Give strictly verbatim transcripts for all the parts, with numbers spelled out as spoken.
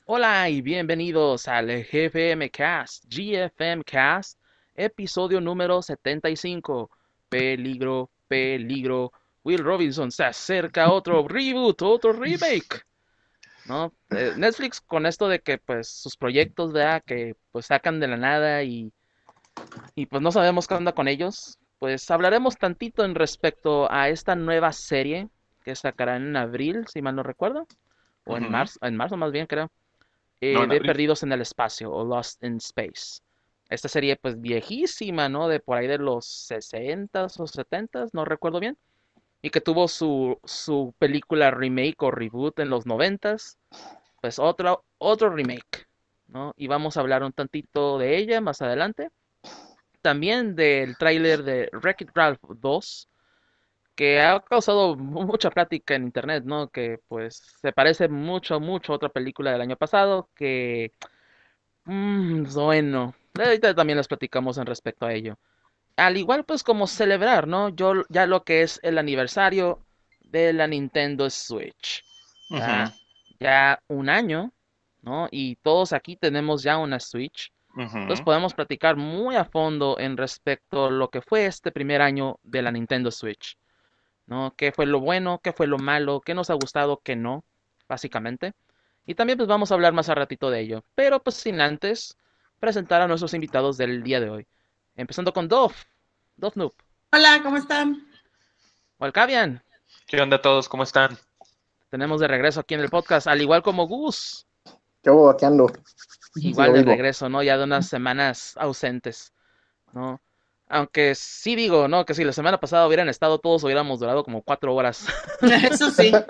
Hola y bienvenidos al G F M Cast, G F M Cast, episodio número setenta y cinco. Peligro, peligro. Will Robinson se acerca a otro reboot, otro remake, ¿no? Eh, Netflix con esto de que pues sus proyectos, ¿verdad? Que pues sacan de la nada y, y pues no sabemos qué onda con ellos. Pues hablaremos tantito en respecto a esta nueva serie que sacarán en abril, si mal no recuerdo, o en Ujú. marzo, en marzo más bien creo, No, eh, en de abril. Perdidos en el Espacio o Lost in Space. Esta serie pues viejísima, ¿no? De por ahí de los sesentas o setentas, no recuerdo bien. Y que tuvo su, su película remake o reboot en los noventas. Pues otro, otro remake, ¿no? Y vamos a hablar un tantito de ella más adelante. También del tráiler de Wreck-It Ralph dos, que ha causado mucha plática en internet, ¿no? Que pues se parece mucho, mucho a otra película del año pasado, que Mm, bueno, ahorita también les platicamos en respecto a ello. Al igual pues como celebrar, ¿no? Yo ya lo que es el aniversario de la Nintendo Switch. Ujú, ¿Verdad? Ya un año, ¿no? Y todos aquí tenemos ya una Switch. Entonces ujú. podemos platicar muy a fondo en respecto a lo que fue este primer año de la Nintendo Switch, ¿no? ¿Qué fue lo bueno? ¿Qué fue lo malo? ¿Qué nos ha gustado? ¿Qué no? Básicamente. Y también pues vamos a hablar más a ratito de ello. Pero pues sin antes presentar a nuestros invitados del día de hoy. Empezando con Dove. Dove Noob. Hola, ¿cómo están? Walcavian. ¿Qué onda todos? ¿Cómo están? Tenemos de regreso aquí en el podcast. Al igual como Gus. Yo aquí ando, Igual sigo de vivo. regreso, ¿no? Ya de unas semanas ausentes, ¿no? Aunque sí digo, ¿no? Que si la semana pasada hubieran estado todos, hubiéramos durado como cuatro horas. Eso sí.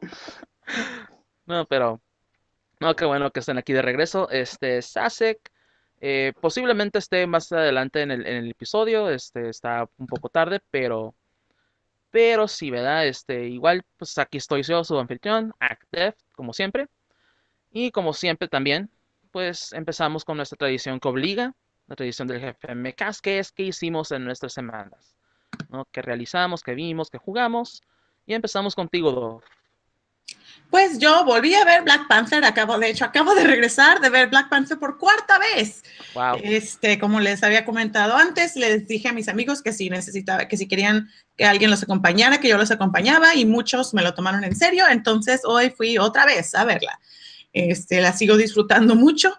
No, pero no, qué bueno que estén aquí de regreso. Este, Sasek, eh, posiblemente esté más adelante en el, en el episodio. Este, está un poco tarde, pero, pero sí, ¿verdad? Este, igual, pues aquí estoy yo, su anfitrión, Actef, como siempre. Y como siempre también, pues empezamos con nuestra tradición que obliga, la tradición del jefe M K S, que es que hicimos en nuestras semanas, ¿no? Que realizamos, que vimos, que jugamos. Y empezamos contigo, Do. Pues yo volví a ver Black Panther, acabo, de hecho, acabo de regresar de ver Black Panther por cuarta vez. Wow. Este, como les había comentado antes, les dije a mis amigos que si necesitaba, que si querían que alguien los acompañara, que yo los acompañaba, y muchos me lo tomaron en serio. Entonces hoy fui otra vez a verla. Este, la sigo disfrutando mucho.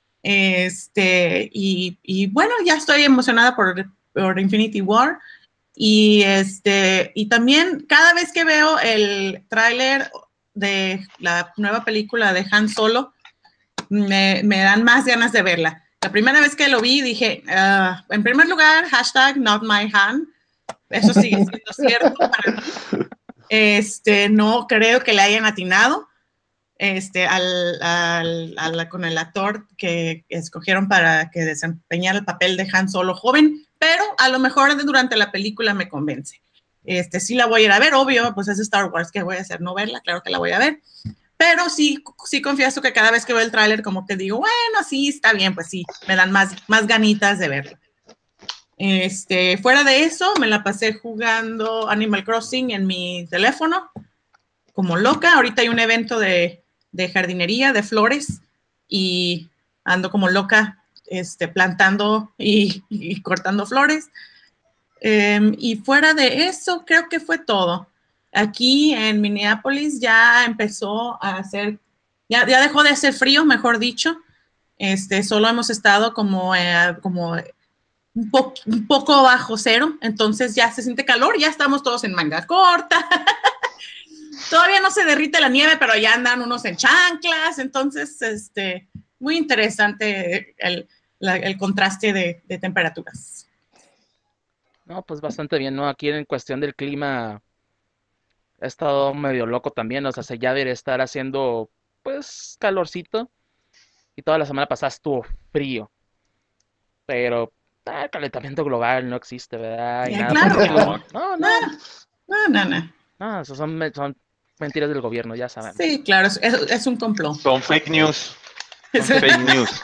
Este, y, y bueno, ya estoy emocionada por, por Infinity War. Y, este, y también cada vez que veo el tráiler de la nueva película de Han Solo, me, me, dan más ganas de verla. La primera vez que lo vi dije, uh, en primer lugar, hashtag not my Han. Eso sigue siendo cierto para mí. Este, no creo que le hayan atinado este, al, al, al, con el actor que escogieron para que desempeñara el papel de Han Solo joven, pero a lo mejor durante la película me convence. Este, sí la voy a ir a ver, obvio, pues es Star Wars, ¿qué voy a hacer? No verla, claro que la voy a ver, pero sí, sí confieso que cada vez que veo el tráiler como que digo, bueno, sí, está bien, pues sí, me dan más, más ganitas de verlo. Este, fuera de eso, me la pasé jugando Animal Crossing en mi teléfono, como loca. Ahorita hay un evento de, de jardinería, de flores, y ando como loca este, plantando y, y cortando flores. Eh, y fuera de eso, creo que fue todo. Aquí en Minneapolis ya empezó a hacer, ya, ya dejó de hacer frío, mejor dicho. Este, solo hemos estado como, eh, como un, po un poco bajo cero, entonces ya se siente calor, ya estamos todos en manga corta. Todavía no se derrite la nieve, pero ya andan unos en chanclas, entonces, este, muy interesante el, la, el contraste de, de temperaturas. No, pues bastante bien, ¿no? Aquí en cuestión del clima ha estado medio loco también, o sea, se ya debería estar haciendo, pues, calorcito. Y toda la semana pasada estuvo frío. Pero ah, el calentamiento global no existe, ¿verdad? Y Eh, nada por el claro que estilo. no. No, No, no, no, no, no. no, eso son, me- son mentiras del gobierno, ya sabemos. Sí, claro, es, es un complot. Son fake news. Son fake news.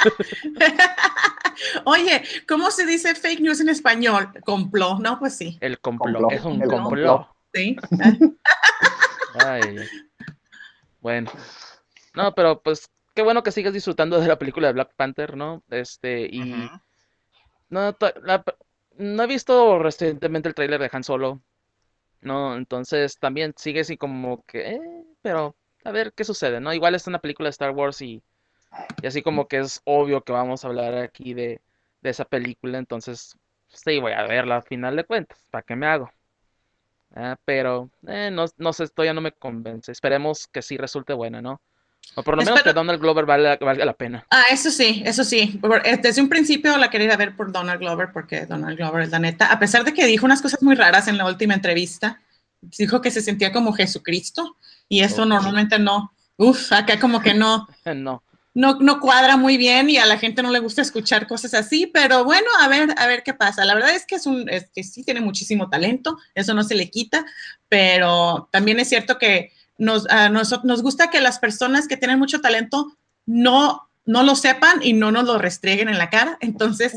Oye, ¿cómo se dice fake news en español? Complot, no, pues sí. El complot, Complot, es un el Complot, complot. complot. sí. Ah, Ay, ay, ay. Bueno, no, pero pues qué bueno que sigues disfrutando de la película de Black Panther, ¿no? Este, y Ujú. no, to- la pe- no he visto recientemente el tráiler de Han Solo, ¿no? Entonces también sigue así como que, eh, pero a ver qué sucede, ¿no? Igual es una película de Star Wars y, y así como que es obvio que vamos a hablar aquí de, de esa película, entonces sí, voy a verla a final de cuentas, ¿para qué me hago? Ah, pero eh, no, no sé, esto ya no me convence. Esperemos que sí resulte buena, ¿no? O por lo menos Espero, que Donald Glover valga, valga la pena. ah, eso sí, eso sí. Por- eh, Desde un principio la quería ir a ver por Donald Glover, porque Donald Glover es la neta, a pesar de que dijo unas cosas muy raras en la última entrevista, dijo que se sentía como Jesucristo, y eso Ok. normalmente no, uf, acá como que no, No, no, no cuadra muy bien y a la gente no le gusta escuchar cosas así, pero bueno, a ver, a ver qué pasa. La verdad es que es un, es que sí tiene muchísimo talento, eso no se le quita, pero también es cierto que nos, a nos, nos gusta que las personas que tienen mucho talento no, no lo sepan y no nos lo restreguen en la cara. Entonces,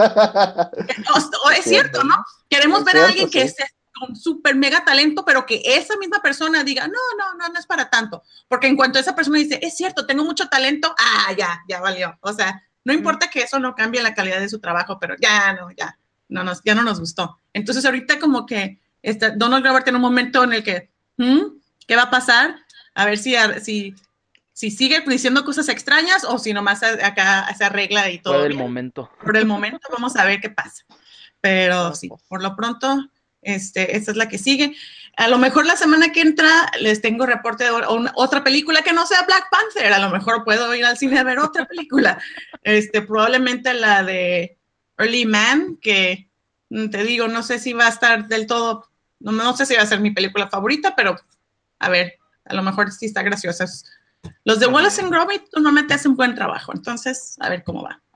o, o Es es cierto, cierto, ¿no? Queremos es ver a cierto, alguien que sí. esté con súper mega talento, pero que esa misma persona diga, no, no, no, no es para tanto. Porque en cuanto esa persona dice, es cierto, tengo mucho talento, ah, ya, ya valió. O sea, no mm, importa que eso no cambie la calidad de su trabajo, pero ya no, ya, no nos, ya no nos gustó. Entonces ahorita como que está, Donald Glover tiene un momento en el que, ¿hmm? ¿Qué va a pasar? A ver si, a, si, si sigue diciendo cosas extrañas o si nomás acá se arregla y fue todo del bien. momento. Por el momento vamos a ver qué pasa. Pero Ah, sí, pues. por lo pronto, este, esta es la que sigue. A lo mejor la semana que entra les tengo reporte de una, otra película que no sea Black Panther. A lo mejor puedo ir al cine a ver otra película. Este, probablemente la de Early Man, que mm, te digo, no sé si va a estar del todo, no, no sé si va a ser mi película favorita, pero a ver, a lo mejor sí está graciosa. Los de Wallace and Ujú. Gromit normalmente hacen buen trabajo, entonces a ver cómo va.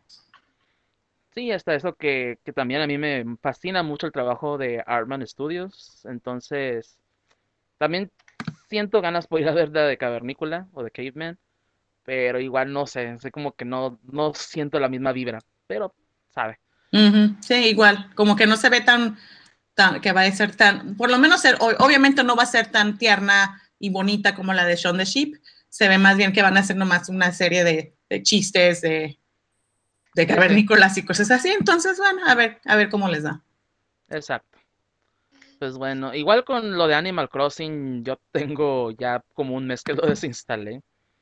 Sí, hasta eso que, que también a mí me fascina mucho el trabajo de Artman Studios. Entonces, también siento ganas por ir a ver la de Cavernícola o de Caveman, pero igual no sé, sé como que no, no siento la misma vibra, pero sabe. Uh -huh, sí, igual, como que no se ve tan, tan, que va a ser tan, por lo menos ser, obviamente no va a ser tan tierna y bonita como la de Shaun the Sheep, se ve más bien que van a ser nomás una serie de, de chistes, de, de Sí, sí, cavernícolas y cosas así, entonces, bueno, a ver, a ver cómo les da. exacto. Pues bueno, igual con lo de Animal Crossing, yo tengo ya como un mes que lo desinstalé.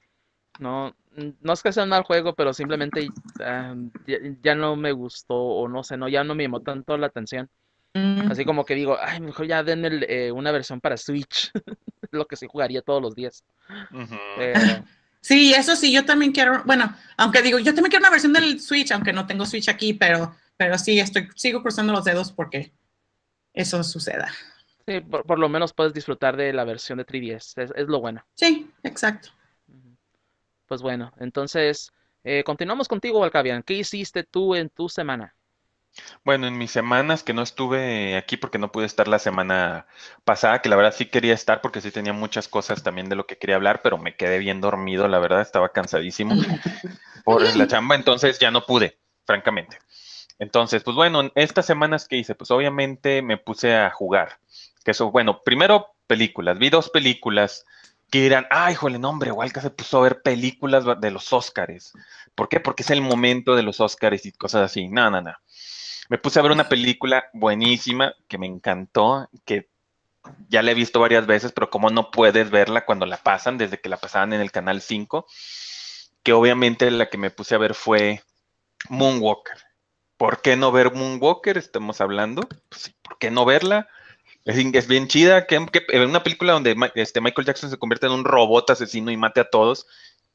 No, mm, no es que sea un mal juego, pero simplemente ah, ya, ya no me gustó o no sé, no, ya no me llamó tanto la atención. Mm. Así como que digo, ay, mejor ya denme el, eh, una versión para Switch, lo que sí jugaría todos los días. Ujú. Pero Sí, eso sí, yo también quiero, bueno, aunque digo, yo también quiero una versión del Switch, aunque no tengo Switch aquí, pero, pero sí, estoy, sigo cruzando los dedos porque eso suceda. sí, por, por lo menos puedes disfrutar de la versión de tres D S, es, es lo bueno. Sí, exacto. Ujú. Pues bueno, entonces eh, continuamos contigo, Valcavian. ¿Qué hiciste tú en tu semana? Bueno, en mis semanas que no estuve aquí porque no pude estar la semana pasada, que la verdad sí quería estar porque sí tenía muchas cosas también de lo que quería hablar, pero me quedé bien dormido, la verdad estaba cansadísimo por la chamba, entonces ya no pude, francamente. Entonces, pues bueno, estas semanas que hice, pues obviamente me puse a jugar. Que eso, bueno, primero películas, vi dos películas que dirán, ay, jole, no, hombre, Walca se puso a ver películas de los Óscares. ¿Por qué? Porque es el momento de los Óscares y cosas así. No, no, no. Me puse a ver una película buenísima que me encantó, que ya la he visto varias veces, pero como no puedes verla cuando la pasan, desde que la pasaban en el Canal cinco, que obviamente la que me puse a ver fue Moonwalker. ¿Por qué no ver Moonwalker? Estamos hablando. Pues, sí, ¿por qué no verla? Es, es bien chida. Que, que, en una película donde este, Michael Jackson se convierte en un robot asesino y mate a todos.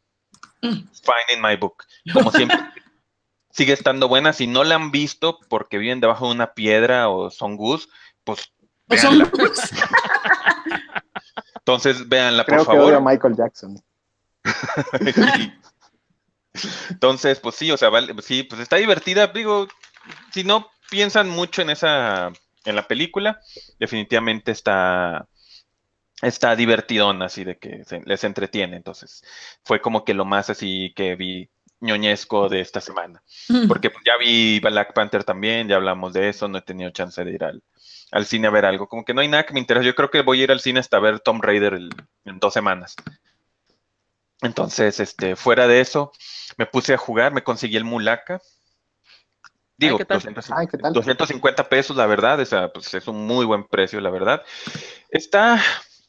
Fine in my book. Como siempre, sigue estando buena. Si no la han visto porque viven debajo de una piedra o son gus, pues Pues son véanla. Entonces, véanla, por Creo que odio a favor. Michael Jackson. Sí. Entonces, pues sí, o sea, vale, sí, pues está divertida. Digo, si no piensan mucho en esa, en la película, definitivamente está, está divertidón, así de que se- les entretiene. Entonces, fue como que lo más así que vi ñoñesco de esta semana. Porque pues, ya vi Black Panther también, ya hablamos de eso, no he tenido chance de ir al, al cine a ver algo. Como que no hay nada que me interese. Yo creo que voy a ir al cine hasta ver Tomb Raider el- en dos semanas. Entonces, este, fuera de eso, me puse a jugar, me conseguí el Mulaka. Ay, ¿qué Digo, tal? doscientos Ay, ¿qué tal? doscientos cincuenta pesos, la verdad, o sea, pues es un muy buen precio, la verdad. Está,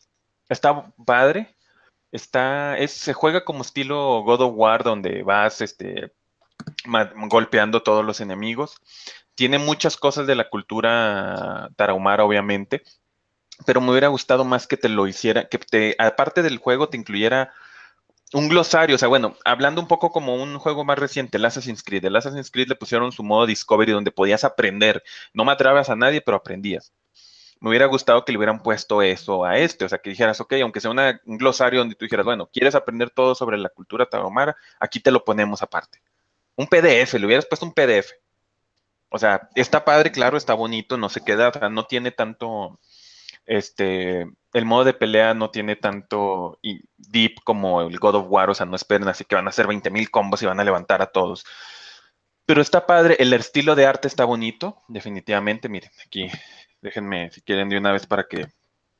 está padre, está, es, se juega como estilo God of War, donde vas, este, ma- golpeando todos los enemigos. Tiene muchas cosas de la cultura tarahumara, obviamente, pero me hubiera gustado más que te lo hiciera, que te, aparte del juego, te incluyera un glosario. O sea, bueno, hablando un poco como un juego más reciente, el Assassin's Creed. El Assassin's Creed le pusieron su modo Discovery donde podías aprender. No matabas a nadie, pero aprendías. Me hubiera gustado que le hubieran puesto eso a este, o sea, que dijeras, ok, aunque sea una- un glosario donde tú dijeras, bueno, ¿quieres aprender todo sobre la cultura tarahumara? Aquí te lo ponemos aparte. Un P D F, le hubieras puesto un P D F. O sea, está padre, claro, está bonito, no se queda, o sea, no tiene tanto, este, el modo de pelea no tiene tanto y- deep como el God of War, o sea, no esperen así que van a hacer veinte mil combos y van a levantar a todos. Pero está padre, el estilo de arte está bonito, definitivamente. Miren, aquí, déjenme si quieren de una vez para que,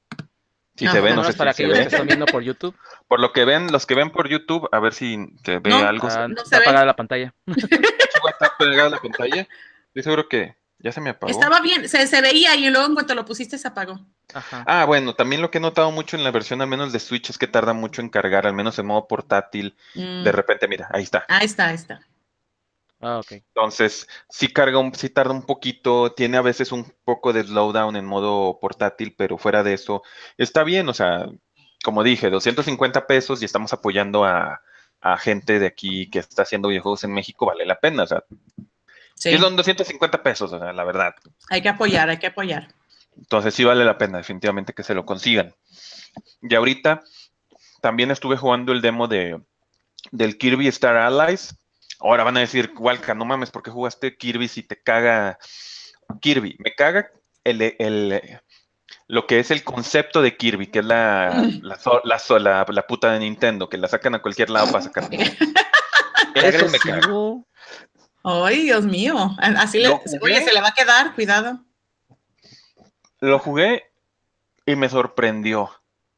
si se Ajá. ve, Nada no sé más si para se aquellos que ve. están viendo por YouTube, Por lo que ven, los que ven por YouTube, a ver si se ve No, algo. ah, no se está ve. apagada la pantalla. Aquí va a estar pegada la pantalla. Estoy seguro que ya se me apagó. Estaba bien, se, se veía y luego en cuanto lo pusiste se apagó. Ajá. Ah, bueno, también lo que he notado mucho en la versión al menos de Switch es que tarda mucho en cargar, al menos en modo portátil. De Mm, repente, mira, ahí está. ahí está, ahí está. Ah, ok. Entonces, sí carga un, sí tarda un poquito, tiene a veces un poco de slowdown en modo portátil, pero fuera de eso, está bien. O sea, como dije, doscientos cincuenta pesos y estamos apoyando a, a gente de aquí que está haciendo videojuegos en México, vale la pena. O sea, sí Sí, son doscientos cincuenta pesos, o sea, la verdad. hay que apoyar, hay que apoyar. Entonces, sí vale la pena, definitivamente que se lo consigan. Y ahorita también estuve jugando el demo de, del Kirby Star Allies. Ahora van a decir, Walca, no mames, ¿por qué jugaste Kirby si te caga Kirby? Me caga el, el- lo que es el concepto de Kirby, que es la, Mm. la, so- la, so- la- la puta de Nintendo, que la sacan a cualquier lado para sacar dinero. Qué Eso me caga. agresivo. Ay, Dios mío. Así Lo le, oye, se jugué, le va a quedar, cuidado. lo jugué y me sorprendió.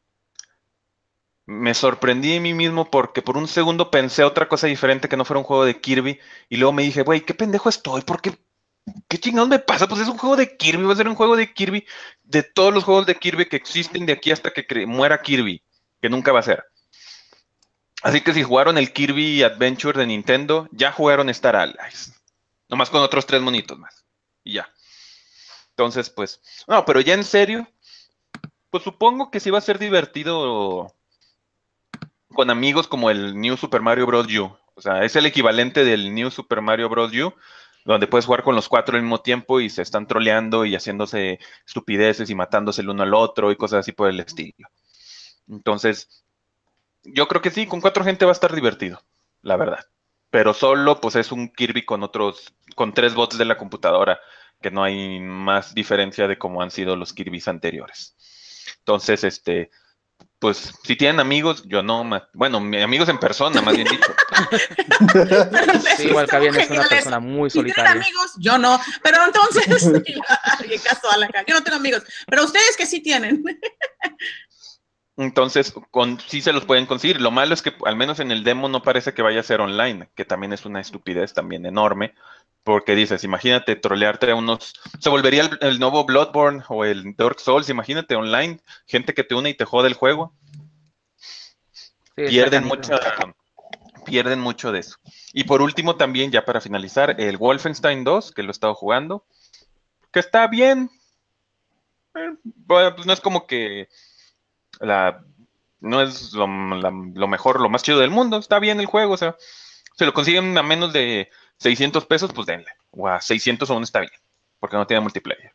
Me sorprendí a mí mismo porque por un segundo pensé otra cosa diferente que no fuera un juego de Kirby y luego me dije, güey, qué pendejo estoy, ¿por qué ¿qué chingados me pasa? Pues es un juego de Kirby, va a ser un juego de Kirby de todos los juegos de Kirby que existen de aquí hasta que cre- muera Kirby, que nunca va a ser. Así que si jugaron el Kirby Adventure de Nintendo, ya jugaron Star Allies. Nomás con otros tres monitos más. Y ya. Entonces, pues, no, pero ya en serio, pues supongo que sí va a ser divertido con amigos como el New Super Mario Bros. U. O sea, es el equivalente del New Super Mario Bros. U, donde puedes jugar con los cuatro al mismo tiempo y se están troleando y haciéndose estupideces y matándose el uno al otro y cosas así por el estilo. Entonces, yo creo que sí, con cuatro gente va a estar divertido, la verdad. Pero solo, pues es un Kirby con otros, con tres bots de la computadora, que no hay más diferencia de cómo han sido los Kirbys anteriores. Entonces, este, pues si tienen amigos, yo no, ma- bueno, mi- amigos en persona, más bien dicho. Pero Sí, eso igual estuvo Kavian es una genial eso. persona muy Si tienen solitaria. amigos, yo no. Pero entonces, bien casual acá. Yo no tengo amigos, pero ustedes que sí tienen. Entonces, con, sí se los pueden conseguir. Lo malo es que al menos en el demo no parece que vaya a ser online, que también es una estupidez también enorme, porque dices, imagínate trolearte a unos, se volvería el, el nuevo Bloodborne o el Dark Souls, imagínate online, gente que te une y te jode el juego, Sí, está pierden canijo. mucha, pierden mucho de eso. Y por último también, ya para finalizar, el Wolfenstein dos, que lo he estado jugando, que está bien, eh, bueno, pues no es como que la no es lo, la- lo mejor, lo más chido del mundo. Está bien el juego, o sea, se lo consiguen a menos de seiscientos pesos, pues denle. O a seiscientos aún está bien, porque no tiene multiplayer.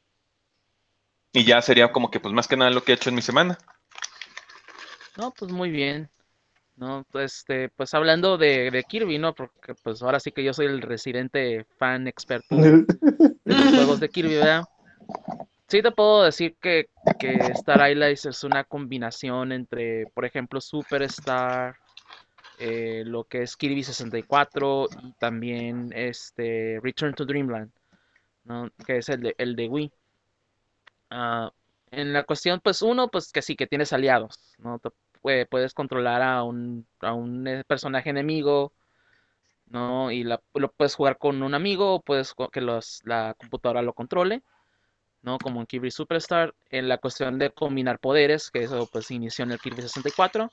Y ya sería como que, pues más que nada lo que he hecho en mi semana. No, pues muy bien. No, pues, este, pues hablando de, de Kirby, ¿no? Porque pues ahora sí que yo soy el residente fan experto de, de los juegos de Kirby, ¿verdad? Sí te puedo decir que, que Star Allies es una combinación entre, por ejemplo, Superstar, eh, lo que es Kirby sesenta y cuatro y cuatro y también este Return to Dreamland, ¿no? Que es el de, el de Wii. Ah, en la cuestión, pues uno, pues que sí, que tienes aliados, ¿no? eh, puedes controlar a un, a un eh, personaje enemigo, ¿no? Y la- lo puedes jugar con un amigo, o puedes co- que los, la computadora lo controle, ¿no? Como en Kirby Superstar. En la cuestión de combinar poderes, que eso pues inició en el Kirby sesenta y cuatro.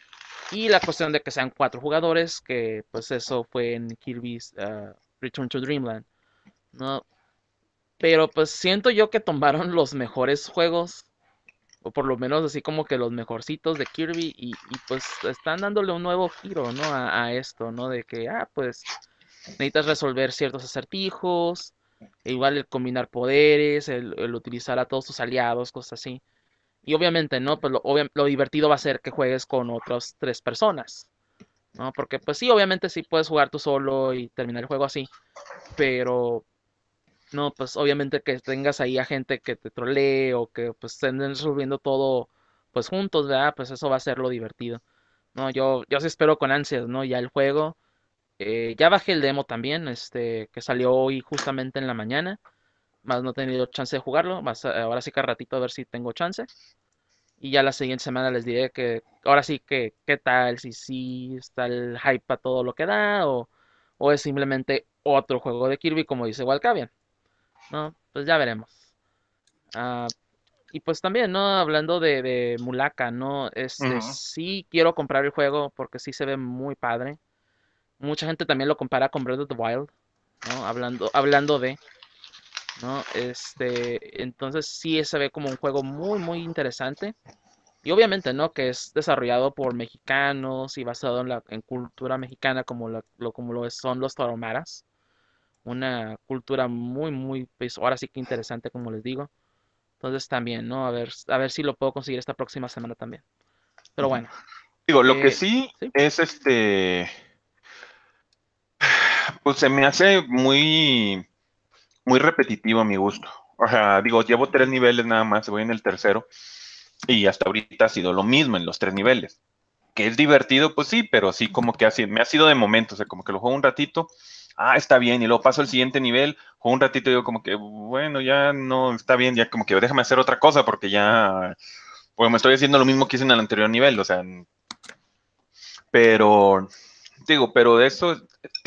Y la cuestión de que sean cuatro jugadores, que pues eso fue en Kirby's ah, Return to Dreamland, ¿no? Pero pues siento yo que tomaron los mejores juegos, o por lo menos así como que los mejorcitos de Kirby, y, y, pues están dándole un nuevo giro, ¿no? A, a esto, ¿no? De que, ah, pues necesitas resolver ciertos acertijos, e igual el combinar poderes, el, el utilizar a todos tus aliados, cosas así. Y obviamente, ¿no? Pues lo, obvia- lo divertido va a ser que juegues con otras tres personas, ¿no? Porque pues sí, obviamente sí puedes jugar tú solo y terminar el juego así, pero no, pues obviamente que tengas ahí a gente que te trolee o que pues estén resolviendo todo pues juntos, ¿verdad? Pues eso va a ser lo divertido. No, yo, yo sí espero con ansias, ¿no? Ya el juego. Eh, ya bajé el demo también, este, que salió hoy justamente en la mañana, más no he tenido chance de jugarlo, más a- ahora sí que al ratito a ver si tengo chance. Y ya la siguiente semana les diré que ahora sí que qué tal, si sí está el hype a todo lo que da o, o es simplemente otro juego de Kirby como dice Walcavian, ¿no? Pues ya veremos. Ah, y pues también, ¿no? Hablando de, de Mulaka, ¿no? Este, Ujú. sí quiero comprar el juego porque sí se ve muy padre. Mucha gente también lo compara con Breath of the Wild, ¿no? Hablando, hablando de, ¿no? Este, entonces sí se ve como un juego muy, muy interesante. Y obviamente, ¿no? Que es desarrollado por mexicanos y basado en la en cultura mexicana como lo, lo- como lo es- son los tarahumaras. Una cultura muy, muy, pues ahora sí que interesante, como les digo. Entonces también, ¿no? A ver, a ver si lo puedo conseguir esta próxima semana también. Pero Ujú. bueno, Digo, lo que eh, sí sí, es este, pues se me hace muy, muy repetitivo a mi gusto. O sea, digo, llevo tres niveles nada más, voy en el tercero y hasta ahorita ha sido lo mismo en los tres niveles. Que es divertido, pues sí, pero sí como que así, me ha sido de momento, o sea, como que lo juego un ratito, ah, está bien, y luego paso al siguiente nivel, juego un ratito y digo como que, bueno, ya no, está bien, ya como que déjame hacer otra cosa porque ya, pues me estoy haciendo lo mismo que hice en el anterior nivel, o sea, pero, digo, pero de eso,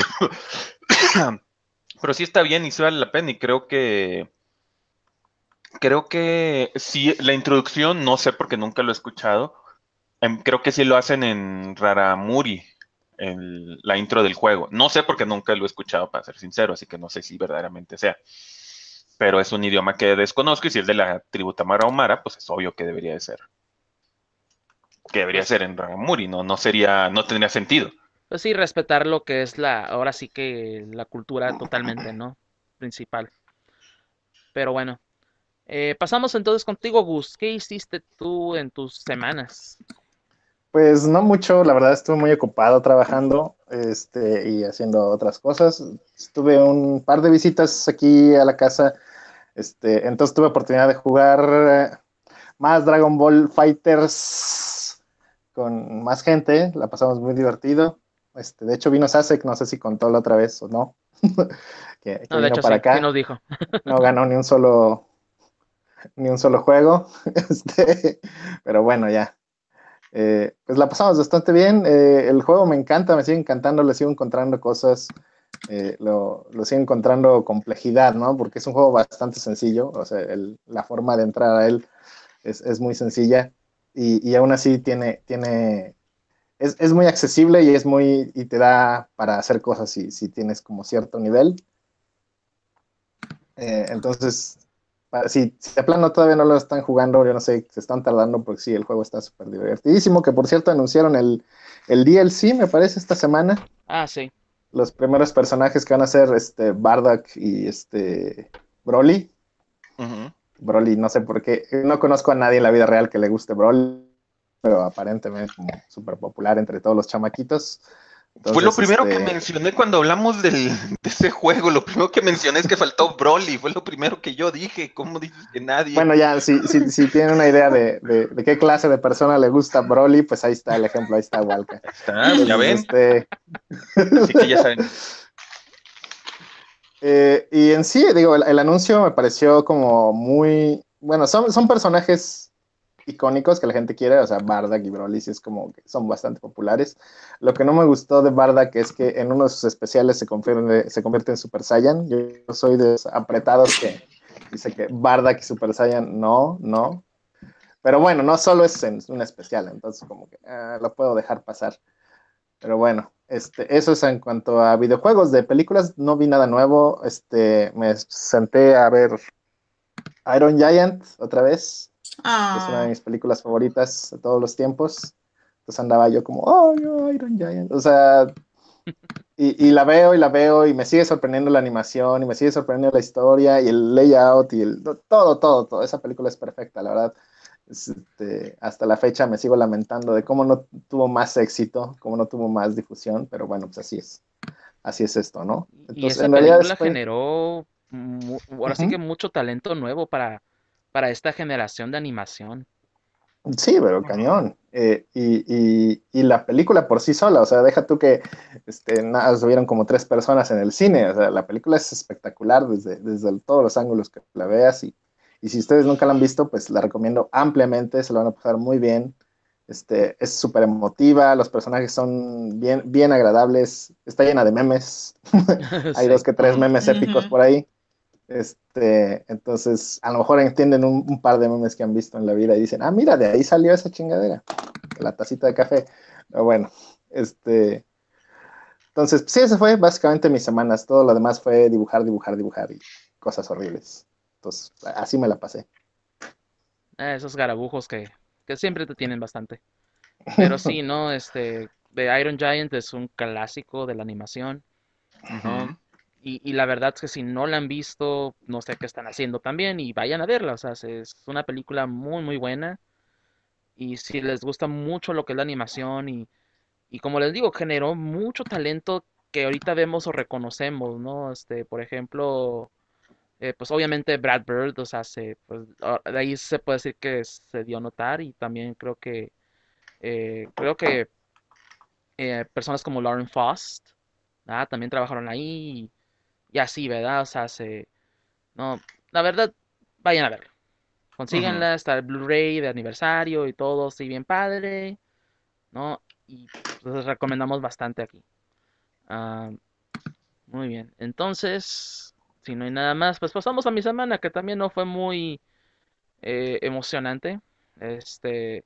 pero sí está bien y sí vale la pena y creo que, creo que sí, la introducción, no sé porque nunca lo he escuchado. Em, creo que sí lo hacen en Raramuri, en la intro del juego. No sé porque nunca lo he escuchado, para ser sincero, así que no sé si verdaderamente sea. Pero es un idioma que desconozco y si es de la tribu Tarahumara, pues es obvio que debería de ser. Que debería pues, ser en Raramuri, no, no sería, no tendría sentido. pues sí, respetar lo que es la, ahora sí que la cultura totalmente, ¿no? Principal. Pero bueno, eh, pasamos entonces contigo, Gus. ¿Qué hiciste tú en tus semanas? Pues no mucho, la verdad estuve muy ocupado trabajando este, y haciendo otras cosas. Tuve un par de visitas aquí a la casa, este, entonces tuve oportunidad de jugar eh, más Dragon Ball Fighters con más gente, la pasamos muy divertido. Este, de hecho vino Sasek, no sé si contó la otra vez o no, que, que No, de vino hecho para sí, sí acá, nos dijo. no ganó ni un solo, ni un solo juego, este, pero bueno, ya. Eh, pues la pasamos bastante bien. Eh, el juego me encanta, me sigue encantando, le sigo encontrando cosas, eh, lo, lo sigo encontrando complejidad, ¿no? Porque es un juego bastante sencillo, o sea, el, la forma de entrar a él es, es muy sencilla y, y, aún así tiene, tiene es, es, muy accesible y es muy, y te da para hacer cosas si, si tienes como cierto nivel. Eh, entonces, si, si de plano todavía no lo están jugando, yo no sé, se están tardando porque sí, el juego está súper divertidísimo, que por cierto anunciaron el, el D L C, me parece, esta semana. Ah, sí. Los primeros personajes que van a ser este, Bardock y este, Broly. Uh -huh. Broly, no sé por qué, no conozco a nadie en la vida real que le guste Broly, pero aparentemente es como súper popular entre todos los chamaquitos. Fue lo Entonces, primero que este, mencioné cuando hablamos del, de ese juego. Lo primero que mencioné es que faltó Broly. Fue lo primero que yo dije. ¿Cómo dices que nadie? bueno, ya, si, si, si tienen una idea de, de, de, qué clase de persona le gusta Broly, pues ahí está el ejemplo, ahí está Walker. Ahí está, ya Entonces, ven. este... Así que ya saben. eh, y en sí, digo, el, el, anuncio me pareció como muy... Bueno, son, son personajes icónicos que la gente quiere, o sea, Bardock y Broly sí es como que son bastante populares. Lo que no me gustó de Bardock es que en uno de sus especiales se convierte, se convierte en Super Saiyan. Yo soy de los apretados que dice que Bardock y Super Saiyan no, no. Pero bueno, no solo es en un especial, entonces como que eh, lo puedo dejar pasar. Pero bueno, este, eso es en cuanto a videojuegos. De películas no vi nada nuevo. Este, me senté a ver Iron Giant otra vez, que es una de Ah, mis películas favoritas de todos los tiempos. Entonces andaba yo como, oh, yo, Iron Giant. O sea, y, y la veo y la veo y me sigue sorprendiendo la animación y me sigue sorprendiendo la historia y el layout y el, todo, todo, todo. Esa película es perfecta, la verdad. Este, hasta la fecha me sigo lamentando de cómo no tuvo más éxito, cómo no tuvo más difusión, pero bueno, pues así es, así es esto, ¿no? Y Entonces, esa en realidad película estoy, generó, mu- ahora sí que ujú. mucho talento nuevo para, para esta generación de animación. Sí, pero cañón. Eh, y, y, y la película por sí sola, o sea, deja tú que este, nada, subieron como tres personas en el cine, o sea, la película es espectacular desde, desde todos los ángulos que la veas y, y si ustedes nunca la han visto, pues la recomiendo ampliamente, se la van a pasar muy bien. Este, es súper emotiva, los personajes son bien, bien agradables, está llena de memes, hay dos Sí. que tres Ujú. memes épicos ujú. por ahí. Este, entonces, a lo mejor entienden un, un par de memes que han visto en la vida y dicen, ah, mira, de ahí salió esa chingadera, de la tacita de café. Pero bueno, este, entonces, sí, eso fue básicamente mis semanas. Todo lo demás fue dibujar, dibujar, dibujar y cosas horribles. Entonces, así me la pasé. Eh, esos garabujos que, que siempre te tienen bastante. Pero sí, ¿no? Este, The Iron Giant es un clásico de la animación, ¿no? Ujú. Y, y la verdad es que si no la han visto, no sé qué están haciendo también y vayan a verla. O sea, se- es una película muy, muy buena. Y si les gusta mucho lo que es la animación y, y como les digo, generó mucho talento que ahorita vemos o reconocemos, ¿no? Este, por ejemplo, eh, pues obviamente Brad Bird, o sea, se, pues, ah, de ahí se puede decir que se dio a notar y también creo que, eh, creo que eh, personas como Lauren Faust, ah, también trabajaron ahí y, y así, ¿verdad? O sea, se, no, la verdad, vayan a verlo. Ujú. Consíganla, está el Blu-ray de aniversario y todo, sí, bien padre, ¿no? Y pues, les recomendamos bastante aquí. Ah, muy bien, entonces, si no hay nada más, pues pasamos a mi semana, que también no fue muy eh, emocionante. Este,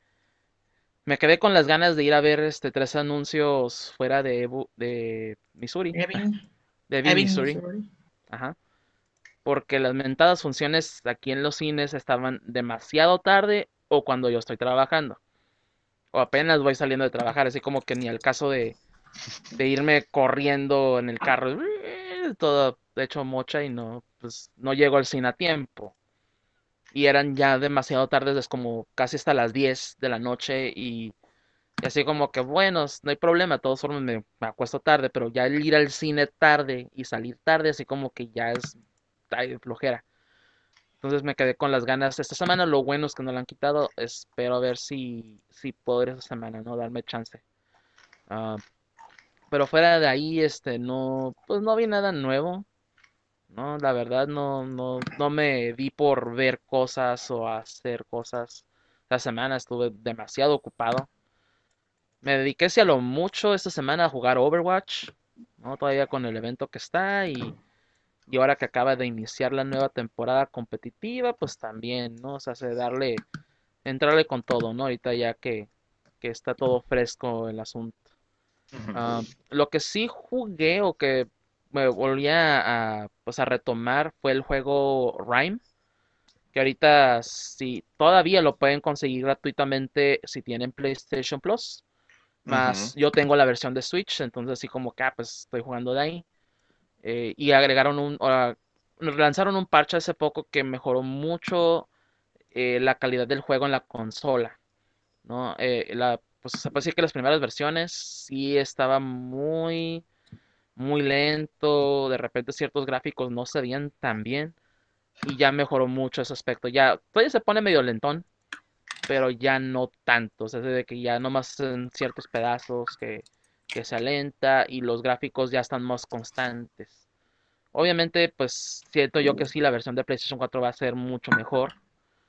me quedé con las ganas de ir a ver este tres anuncios fuera de, Ebu- de Missouri, Ebbing, de Ebbing, Ebbing, Missouri. Missouri. Ajá. Porque las mentadas funciones aquí en los cines estaban demasiado tarde o cuando yo estoy trabajando. O apenas voy saliendo de trabajar, así como que ni al caso de, de irme corriendo en el carro, todo hecho mocha y no, pues no llego al cine a tiempo. Y eran ya demasiado tardes, es como casi hasta las diez de la noche y, y así como que bueno, no hay problema, de todos formas me, me acuesto tarde, pero ya el ir al cine tarde y salir tarde, así como que ya es ay, flojera. Entonces me quedé con las ganas esta semana, lo bueno es que no la han quitado, espero a ver si, si puedo ir esta semana, ¿no? Darme chance. Ah, pero fuera de ahí, este, no, pues no vi nada nuevo, ¿no? La verdad no, no, no me di por ver cosas o hacer cosas. La semana estuve demasiado ocupado. Me dediqué si a lo mucho esta semana a jugar Overwatch, ¿no? Todavía con el evento que está y, y ahora que acaba de iniciar la nueva temporada competitiva, pues también, ¿no? O sea, hace darle, entrarle con todo, ¿no? Ahorita ya que, que está todo fresco el asunto. Ah, Ujú. lo que sí jugué o que me volví a, a, pues a retomar fue el juego Rime, que ahorita sí, todavía lo pueden conseguir gratuitamente si tienen PlayStation Plus. Ujú. Más yo tengo la versión de Switch, entonces así como que, ah, pues estoy jugando de ahí. Eh, y agregaron un, ahora, lanzaron un parche hace poco que mejoró mucho eh, la calidad del juego en la consola, ¿no? Eh, la, pues se puede decir que las primeras versiones sí estaba muy, muy lento, de repente ciertos gráficos no se veían tan bien y ya mejoró mucho ese aspecto. Ya, todavía se pone medio lentón, pero ya no tanto, o sea, de que ya nomás en ciertos pedazos que, que se alenta y los gráficos ya están más constantes. Obviamente, pues siento yo que sí, la versión de PlayStation cuatro va a ser mucho mejor,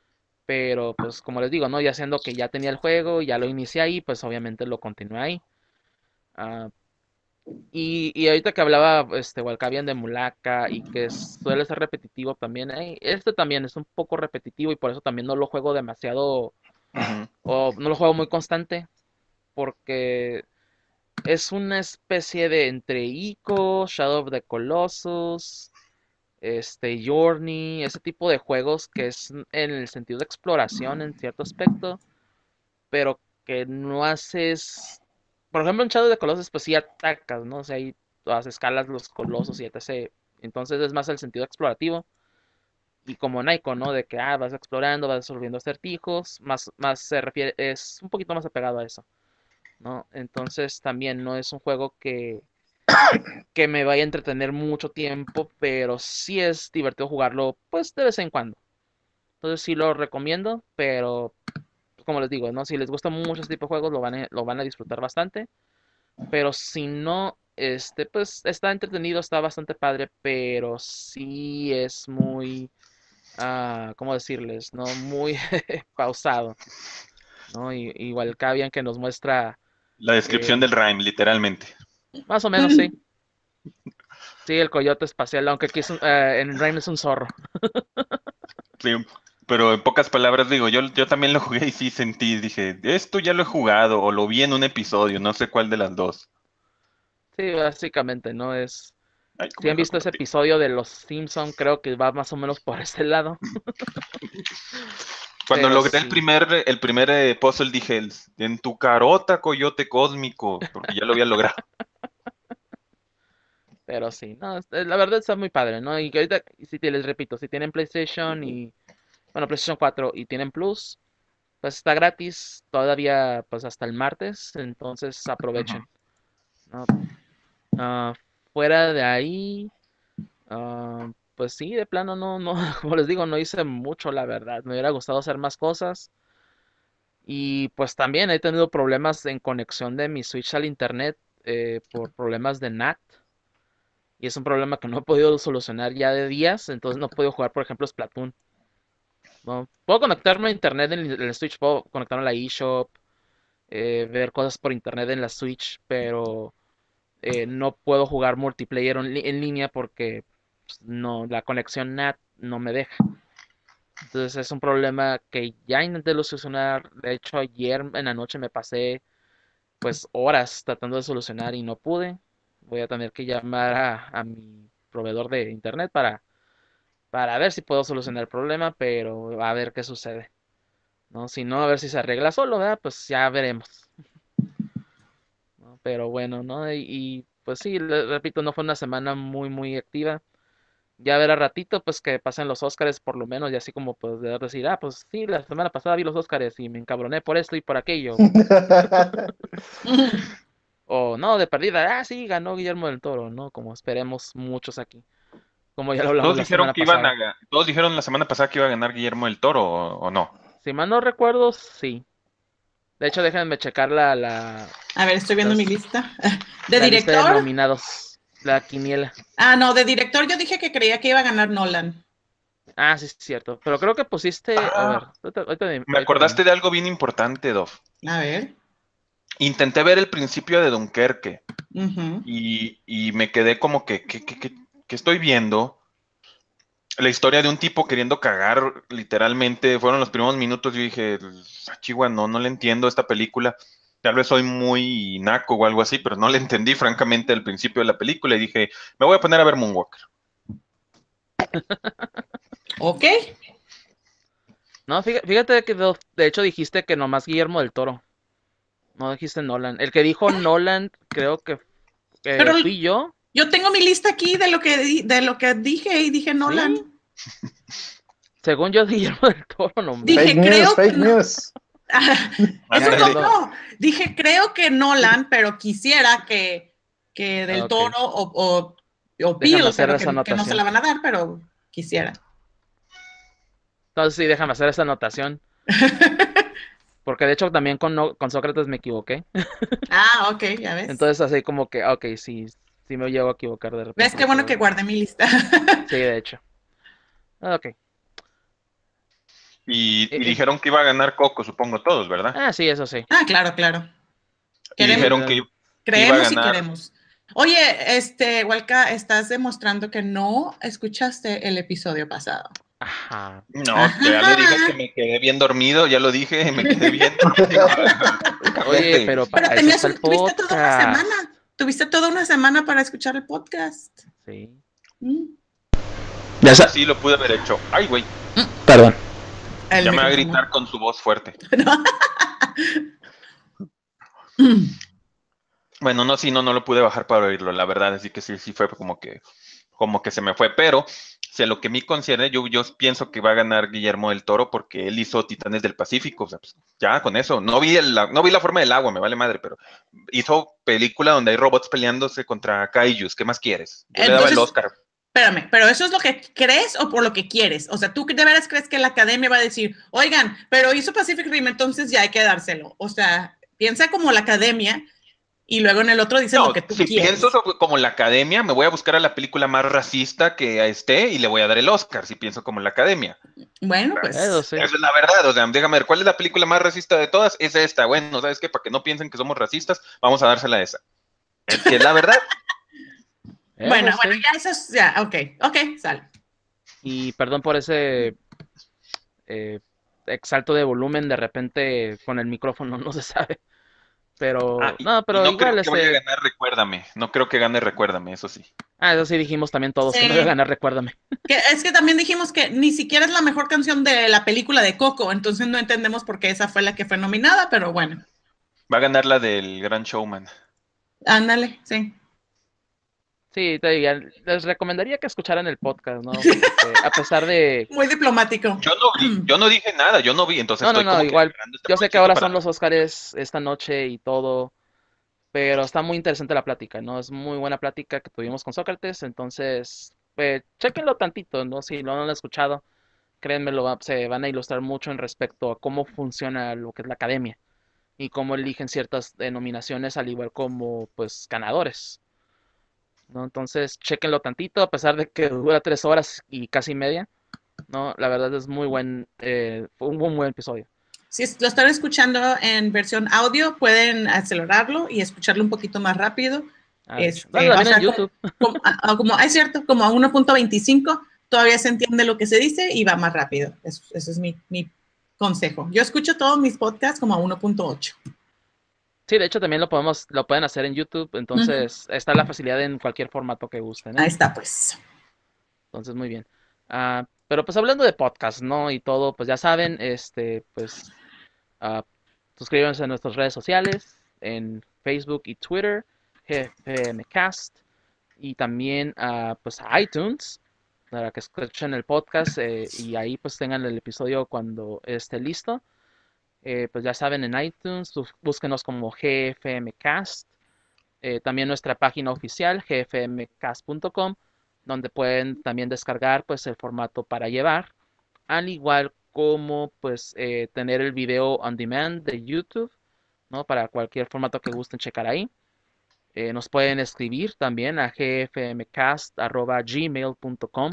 Pero pues como les digo, ¿no? Ya siendo que ya tenía el juego, ya lo inicié ahí, pues obviamente lo continué ahí. Ah, y, y ahorita que hablaba este Walcavian de Mulaka y que suele ser repetitivo también, eh, este también es un poco repetitivo y por eso también no lo juego demasiado Ujú. o no lo juego muy constante porque es una especie de entre Ico, Shadow of the Colossus, este Journey, ese tipo de juegos que es en el sentido de exploración en cierto aspecto, pero que no haces, por ejemplo en Shadow of the Colossus pues sí atacas, ¿no? O sea, ahí todas escalas los colosos y etcétera. Entonces es más el sentido explorativo. Y como en Ico, ¿no? De que ah, vas explorando, vas resolviendo acertijos, más, más se refiere, es un poquito más apegado a eso. ¿No? Entonces también no es un juego que, que me vaya a entretener mucho tiempo, pero sí es divertido jugarlo pues de vez en cuando. Entonces sí lo recomiendo, pero como les digo, ¿no? Si les gusta mucho este tipo de juegos, lo van a, lo van a disfrutar bastante. Pero si no, este, pues está entretenido, está bastante padre, pero sí es muy, ah, ¿cómo decirles? ¿No? Muy pausado, ¿no? Y, igual Cavian que nos muestra, La descripción eh, del Rhyme, literalmente. más o menos, sí. Sí, el coyote espacial, aunque aquí es un- eh, en Rhyme es un zorro. Sí, pero en pocas palabras digo, yo, yo también lo jugué y sí sentí, dije, esto ya lo he jugado o lo vi en un episodio, no sé cuál de las dos. Sí, básicamente, ¿no? Es. Ay, Si ¿cómo han dejas visto ese compartir? episodio de Los Simpson, creo que va más o menos por ese lado. Cuando Pero logré el sí, primer, el primer eh, puzzle dije, en tu carota, coyote cósmico, porque ya lo había logrado. pero sí, no, es- la verdad está muy padre, ¿no? Y que ahorita, si te les repito, si tienen PlayStation y, bueno, PlayStation cuatro y tienen Plus, pues está gratis todavía, pues hasta el martes, entonces Ujú. aprovechen, ¿no? Ah, fuera de ahí, ah, pues sí, de plano no, no, como les digo, no hice mucho, la verdad. Me hubiera gustado hacer más cosas. Y pues también he tenido problemas en conexión de mi Switch al internet eh, por problemas de N A T. Y es un problema que no he podido solucionar ya de días, entonces no he podido jugar, por ejemplo, Splatoon. ¿No? Puedo conectarme a internet en el, en el Switch, puedo conectarme a la eShop, eh, ver cosas por internet en la Switch, pero eh, no puedo jugar multiplayer en, li- en línea porque pues, no, la conexión N A T no me deja. Entonces es un problema que ya intenté solucionar. De hecho, ayer en la noche me pasé pues horas tratando de solucionar y no pude. Voy a tener que llamar a, a mi proveedor de internet para, para ver si puedo solucionar el problema, pero a ver qué sucede. ¿No? Si no, a ver si se arregla solo, ¿verdad? Pues ya veremos. ¿No? Pero bueno, ¿no? Y, y, pues sí, le- repito, no fue una semana muy, muy activa. Ya verá ratito, pues que pasen los Óscares por lo menos, y así como poder decir, ah, pues sí, la semana pasada vi los Óscares y me encabroné por esto y por aquello. O no, de perdida, ah, sí, ganó Guillermo del Toro, ¿no? Como esperemos muchos aquí, como ya lo hablamos Todos la dijeron semana que iban a, pasada. ga- todos dijeron la semana pasada que iba a ganar Guillermo del Toro, o, o no. Si mal no recuerdo, sí. De hecho, déjenme checar la, la, A ver, estoy viendo mi las- lista. ¿De la lista de director? nominados, la quiniela. Ah, no, de director yo dije que creía que iba a ganar Nolan. Ah, sí, es cierto. Pero creo que pusiste, a ver, Ah, ahorita, ahorita di- me ahorita acordaste dime. de algo bien importante, Dov. A ver. Intenté ver el principio de Dunkerque Ujú. y, y me quedé como que, ¿qué, qué, qué- qué estoy viendo? La historia de un tipo queriendo cagar, literalmente, fueron los primeros minutos. Yo dije, "Ah, Chihuahua, no, no le entiendo esta película. Tal vez soy muy naco o algo así, pero no le entendí francamente al principio de la película y dije, me voy a poner a ver Moonwalker. Ok. No, fíjate, fíjate que de, de hecho dijiste que nomás Guillermo del Toro. No dijiste Nolan. El que dijo Nolan, creo que Pero eh, fui yo. yo tengo mi lista aquí de lo que, di- de lo que dije y dije Sí, Nolan. según yo, Guillermo del Toro Fake Dije, nomás. news, creo que fake no. news. Eso Ya, ya Ándale. no, ando. no. Dije, creo que Nolan, pero quisiera que, que Ah, Del ok. Toro o, o, o Déjame Peele, hacer pero esa que, que no se la anotación. van a dar, pero quisiera. Entonces sí, déjame hacer esa anotación. Porque de hecho también con, no- con Sócrates me equivoqué. Ah, ok, ya ves. Entonces así como que, ah, ok, sí, sí me llevo a equivocar de ¿Ves repente. qué bueno que Pero guardé mi lista? sí, de hecho. Ah, ok. Y, Eh, y eh, dijeron que iba a ganar Coco, supongo todos, ¿verdad? ah, sí, eso sí. Ah, claro, claro. Y Queremos, dijeron Eh, que, que iba a creemos y ganar. queremos. Oye, este, Walka, estás demostrando que no escuchaste el episodio pasado. ajá. No, ya lo dije que Ajá. me quedé bien dormido, ya lo dije, me quedé bien dormido. Oye, Prácticamente. pero Pero para eso tenías está un- el tuviste toda una podcast. semana. Tuviste toda una semana para escuchar el podcast. Sí. Mm. Ya Eso sa- sí lo pude haber hecho. Ay, güey, Perdón. El ya me va a micrófono. gritar con su voz fuerte. Mm. Bueno, no, sí, no, no lo pude bajar para oírlo, la verdad, así que sí, sí fue como que, como que se me fue, pero si a lo que me concierne, yo, yo pienso que va a ganar Guillermo del Toro porque él hizo Titanes del Pacífico, o sea, pues, ya con eso, no vi, el, no vi la forma del agua, me vale madre, pero hizo película donde hay robots peleándose contra kaijus, ¿qué más quieres? Yo le daba el Entonces, Oscar. espérame, ¿pero eso es lo que crees o por lo que quieres? O sea, ¿tú de veras crees que la academia va a decir, oigan, pero hizo Pacific Rim, entonces ya hay que dárselo? O sea, piensa como la academia y luego en el otro dices lo No, que tú si pienso quieres. sobre- como la academia, me voy a buscar a la película más racista que esté y le voy a dar el Oscar, si pienso como la academia. Bueno, Eso pues, sí. Esa es la verdad, o sea, déjame ver, ¿cuál es la película más racista de todas? Es esta, bueno, ¿sabes qué? Para que no piensen que somos racistas, vamos a dársela a esa. Es que es la verdad. Eso bueno, bueno, sí. ya eso es, ya, ok, ok, sale. Y perdón por ese eh, exalto de volumen de repente con el micrófono, no se sabe. Ah, Pero, y, no, y pero no igual, creo que vaya a este. ganar Recuérdame, no creo que gane Recuérdame, eso sí. Ah, eso sí dijimos también todos que no iba a Sí, ganar, recuérdame. que es que también dijimos que ni siquiera es la mejor canción de la película de Coco, entonces no entendemos por qué esa fue la que fue nominada, pero bueno, Va a ganar la del Gran Showman. ándale, sí. Sí, te diría, les recomendaría que escucharan el podcast, ¿no? Porque a pesar de. Muy diplomático. Yo no vi, yo no dije nada, yo no vi, entonces No, no, estoy no, como que igual. agarrando este Yo sé que momento ahora son para... los Óscares esta noche y todo, pero está muy interesante la plática, ¿no? Es muy buena plática que tuvimos con Sócrates, entonces, pues, chéquenlo tantito, ¿no? Si no lo han escuchado, créanme, lo va- se van a ilustrar mucho en respecto a cómo funciona lo que es la academia y cómo eligen ciertas denominaciones al igual como, pues, ganadores, ¿no? Entonces, chéquenlo tantito, a pesar de que dura tres horas y casi media, ¿no? La verdad es muy buen, eh, fue un buen, buen episodio. Si lo están escuchando en versión audio, pueden acelerarlo y escucharlo un poquito más rápido. Ah, de hecho. No, Este, la o ven en sea, como, YouTube. como, a- como- es cierto, como a uno punto veinticinco todavía se entiende lo que se dice y va más rápido. Eso, eso es mi, mi consejo. Yo escucho todos mis podcasts como a uno punto ocho. Sí, de hecho también lo podemos, lo pueden hacer en YouTube, Ujú. entonces está la facilidad en cualquier formato que gusten, Ahí ¿eh? está, pues. Entonces, muy bien. Ah, pero pues hablando de podcast, ¿no? Y todo, pues ya saben, este, pues ah, suscríbanse a nuestras redes sociales, en Facebook y Twitter, G F M Cast, y también a pues a iTunes, para que escuchen el podcast eh, y ahí pues tengan el episodio cuando esté listo. Eh, pues ya saben, en iTunes, bus- búsquenos como G F M Cast. Eh, también nuestra página oficial, g f m cast punto com, donde pueden también descargar pues el formato para llevar, al igual como pues eh, tener el video on demand de YouTube, ¿no? Para cualquier formato que gusten checar ahí. Eh, nos pueden escribir también a g f m cast arroba gmail punto com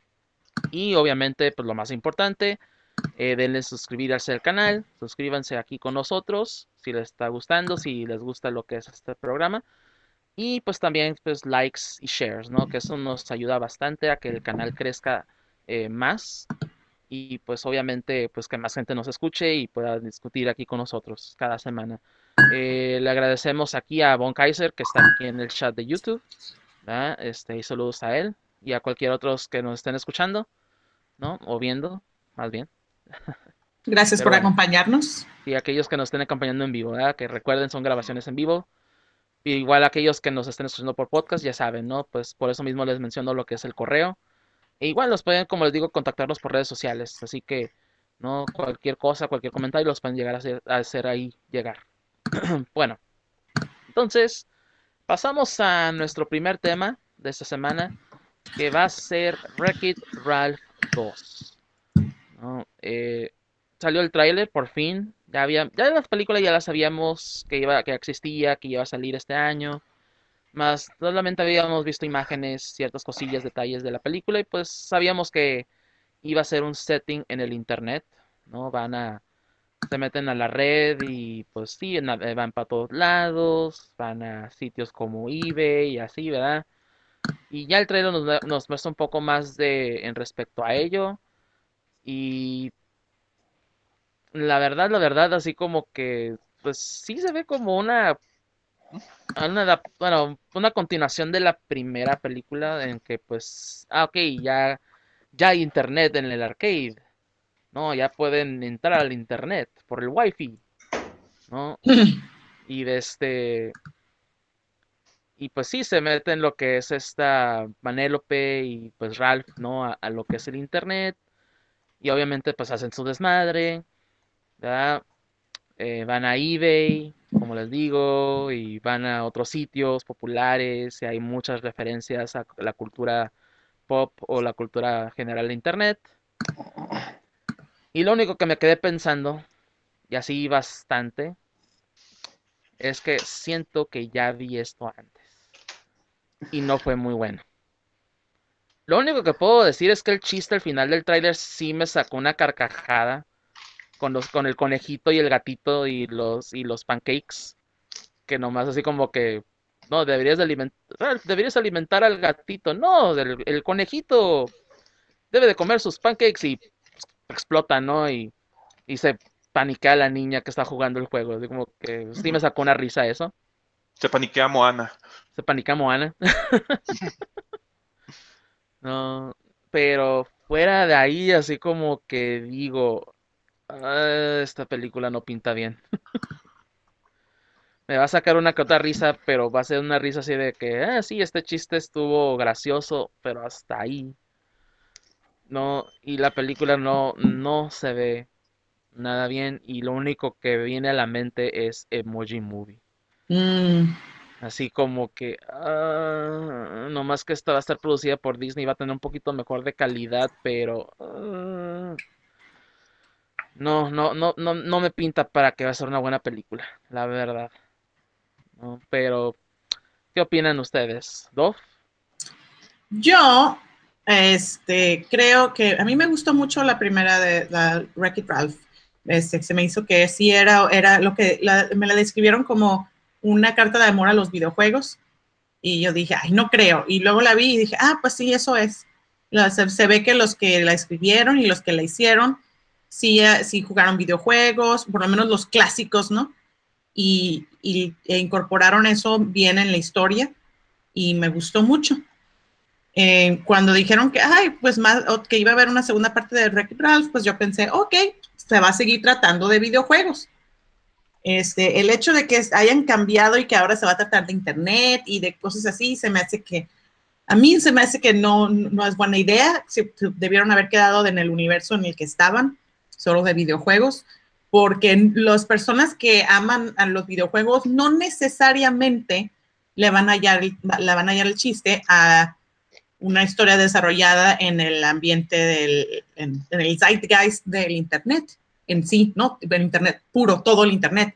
y obviamente pues lo más importante, eh, denle suscribirse al canal, suscríbanse aquí con nosotros si les está gustando, si les gusta lo que es este programa. Y pues también pues likes y shares, ¿no? Que eso nos ayuda bastante a que el canal crezca eh, más y pues obviamente pues que más gente nos escuche y pueda discutir aquí con nosotros cada semana. Eh, le agradecemos aquí a Von Kaiser que está aquí en el chat de YouTube, ¿verdad? Este, y saludos a él y a cualquier otros que nos estén escuchando, ¿no? O viendo, más bien. Gracias Pero por bueno, acompañarnos. y aquellos que nos estén acompañando en vivo, ¿verdad? Que recuerden son grabaciones en vivo. Y igual aquellos que nos estén escuchando por podcast ya saben, ¿no? Pues por eso mismo les menciono lo que es el correo. E igual nos pueden, como les digo, contactarnos por redes sociales. Así que, ¿no? Cualquier cosa, cualquier comentario los pueden llegar a hacer, a hacer ahí llegar. Bueno, entonces pasamos a nuestro primer tema de esta semana, que va a ser Wreck-It Ralph dos, ¿no? Eh, salió el tráiler por fin. Ya había, ya las películas ya las sabíamos que iba, que existía, que iba a salir este año. Más solamente habíamos visto imágenes, ciertas cosillas, detalles de la película y pues sabíamos que iba a ser un setting en el internet, ¿no? Van a, se meten a la red y pues sí, na- eh, van para todos lados, van a sitios como eBay y así, ¿verdad? Y ya el trailer nos, da- nos muestra un poco más de en respecto a ello. Y la verdad, la verdad, así como que, pues sí se ve como una, una, adap- bueno, una continuación de la primera película en que pues, ah, ok, ya, ya hay internet en el arcade, ¿no? Ya pueden entrar al internet por el wifi, ¿no? Y de este, y pues sí, se mete en lo que es esta Manélope y pues Ralph, ¿no? A, a lo que es el internet. Y obviamente pues hacen su desmadre, ¿verdad? Eh, van a eBay, como les digo, y van a otros sitios populares, y hay muchas referencias a la cultura pop o la cultura general de Internet. Y lo único que me quedé pensando, y así bastante, es que siento que ya vi esto antes, y no fue muy bueno. Lo único que puedo decir es que el chiste al final del tráiler sí me sacó una carcajada con los, con el conejito y el gatito y los, y los pancakes. Que nomás así como que, no, deberías de alimentar, deberías alimentar al gatito, no, el, el conejito debe de comer sus pancakes y explota, ¿no? Y, y se paniquea la niña que está jugando el juego, así como que sí me sacó una risa eso, Se paniquea Moana. se paniquea Moana, no, pero fuera de ahí así como que digo, "Ah, esta película no pinta bien". Me va a sacar una que otra risa, pero va a ser una risa así de que, ah, sí, este chiste estuvo gracioso, pero hasta ahí. No, y la película no, no se ve nada bien y lo único que viene a la mente es Emoji Movie. Mm, Así como que, ah, nomás que esta va a estar producida por Disney, va a tener un poquito mejor de calidad, pero ah, no, no, no, no, no me pinta para que va a ser una buena película, la verdad. ¿No? Pero, ¿qué opinan ustedes? ¿Dove? yo, este, creo que a mí me gustó mucho la primera de la Wreck-It Ralph. Este, se me hizo que sí era, era lo que la- me la describieron como una carta de amor a los videojuegos. Y yo dije, ay, no creo. Y luego la vi y dije, ah, pues sí, eso es. La- se, se ve que los que la escribieron y los que la hicieron, sí, eh, sí jugaron videojuegos, por lo menos los clásicos, ¿no? Y, y e incorporaron eso bien en la historia y me gustó mucho. Eh, cuando dijeron que, ay, pues más, o que iba a haber una segunda parte de Wreck-It Ralph, pues yo pensé, ok, se va a seguir tratando de videojuegos. Este, el hecho de que hayan cambiado y que ahora se va a tratar de internet y de cosas así, se me hace que, a mí se me hace que no, no es buena idea. Se, se debieron haber quedado en el universo en el que estaban, solo de videojuegos, porque las personas que aman a los videojuegos no necesariamente le van a hallar, le van a hallar el chiste a una historia desarrollada en el ambiente del, en, en el zeitgeist del Internet en sí, ¿no? El Internet puro, todo el Internet.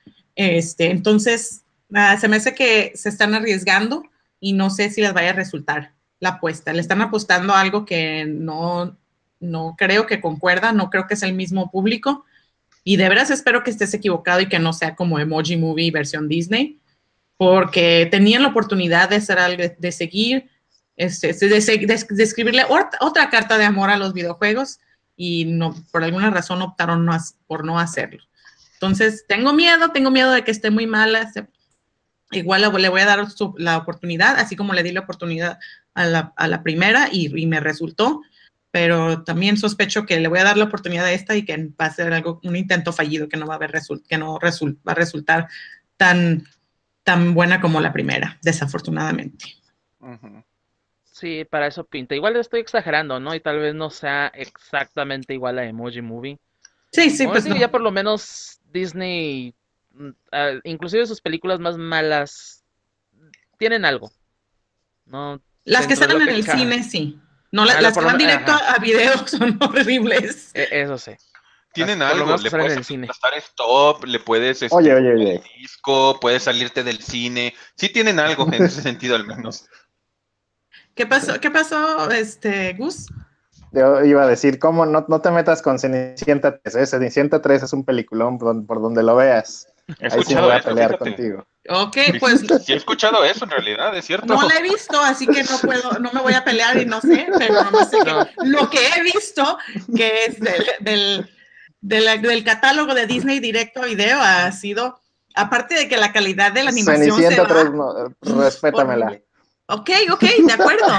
Este, entonces, uh, se me hace que se están arriesgando y no sé si les vaya a resultar la apuesta. Le están apostando a algo que no, no creo que concuerda, no creo que es el mismo público. Y de veras espero que estés equivocado y que no sea como Emoji Movie versión Disney, porque tenían la oportunidad de hacer algo, de, de seguir, este, de, de, de escribirle otra carta de amor a los videojuegos y no, por alguna razón optaron no, por no hacerlo. Entonces, tengo miedo, tengo miedo de que esté muy mala. Igual le voy a dar su, la oportunidad, así como le di la oportunidad a la, a la primera y, y, me resultó, pero también sospecho que le voy a dar la oportunidad a esta y que va a ser algo, un intento fallido, que no va a haber result, que no result, va a resultar tan, tan buena como la primera, desafortunadamente. Ujú. Sí, para eso pinta. Igual estoy exagerando, ¿no? Y tal vez no sea exactamente igual a Emoji Movie. Sí, sí, Como les pues digo, no. ya por lo menos Disney, mm, ah, inclusive sus películas más malas, tienen algo, ¿no? Las que Dentro de lo salen en que el cabe. cine, sí. No, Ah, la- las por que lo van menos, directo ajá, a, a video son horribles. e- eso sí. Las- Tienen por lo algo, menos que le salen puedes en el cine. aplastar stop, le puedes Oye, este, oye, quitar oye. el disco, puedes salirte del cine. Sí tienen algo en ese sentido al menos. ¿Qué pasó, qué pasó, este, Gus? Yo iba a decir, ¿cómo no, no te metas con Cenicienta tres? ¿eh? Cenicienta tres es un peliculón por, por donde lo veas. He Ahí sí me escuchado voy a eso, pelear fíjate. contigo. Ok, Sí, pues sí he escuchado eso en realidad, es cierto. no la he visto, así que no puedo, no me voy a pelear y no sé, pero nomás sé que No. lo que he visto, que es del, del, del, del catálogo de Disney directo a video, ha sido, aparte de que la calidad de la animación se Cenicienta tres, va no, respétamela. horrible. Ok, ok, de acuerdo.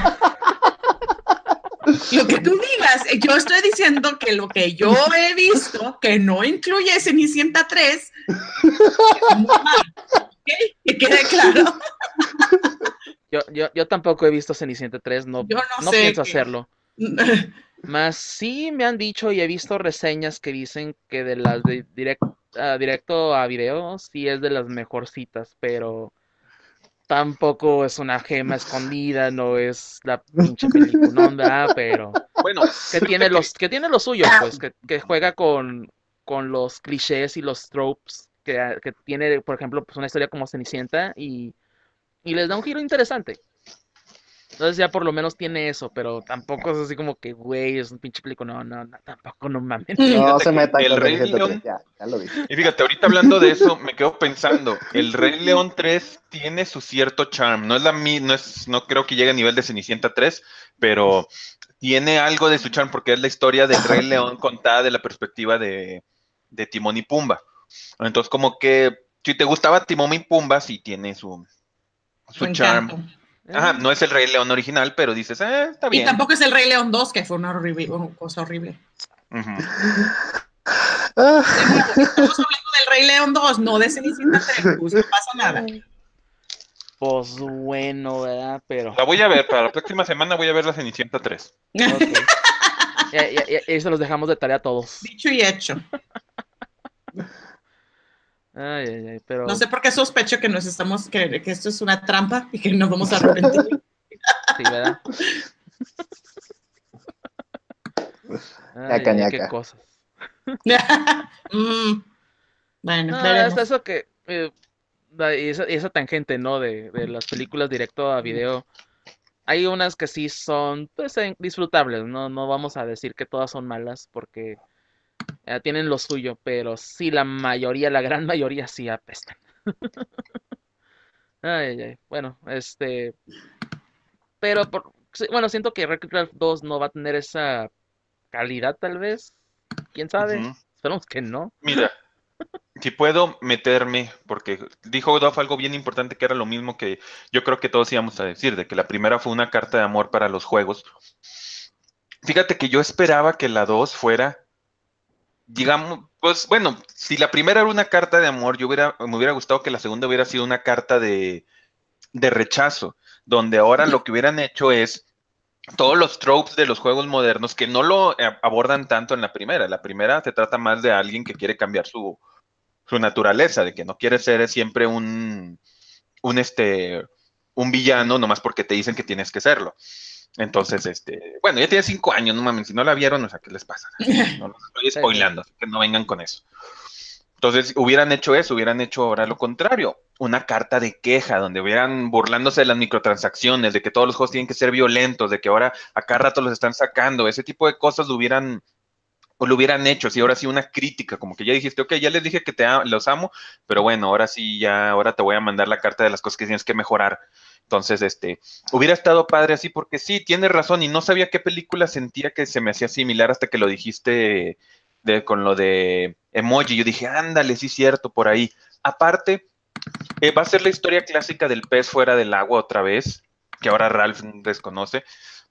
Lo que tú digas, yo estoy diciendo que lo que yo he visto, que no incluye Cenicienta tres, es muy mal. ¿Ok? Que quede claro. Yo, yo, yo tampoco he visto Cenicienta tres, no, Yo no no sé pienso qué. hacerlo. Más sí me han dicho y he visto reseñas que dicen que de las de direct, ah, directo a video sí es de las mejorcitas, pero tampoco es una gema escondida, no es la pinche peliculonda, pero Bueno, que fíjate tiene que los, que tiene lo suyo, pues, que, que juega con, con los clichés y los tropes que, que tiene, por ejemplo, pues una historia como Cenicienta y, y les da un giro interesante. Entonces ya por lo menos tiene eso, pero tampoco es así como que, güey, es un pinche película. No, no, no, tampoco, no mames. No fíjate se que metan el con Rey Cenicienta tres, León, ya, ya lo dije. y fíjate, ahorita hablando de eso, me quedo pensando, el Rey León tres tiene su cierto charm, no es la mi, no es, no creo que llegue a nivel de Cenicienta tres, pero tiene algo de su charm porque es la historia del Rey León contada de la perspectiva de, de Timón y Pumba. Entonces, como que si te gustaba Timón y Pumba, sí tiene su, Su su charm. encanto. Ajá, Eh, no es el Rey León original, pero dices, eh, está Y bien. tampoco es el Rey León dos, que fue una, horrible, una cosa horrible. Ujú. Ah, De nuevo, estamos hablando del Rey León dos, no de Cenicienta tres, pues no pasa nada. pues bueno, ¿verdad? Pero, La voy a ver, para la próxima semana voy a ver la Cenicienta tres. ok. Ya, ya, ya, eso los dejamos de tarea a todos. Dicho y hecho. Ay, ay, ay, No pero sé por qué sospecho que nos estamos, que, que esto es una trampa y que nos vamos a arrepentir. sí, ¿verdad? Ay, ñaca, ay, ay, qué ñaca. cosas. Mm, bueno, No, hasta veremos. eso que, eh, da- y esa, y esa tangente, ¿no? De, de las películas directo a video. Hay unas que sí son, pues, eh, disfrutables, ¿no? No vamos a decir que todas son malas porque eh, tienen lo suyo, pero sí la mayoría, la gran mayoría sí apestan. Ay, ay, ay. Bueno, este, pero por, sí, bueno, siento que Wreck-It dos no va a tener esa calidad tal vez. ¿Quién sabe? Ujú. Esperemos que no. Mira, si puedo meterme, porque dijo Duff algo bien importante que era lo mismo que yo creo que todos íbamos a decir, de que la primera fue una carta de amor para los juegos. Fíjate que yo esperaba que la dos fuera, digamos, pues bueno, si la primera era una carta de amor, yo hubiera, me hubiera gustado que la segunda hubiera sido una carta de, de rechazo, donde ahora lo que hubieran hecho es todos los tropes de los juegos modernos que no lo eh, abordan tanto en la primera. La primera se trata más de alguien que quiere cambiar su, su naturaleza, de que no quiere ser siempre un, un, este, un villano, nomás porque te dicen que tienes que serlo. Entonces, este, bueno, ya tiene cinco años, no mames, si no la vieron, o sea, ¿qué les pasa? No los estoy Sí, sí. spoilando, así que no vengan con eso. Entonces, hubieran hecho eso, hubieran hecho ahora lo contrario, una carta de queja, donde hubieran burlándose de las microtransacciones, de que todos los juegos tienen que ser violentos, de que ahora a cada rato los están sacando, ese tipo de cosas lo hubieran, o lo hubieran hecho, si ahora sí una crítica, como que ya dijiste, ok, ya les dije que te am- los amo, pero bueno, ahora sí, ya, ahora te voy a mandar la carta de las cosas que tienes que mejorar. Entonces, este, hubiera estado padre así, porque sí, tienes razón, y no sabía qué película sentía que se me hacía similar hasta que lo dijiste de, con lo de emoji. Yo dije, ándale, sí, cierto, por ahí. Aparte, eh, va a ser la historia clásica del pez fuera del agua otra vez, que ahora Ralph desconoce.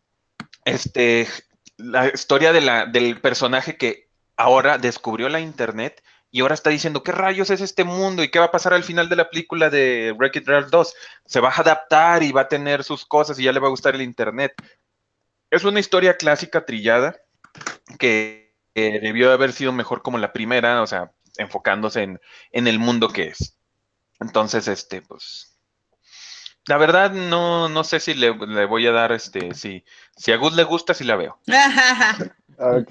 Este, la historia de la, del personaje que ahora descubrió la internet y ahora está diciendo, ¿qué rayos es este mundo? ¿Y qué va a pasar al final de la película de Wreck-It Ralph dos? Se va a adaptar y va a tener sus cosas y ya le va a gustar el internet. Es una historia clásica trillada que eh, debió haber sido mejor como la primera, o sea, enfocándose en, en el mundo que es. Entonces, este, pues, la verdad no, no sé si le, le voy a dar, este, si, si a Gus le gusta, si la veo. Ok.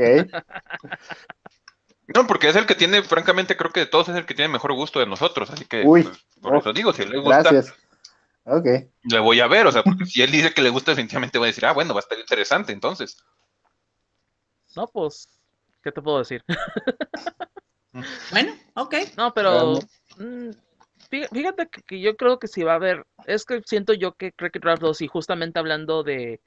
No, porque es el que tiene, francamente, creo que de todos es el que tiene mejor gusto de nosotros, así que, Uy, pues, por uf, eso digo, si le gusta, gracias. Ok. le voy a ver, o sea, porque si él dice que le gusta, definitivamente voy a decir, ah, bueno, va a estar interesante, entonces. no, pues, ¿qué te puedo decir? Bueno, ok. No, pero Realmente. mm, fí- fíjate que, que yo creo que sí va a haber, es que siento yo que Wreck-It Ralph dos, y justamente hablando de,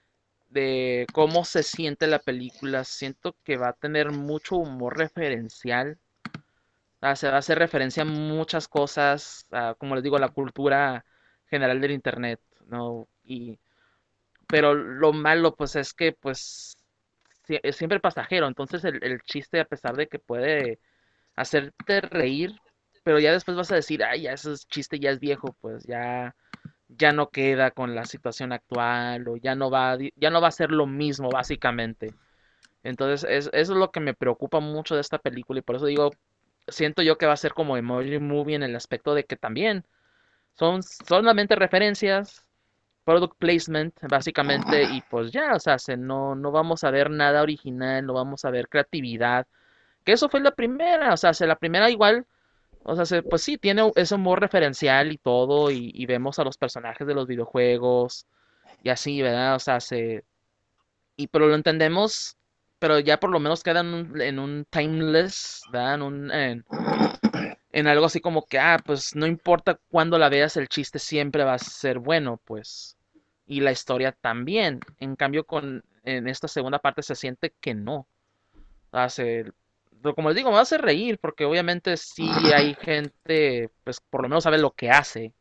de cómo se siente la película, siento que va a tener mucho humor referencial. Ah, se va a hacer referencia a muchas cosas, a, como les digo, a la cultura general del internet, ¿no? Y, pero lo malo, pues, es que, pues, sie- es siempre pasajero. Entonces, el, el chiste, a pesar de que puede hacerte reír, pero ya después vas a decir, ay, ya ese chiste ya es viejo, pues, ya, ya no queda con la situación actual, o ya no va, a di- ya no va a ser lo mismo, básicamente. Entonces, es, eso es lo que me preocupa mucho de esta película, y por eso digo, siento yo que va a ser como Emoji Movie en el aspecto de que también son solamente referencias, product placement, básicamente, y pues ya, o sea, se, no, no vamos a ver nada original, no vamos a ver creatividad, que eso fue la primera, o sea, se, la primera igual, o sea, se, pues sí, tiene ese humor referencial y todo, y, y vemos a los personajes de los videojuegos, y así, ¿verdad? O sea, se, y pero lo entendemos, pero ya por lo menos queda en un, en un timeless, ¿verdad? En un, en, en algo así como que, ah, pues no importa cuándo la veas, el chiste siempre va a ser bueno, pues. Y la historia también. En cambio, con en esta segunda parte se siente que no. Hace, pero como les digo, me hace reír, porque obviamente sí hay gente, pues por lo menos sabe lo que hace,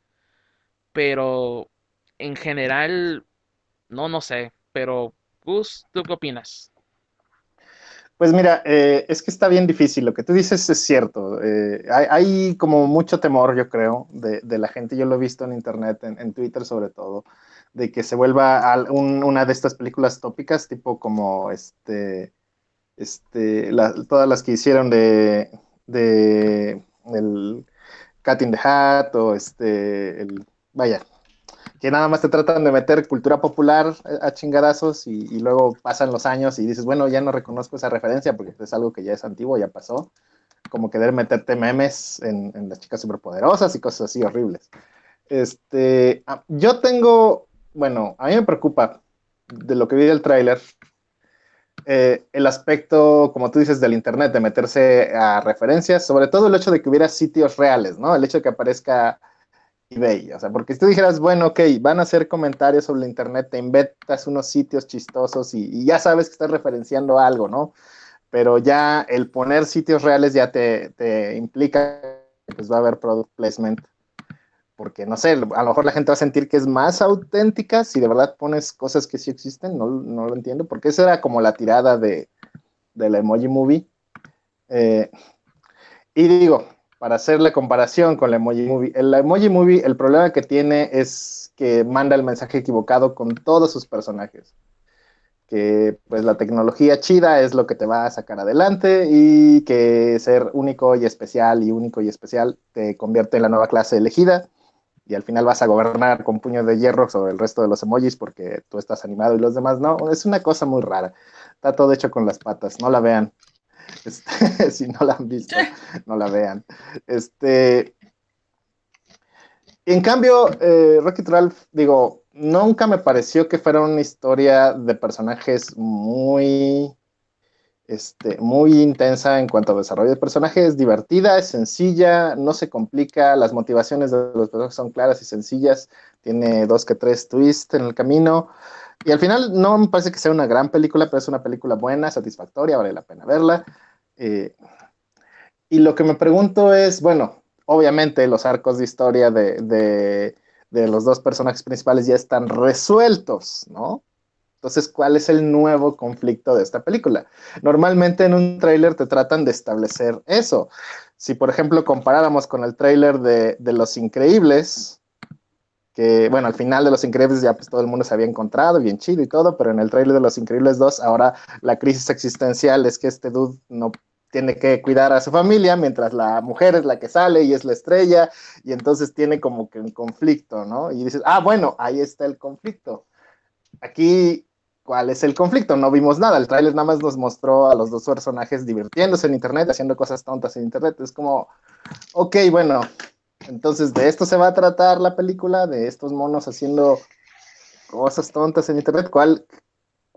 pero en general, no, no sé. Pero, Gus, ¿tú qué opinas? Pues mira, eh, es que está bien difícil. Lo que tú dices es cierto. Eh, hay, hay, como mucho temor, yo creo, de, de, la gente. Yo lo he visto en internet, en, en Twitter sobre todo, de que se vuelva a un, una de estas películas tópicas, tipo como este, este, la, todas las que hicieron de, de el Cat in the Hat o este, el, vaya, que nada más te tratan de meter cultura popular a chingadazos y, y, luego pasan los años y dices, bueno, ya no reconozco esa referencia porque es algo que ya es antiguo, ya pasó. Como querer meterte memes en, en las chicas superpoderosas y cosas así horribles. Este, yo tengo, bueno, a mí me preocupa de lo que vi del tráiler, eh, el aspecto, como tú dices, del internet, de meterse a referencias, sobre todo el hecho de que hubiera sitios reales, ¿no? El hecho de que aparezca eBay, o sea, porque si tú dijeras, bueno, ok, van a hacer comentarios sobre la internet, te inventas unos sitios chistosos y, y ya sabes que estás referenciando algo, ¿no? Pero ya el poner sitios reales ya te, te implica que pues va a haber product placement, porque no sé, a lo mejor la gente va a sentir que es más auténtica si de verdad pones cosas que sí existen, no, no lo entiendo, porque esa era como la tirada de, de la Emoji Movie. Eh, y digo, para hacer la comparación con la Emoji Movie, el Emoji Movie, el problema que tiene es que manda el mensaje equivocado con todos sus personajes. Que pues la tecnología chida es lo que te va a sacar adelante y que ser único y especial y único y especial te convierte en la nueva clase elegida y al final vas a gobernar con puño de hierro sobre el resto de los emojis porque tú estás animado y los demás no. Es una cosa muy rara. Está todo hecho con las patas. No la vean. Este, si no la han visto, no la vean. Este, en cambio, eh, Wreck-It Ralph, digo, nunca me pareció que fuera una historia de personajes muy, este, muy intensa en cuanto a desarrollo de personajes. Es divertida, es sencilla, no se complica, las motivaciones de los personajes son claras y sencillas, tiene dos que tres twists en el camino. Y al final no me parece que sea una gran película, pero es una película buena, satisfactoria, vale la pena verla. Eh, y lo que me pregunto es, bueno, obviamente los arcos de historia de, de, de los dos personajes principales ya están resueltos, ¿no? Entonces, ¿cuál es el nuevo conflicto de esta película? Normalmente en un tráiler te tratan de establecer eso. Si, por ejemplo, comparáramos con el tráiler de, de Los Increíbles, que, bueno, al final de Los Increíbles ya pues todo el mundo se había encontrado, bien chido y todo, pero en el tráiler de Los Increíbles dos, ahora la crisis existencial es que este dude no tiene que cuidar a su familia, mientras la mujer es la que sale y es la estrella, y entonces tiene como que un conflicto, ¿no? Y dices, ah, bueno, ahí está el conflicto. Aquí, ¿cuál es el conflicto? No vimos nada, el tráiler nada más nos mostró a los dos personajes divirtiéndose en internet, haciendo cosas tontas en internet, es como, ok, bueno, entonces de esto se va a tratar la película, de estos monos haciendo cosas tontas en internet, ¿cuál,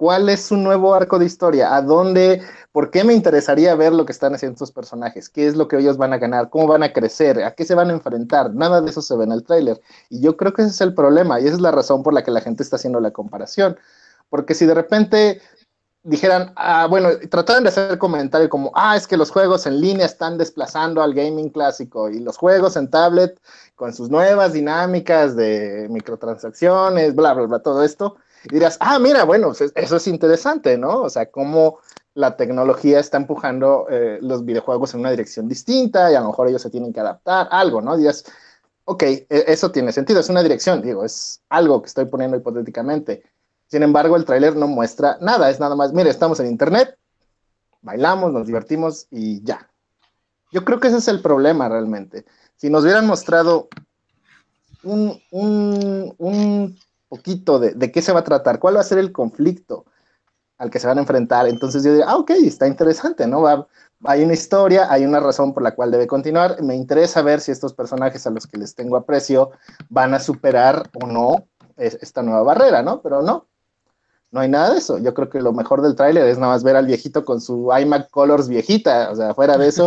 ¿cuál es su nuevo arco de historia? ¿A dónde? ¿Por qué me interesaría ver lo que están haciendo estos personajes? ¿Qué es lo que ellos van a ganar? ¿Cómo van a crecer? ¿A qué se van a enfrentar? Nada de eso se ve en el tráiler. Y yo creo que ese es el problema y esa es la razón por la que la gente está haciendo la comparación. Porque si de repente dijeran, ah, bueno, trataran de hacer comentario como, ah, es que los juegos en línea están desplazando al gaming clásico y los juegos en tablet con sus nuevas dinámicas de microtransacciones, bla, bla, bla, todo esto, y dirás, ah, mira, bueno, eso es interesante, ¿no? O sea, cómo la tecnología está empujando eh, los videojuegos en una dirección distinta y a lo mejor ellos se tienen que adaptar, algo, ¿no? Dirás, ok, eso tiene sentido, es una dirección, digo, es algo que estoy poniendo hipotéticamente. Sin embargo, el tráiler no muestra nada, es nada más, mire, estamos en internet, bailamos, nos divertimos y ya. Yo creo que ese es el problema realmente. Si nos hubieran mostrado un, un, un poquito de, de, qué se va a tratar, cuál va a ser el conflicto al que se van a enfrentar, entonces yo diría, ah, ok, está interesante, ¿no? Va, hay una historia, hay una razón por la cual debe continuar, me interesa ver si estos personajes a los que les tengo aprecio van a superar o no esta nueva barrera, ¿no? Pero no, no hay nada de eso. Yo creo que lo mejor del tráiler es nada más ver al viejito con su iMac Colors viejita. O sea, fuera de eso,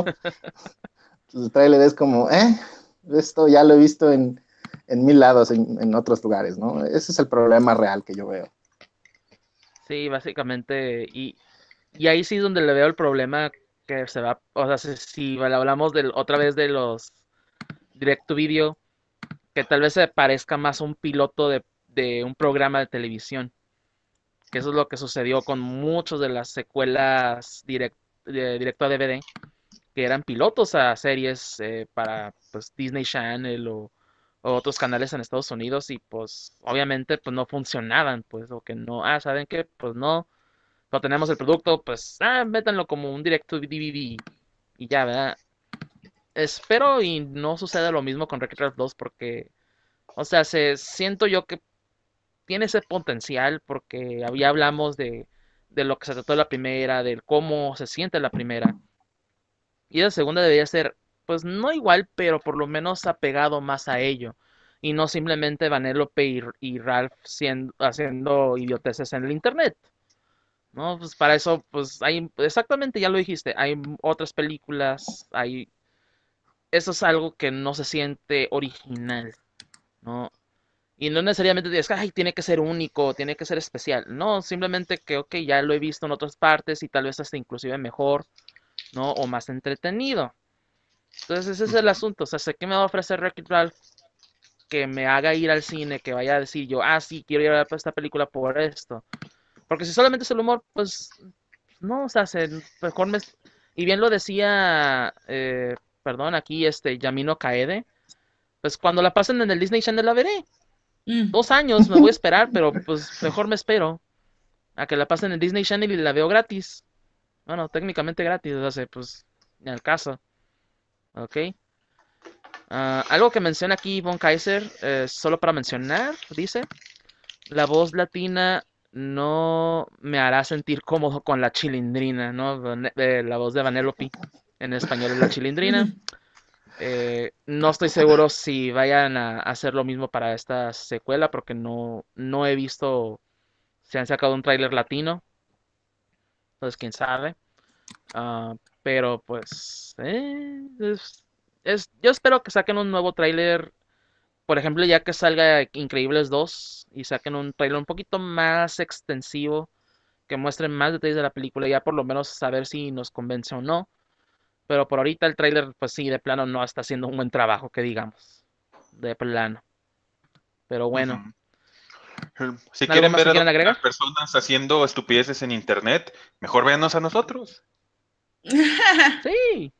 el tráiler es como, eh, esto ya lo he visto en, en mil lados, en, en otros lugares, ¿no? Ese es el problema real que yo veo. Sí, básicamente, y, y ahí sí es donde le veo el problema que se va, o sea, si, si hablamos del, otra vez de los direct to video, que tal vez se parezca más a un piloto de, de un programa de televisión, que eso es lo que sucedió con muchas de las secuelas direct, de, directo a D V D, que eran pilotos a series eh, para pues, Disney Channel o, o otros canales en Estados Unidos y pues obviamente pues no funcionaban, pues o que no, ah, ¿saben qué? Pues no, no tenemos el producto, pues ah, métanlo como un directo D V D y ya, ¿verdad? Espero y no suceda lo mismo con Wreck-It dos porque, o sea, se, siento yo que tiene ese potencial porque ya hablamos de, de lo que se trató de la primera, del cómo se siente la primera. Y la segunda debería ser, pues no igual, pero por lo menos apegado más a ello. Y no simplemente Vanellope y, y Ralph siendo, haciendo idioteces en el internet. ¿No? Pues para eso, pues hay, exactamente ya lo dijiste, hay otras películas, hay, eso es algo que no se siente original, ¿no? Y no necesariamente dices, ay, tiene que ser único, tiene que ser especial. No, simplemente que, ok, ya lo he visto en otras partes y tal vez hasta inclusive mejor, ¿no? O más entretenido. Entonces ese es el asunto. O sea, sé que me va a ofrecer Wreck-It Ralph que me haga ir al cine, que vaya a decir yo, ah, sí, quiero ir a ver esta película por esto. Porque si solamente es el humor, pues no, o sea, se, mejor me... Y bien lo decía, eh, perdón, aquí este Yamino Kaede, pues cuando la pasen en el Disney Channel la veré. Mm. Dos años me voy a esperar, pero pues mejor me espero a que la pasen en Disney Channel y la veo gratis. Bueno, técnicamente gratis, o sea, pues, ni al caso. ¿Ok? Ah, algo que menciona aquí Von Kaiser, eh, solo para mencionar, dice, la voz latina no me hará sentir cómodo con la chilindrina, ¿no? Vane- eh, la voz de Vanellope en español es la chilindrina. Eh, no estoy seguro si vayan a hacer lo mismo para esta secuela porque no, no he visto si han sacado un tráiler latino. Entonces, quién sabe. Ah, pero pues, eh, es, es- yo espero que saquen un nuevo tráiler. Por ejemplo, ya que salga Increíbles dos y saquen un tráiler un poquito más extensivo, que muestren más detalles de la película, ya por lo menos saber si nos convence o no. Pero por ahorita el tráiler, pues sí, de plano no está haciendo un buen trabajo, que digamos. De plano. Pero bueno, Ujú. Si ¿algo quieren más ver que a quieran agregar? otras personas haciendo estupideces en internet, mejor véanos a nosotros. Sí.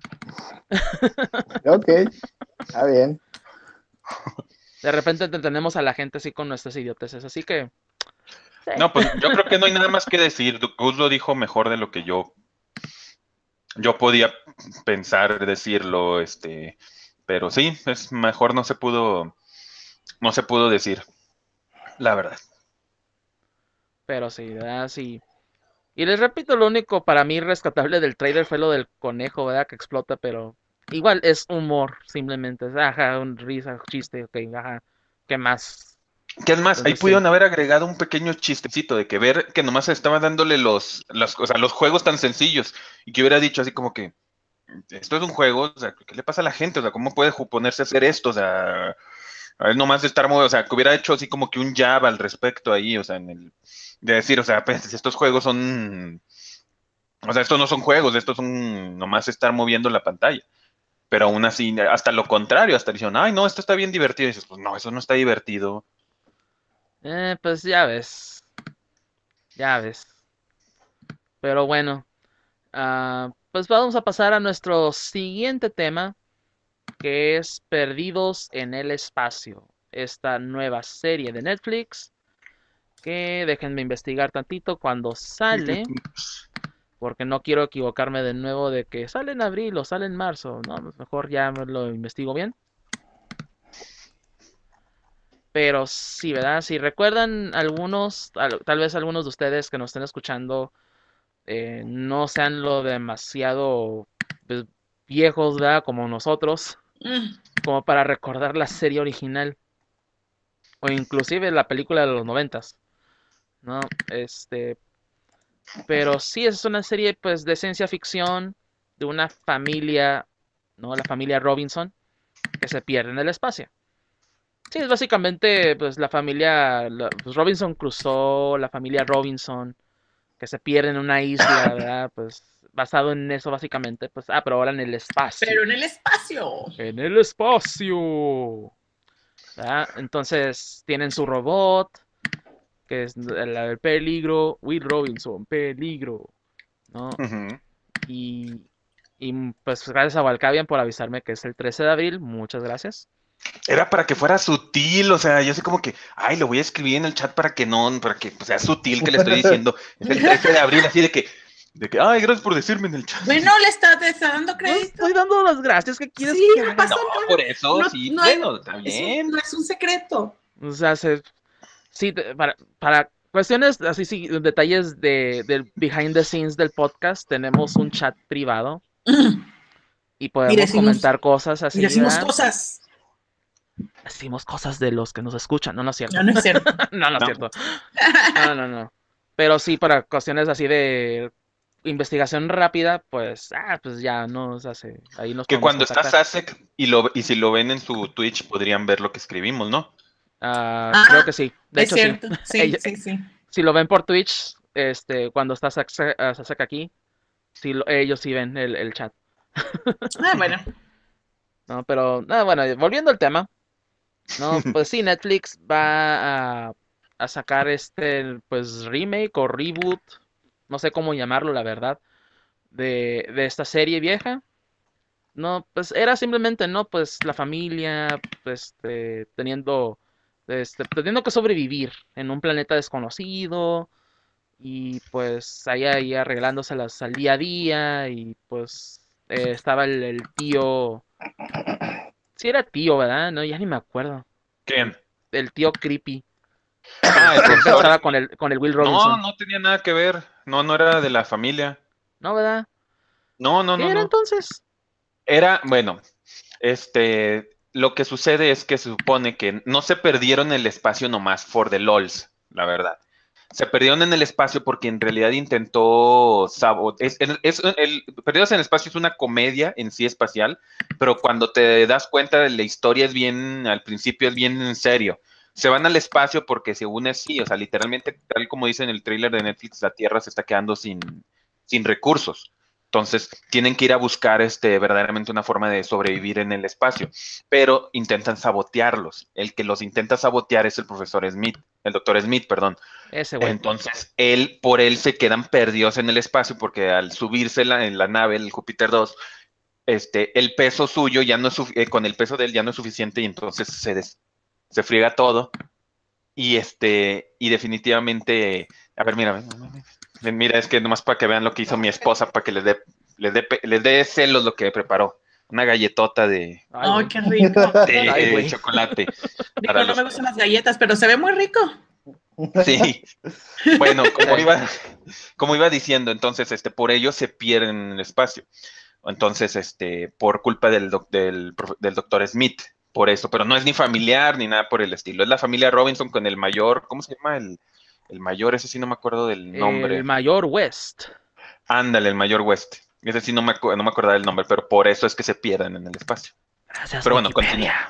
Ok, está bien. De repente entretenemos a la gente así con nuestras idioteces. Así que, sí. No, pues yo creo que no hay nada más que decir. Gus lo dijo mejor de lo que yo, yo podía pensar, decirlo, este, pero sí, es mejor no se pudo, no se pudo decir, la verdad. Pero sí, ¿verdad? Sí. Y les repito, lo único para mí rescatable del trailer fue lo del conejo, ¿verdad? Que explota, pero igual es humor, simplemente. Es, ajá, un risa, chiste, ok, ajá. ¿Qué más? Que es más, ahí Entonces, sí. pudieron haber agregado un pequeño chistecito de que ver que nomás estaba dándole los, los, o sea, los juegos tan sencillos y que hubiera dicho así como que esto es un juego, o sea, ¿qué le pasa a la gente? O sea, ¿cómo puede ju- ponerse a hacer esto? O sea, a ver, nomás de estar, mo- o sea, que hubiera hecho así como que un jab al respecto ahí, o sea, en el, de decir, o sea, pues estos juegos son, o sea, estos no son juegos, estos son nomás estar moviendo la pantalla. Pero aún así, hasta lo contrario, hasta dicen, ay, no, esto está bien divertido. Y dices, pues no, eso no está divertido. Eh, pues ya ves, ya ves. Pero bueno, ah, pues vamos a pasar a nuestro siguiente tema, que es Perdidos en el Espacio. Esta nueva serie de Netflix, que déjenme investigar tantito cuando sale, porque no quiero equivocarme de nuevo de que sale en abril o sale en marzo. No, pues mejor ya me lo investigo bien. Pero sí, ¿verdad? Si recuerdan algunos, tal, tal vez algunos de ustedes que nos estén escuchando eh, no sean lo demasiado pues, viejos, ¿verdad? Como nosotros, Mm. como para recordar la serie original o inclusive la película de los noventas, ¿no? Este, pero sí es una serie pues de ciencia ficción de una familia, ¿no? La familia Robinson que se pierde en el espacio. Sí, es básicamente pues la familia la- pues, Robinson Crusoe, la familia Robinson que se pierde en una isla, ¿verdad? Pues basado en eso básicamente, pues ah, pero ahora en el espacio. Pero en el espacio. En el espacio. ¿Verdad? Entonces tienen su robot, que es el, el peligro, Will Robinson, peligro, ¿no? Ujú. Y, y pues gracias a Valkavian por avisarme que es el trece de abril, muchas gracias. Era para que fuera sutil, o sea, yo sé como que, ay, lo voy a escribir en el chat para que no, para que pues, sea sutil que le estoy diciendo. Es el trece de abril, así de que, de que, ay, gracias por decirme en el chat. Bueno, le está, te está dando Pues crédito. estoy dando las gracias, ¿qué quieres Sí, que no haga? pasa No, nada. por eso, No, sí, no hay, bueno, está es un- bien. no es un secreto. O sea, se- sí, te- para, para cuestiones así, sí, detalles de, del behind the scenes del podcast, tenemos un chat privado y Y podemos decimos, comentar cosas y así, decimos ¿verdad? cosas. Decimos cosas de los que nos escuchan, no, no es No, cierto. no es cierto. No, no es No, cierto. No, no, no. Pero sí, para cuestiones así de investigación rápida, pues, ah, pues ya nos hace, ahí nos que podemos cuando está contactar. Sasek y, lo, y si lo ven en su Twitch podrían ver lo que escribimos, ¿no? Ah, creo Ah, que sí. De es hecho, sí. cierto. Sí, Ella- sí, sí. si lo ven por Twitch, este, cuando está Sasek ah, Sasek aquí, sí lo- ellos sí ven el, el chat. Ah, bueno. No, pero, nada, bueno, volviendo al tema, no, pues sí, Netflix va a, a sacar este, pues, remake o reboot, no sé cómo llamarlo, la verdad, de, de esta serie vieja. No, pues era simplemente, ¿no? Pues la familia, pues, este, teniendo, este, teniendo que sobrevivir en un planeta desconocido y pues ahí, ahí arreglándoselas al día a día y pues eh, estaba el, el tío, sí era tío, ¿verdad? No, ya ni me acuerdo. ¿Quién? El tío creepy Ah, que el siempre profesor estaba con Smith. el, con el Will No, Robinson. no tenía nada que ver. No, no era de la familia. ¿No, verdad? No, no, ¿Qué no, era no. entonces? Era, bueno, este, lo que sucede es que se supone que no se perdieron el espacio nomás for the lols, la verdad. Se perdieron en el espacio porque en realidad intentó sabo- es, es- es- el Perdidos en el espacio es una comedia en sí espacial, pero cuando te das cuenta de la historia es bien, al principio es bien en serio. Se van al espacio porque según es sí, o sea, literalmente, tal como dice en el tráiler de Netflix, la Tierra se está quedando sin, sin recursos. Entonces, tienen que ir a buscar este, verdaderamente una forma de sobrevivir en el espacio, pero intentan sabotearlos. El que los intenta sabotear es el profesor Smith, el doctor Smith, perdón. Ese güey. Entonces, él, por él se quedan perdidos en el espacio porque al subirse la- en la nave, el Júpiter dos, este, el peso suyo ya no es, suf- eh, con el peso de él ya no es suficiente y entonces se, des- se friega todo. Y este, y definitivamente, a ver, mira, ven, mira, es que nomás para que vean lo que hizo mi esposa, para que les dé, les dé, pe- les dé celos lo que preparó. Una galletota de, Ay, Ay, güey. qué rico. de, Ay, eh, güey. chocolate para Digo, no los. me gustan las galletas, pero se ve muy rico. Sí, bueno, como Sí. iba, como iba diciendo, entonces, este, por ello se pierden en el espacio. Entonces, este, por culpa del, doc- del, profe- del doctor Smith. por eso, pero no es ni familiar ni nada por el estilo. Es la familia Robinson con el mayor, ¿cómo se llama? El, el mayor, ese sí no me acuerdo del nombre. El mayor West. Ándale, el mayor West. Ese sí no me, acu- no me acordaba del nombre, pero por eso es que se pierden en el espacio. Gracias, Pero bueno, Wikipedia.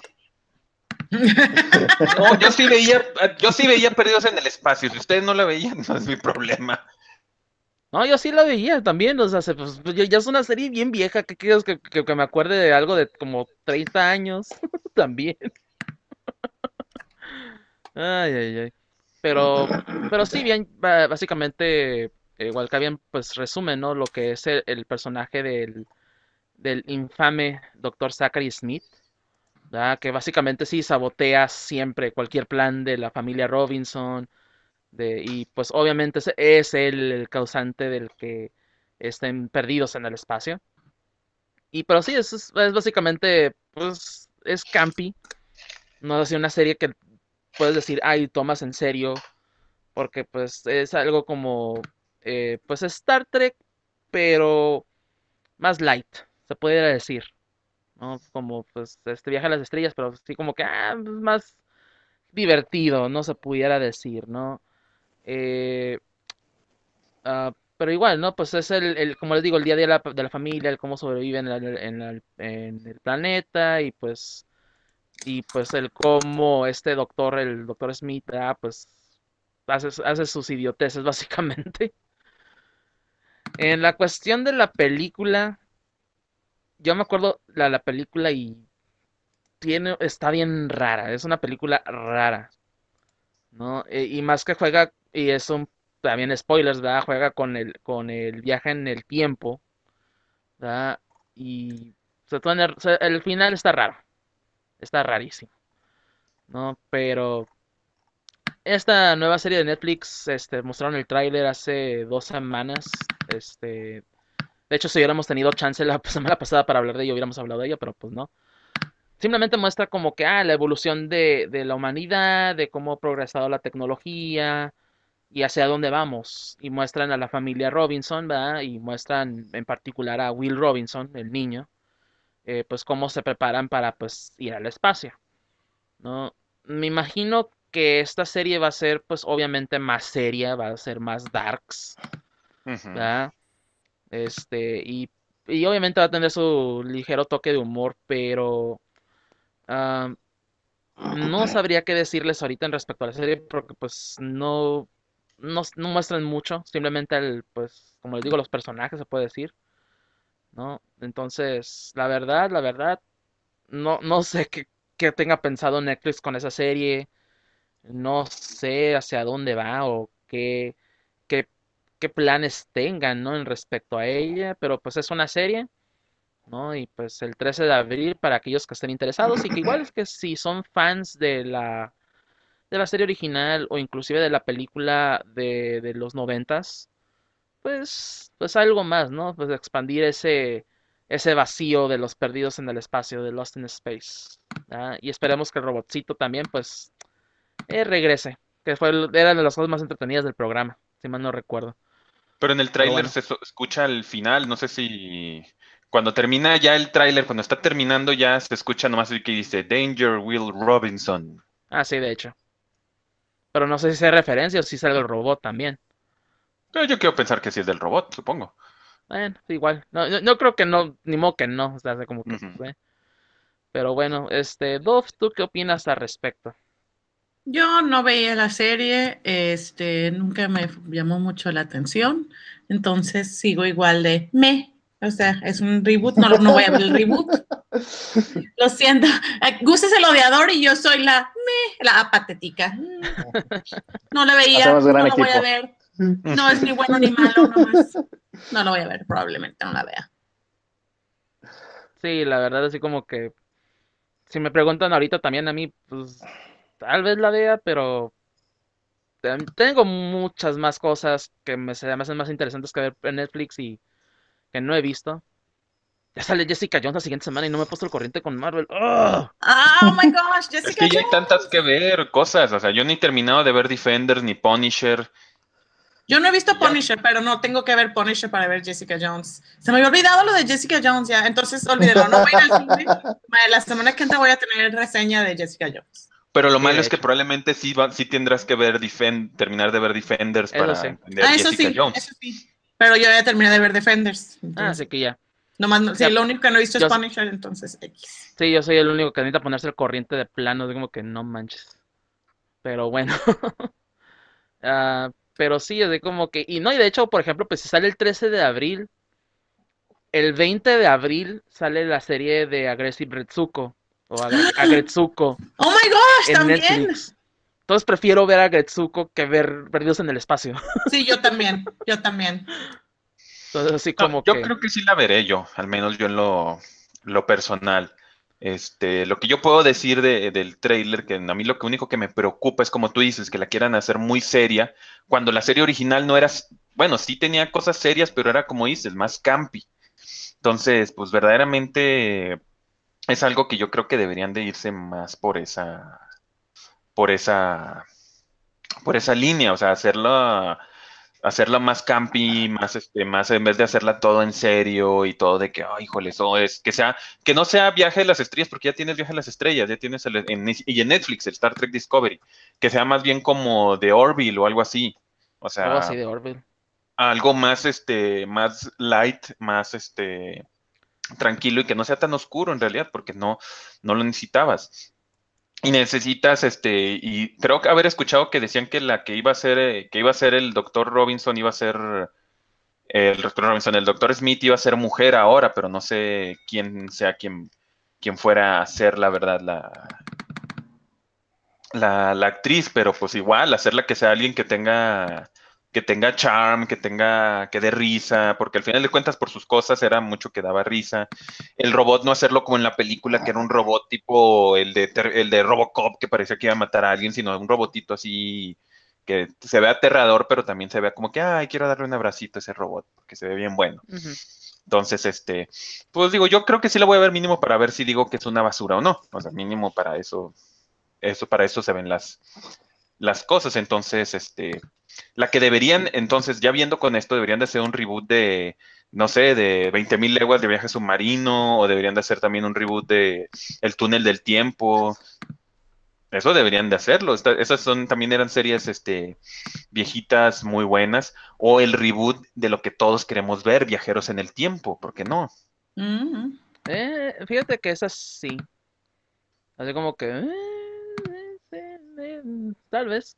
No, yo sí veía, yo sí veía Perdidos en el Espacio. Si ustedes no la veían, no es mi problema. No, yo sí la veía también, o sea, se- pues, pues, ya ya es una serie bien vieja, ¿qué quieres que, que, que me acuerde de algo de como treinta años? También. Ay, ay, ay. Pero, pero sí, bien, ba- básicamente, eh, igual que bien, pues resume, ¿no? Lo que es el, el personaje del, del infame doctor Zachary Smith, ¿verdad? Que básicamente sí sabotea siempre cualquier plan de la familia Robinson, de, y pues obviamente es, es él el causante del que estén perdidos en el espacio. Y pero sí, es, es, es básicamente, pues, es campy, no es así una serie que puedes decir, ay, tomas en serio, porque pues es algo como, eh, pues Star Trek, pero más light, se pudiera decir, ¿no? Como pues este viaje a las estrellas, pero sí como que, ah, pues, más divertido, no se pudiera decir, ¿no? Eh, ah, pero igual, ¿no? Pues es el, el, como les digo, el día a día de la, de la familia, el cómo sobreviven en, el- en el en el planeta y pues y pues el cómo este doctor, el doctor Smith, ah, pues hace, hace sus idioteces básicamente. En la cuestión de la película, yo me acuerdo la, la película y tiene, está bien rara, es una película rara, ¿no? E- y más que juega, y es un, también spoilers, ¿verdad? Juega con el, con el viaje en el tiempo, ¿verdad? Y se pone- se- el final está raro, está rarísimo, ¿no? Pero esta nueva serie de Netflix, este, mostraron el tráiler hace dos semanas. Este, de hecho, si hubiéramos tenido chance la semana pasada para hablar de ello, hubiéramos hablado de ello, pero pues no. Simplemente muestra como que, ah, la evolución de, de la humanidad, de cómo ha progresado la tecnología y hacia dónde vamos. Y muestran a la familia Robinson, ¿verdad? Y muestran en particular a Will Robinson, el niño, eh, pues cómo se preparan para, pues, ir al espacio, ¿no? Me imagino que esta serie va a ser, pues, obviamente más seria, va a ser más darks, Ujú. ¿verdad? Este, y, y obviamente va a tener su ligero toque de humor, pero ah, no sabría qué decirles ahorita en respecto a la serie, porque pues no, no, no muestran mucho, simplemente el, pues, como les digo, los personajes se puede decir, ¿no? Entonces, la verdad, la verdad, no, no sé qué, qué tenga pensado Netflix con esa serie. No sé hacia dónde va o qué, qué, qué planes tengan, ¿no? En respecto a ella, pero pues es una serie, ¿no? Y pues el trece de abril para aquellos que estén interesados y que igual es que si son fans de la, de la serie original o inclusive de la película de, de los noventas, pues, pues algo más, ¿no? Pues expandir ese, ese vacío de los perdidos en el espacio, de Lost in Space. ¿Ah? Y esperemos que el robotcito también, pues eh, regrese, que fue el- era de las cosas más entretenidas del programa, si mal no recuerdo. Pero en el Pero tráiler bueno, se so- escucha el final, no sé si cuando termina ya el tráiler, cuando está terminando ya se escucha nomás el que dice Danger Will Robinson. ah, sí, de hecho. Pero no sé si sea referencia o si sale el robot también. Pero yo quiero pensar que sí es del robot, supongo. Bueno, igual. No, yo, yo creo que no, ni modo que no. O sea, hace como que, Ujú. pues, eh. Pero bueno, este, Dove, ¿tú qué opinas al respecto? Yo no veía la serie, este, nunca me llamó mucho la atención, entonces sigo igual de me, o sea, es un reboot, no, no voy a ver el reboot, lo siento, Gus es el odiador y yo soy la me, la apatética. No la veía, Hacemos gran no lo voy a equipo. ver, no es ni bueno ni malo, nomás, no lo voy a ver, probablemente no la vea. Sí, la verdad, así como que, si me preguntan ahorita también a mí, pues, tal vez la vea, pero tem- tengo muchas más cosas que me, se me hacen más interesantes que ver en Netflix y que no he visto. Ya sale Jessica Jones la siguiente semana y no me he puesto al corriente con Marvel. ¡Ugh! Oh my gosh, Es Jessica que ya hay tantas Jones. que ver cosas, o sea, yo ni he terminado de ver Defenders ni Punisher. Yo no he visto Y ya. Punisher, pero no tengo que ver Punisher para ver Jessica Jones. Se me había olvidado lo de Jessica Jones ya, entonces olvídelo, no voy a ir al cine. La semana que entra voy a tener reseña de Jessica Jones. Pero lo Sí, malo de es que hecho. probablemente sí, va- sí tendrás que ver Defend, terminar de ver Defenders Eso para sí. entender Ah, eso Jessica sí, Jones. eso sí. Pero yo ya terminé de ver Defenders. Ah, así Entonces, que ya. nomás, no- sí, Ya, lo único que no he visto es yo, Punisher, entonces X. sí, yo soy el único que necesita ponerse al corriente de plano, es como que no manches. Pero bueno. Ah, pero sí, es de como que. Y no, y de hecho, por ejemplo, pues si sale el trece de abril, el veinte de abril sale la serie de Aggressive Retsuko o Agre- Agretsuko Oh my gosh, en también. Netflix. Entonces prefiero ver a Agretsuko que ver Perdidos en el Espacio. Sí, yo también, yo también. Entonces así No, como yo que. creo que sí la veré yo, al menos yo en lo, lo personal. Este, lo que yo puedo decir de- del tráiler, que a mí lo que único que me preocupa es como tú dices, que la quieran hacer muy seria, cuando la serie original no era, s- bueno, sí tenía cosas serias, pero era como dices, más campi. Entonces, pues verdaderamente es algo que yo creo que deberían de irse más por esa, por esa, por esa línea, o sea, hacerla hacerla más campi, más este, más en vez de hacerla todo en serio y todo de que, ay, híjole, eso es, que sea, que no sea Viaje de las Estrellas, porque ya tienes Viaje de las Estrellas, ya tienes el, en, y en Netflix el Star Trek Discovery, que sea más bien como The Orville o algo así, o Algo así sea, de Orville. algo más, este, más light, más, este, tranquilo y que no sea tan oscuro en realidad, porque no, no lo necesitabas. Y necesitas, este, y creo que haber escuchado que decían que la que iba a ser, eh, que iba a ser el doctor Robinson iba a ser el doctor Robinson, el doctor Smith iba a ser mujer ahora, pero no sé quién sea quien, quien fuera a ser la verdad la, la, la actriz, pero pues igual, hacerla que sea alguien que tenga, que tenga charm, que tenga, que dé risa, porque al final de cuentas por sus cosas era mucho que daba risa. El robot no hacerlo como en la película, que era un robot tipo el de, Ter- el de Robocop, que parecía que iba a matar a alguien, sino un robotito así que se ve aterrador, pero también se ve como que, ay, quiero darle un abracito a ese robot, porque se ve bien bueno. Ujú. Entonces, este, pues digo, yo creo que sí la voy a ver mínimo para ver si digo que es una basura o no. O sea, mínimo para eso, eso, para eso se ven las, las cosas. Entonces, este, la que deberían, entonces, ya viendo con esto, deberían de hacer un reboot de, no sé, de veinte mil leguas de viaje submarino, o deberían de hacer también un reboot de El túnel del tiempo. Eso deberían de hacerlo. Esta- esas son, también eran series, este, viejitas muy buenas, o el reboot de lo que todos queremos ver, Viajeros en el Tiempo, ¿por qué no? Mm. Eh, fíjate que esas sí. Así como que. eh, eh, eh, eh, tal vez.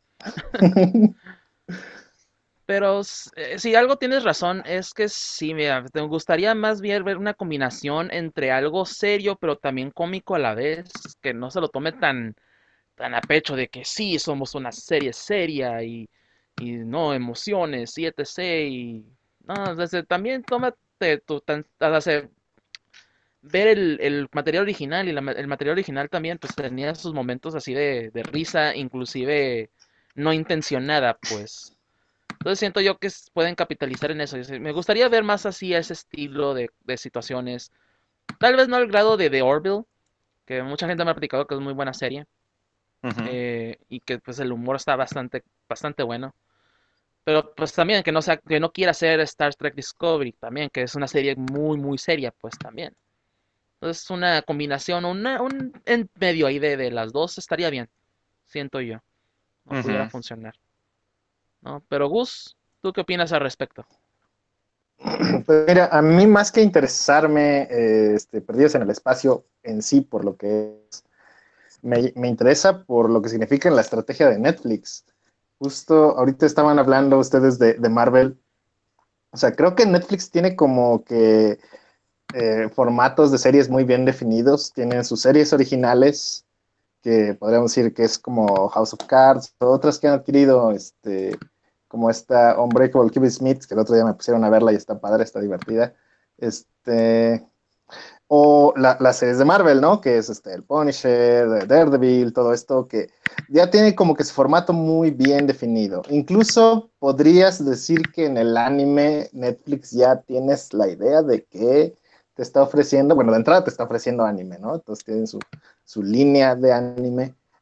Pero s- eh, si algo tienes razón, es que sí, mira, te gustaría más bien ver una combinación entre algo serio, pero también cómico a la vez, que no se lo tome tan, tan a pecho de que sí, somos una serie seria y, y no emociones y etcétera. Y no, desde, también tómate tu tan, o sea, ver el, el material original y la ma- el material original también pues tenía sus momentos así de, de risa, inclusive no intencionada, pues. Entonces siento yo que s- pueden capitalizar en eso. Me gustaría ver más así ese estilo de, de situaciones. Tal vez no al grado de The Orville, que mucha gente me ha platicado que es muy buena serie. Ujú, eh, y que pues el humor está bastante, bastante bueno. Pero pues también que no sea, que no quiera ser Star Trek Discovery también, que es una serie muy, muy seria, pues también. Entonces una combinación, una, un en medio ahí de, de las dos estaría bien, siento yo. No pudiera ujú. funcionar, ¿no? Pero Gus, ¿tú qué opinas al respecto? Pues mira, a mí más que interesarme, eh, este, Perdidos en el Espacio en sí, por lo que es, me, me interesa por lo que significa en la estrategia de Netflix. Justo ahorita estaban hablando ustedes de, de Marvel. O sea, creo que Netflix tiene como que eh, formatos de series muy bien definidos. Tienen sus series originales, que podríamos decir que es como House of Cards, otras que han adquirido, este, como esta Unbreakable Kimmy Smith, que el otro día me pusieron a verla y está padre, está divertida. Este, o la, las series de Marvel, ¿no? Que es este, el Punisher, Daredevil, todo esto, que ya tiene como que su formato muy bien definido. Incluso podrías decir que en el anime Netflix ya tienes la idea de que te está ofreciendo, bueno, de entrada te está ofreciendo anime, ¿no? Entonces tienen su, su línea de anime.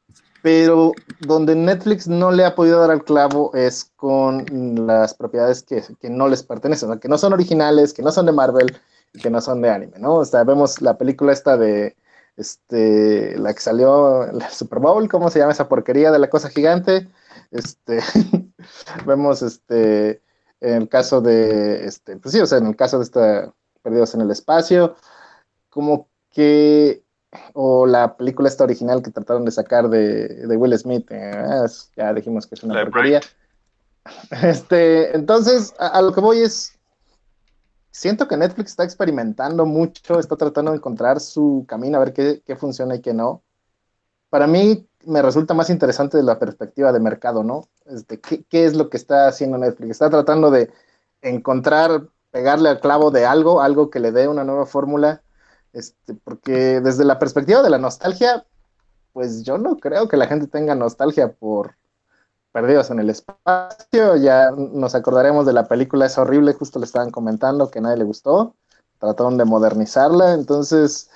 pero donde Netflix no le ha podido dar al clavo es con las propiedades que, que no les pertenecen, ¿no? Que no son originales, que no son de Marvel, que no son de anime, ¿no? O sea, vemos la película esta de, este, la que salió en el Super Bowl, ¿cómo se llama esa porquería de la cosa gigante? Este, vemos, este, en el caso de, este, pues sí, o sea, en el caso de esta Perdidos en el Espacio, como que o la película esta original que trataron de sacar de, de Will Smith, eh, ya dijimos que es una La de porquería. Este, entonces, a, a, lo que voy es, siento que Netflix está experimentando mucho, está tratando de encontrar su camino, a ver qué, qué funciona y qué no. Para mí me resulta más interesante de la perspectiva de mercado, ¿no? Este, ¿qué, ¿Qué es lo que está haciendo Netflix? Está tratando de encontrar, pegarle al clavo de algo, algo que le dé una nueva fórmula, este, porque desde la perspectiva de la nostalgia, pues yo no creo que la gente tenga nostalgia por Perdidos en el Espacio. Ya nos acordaremos de la película esa horrible, justo le estaban comentando que a nadie le gustó, trataron de modernizarla, entonces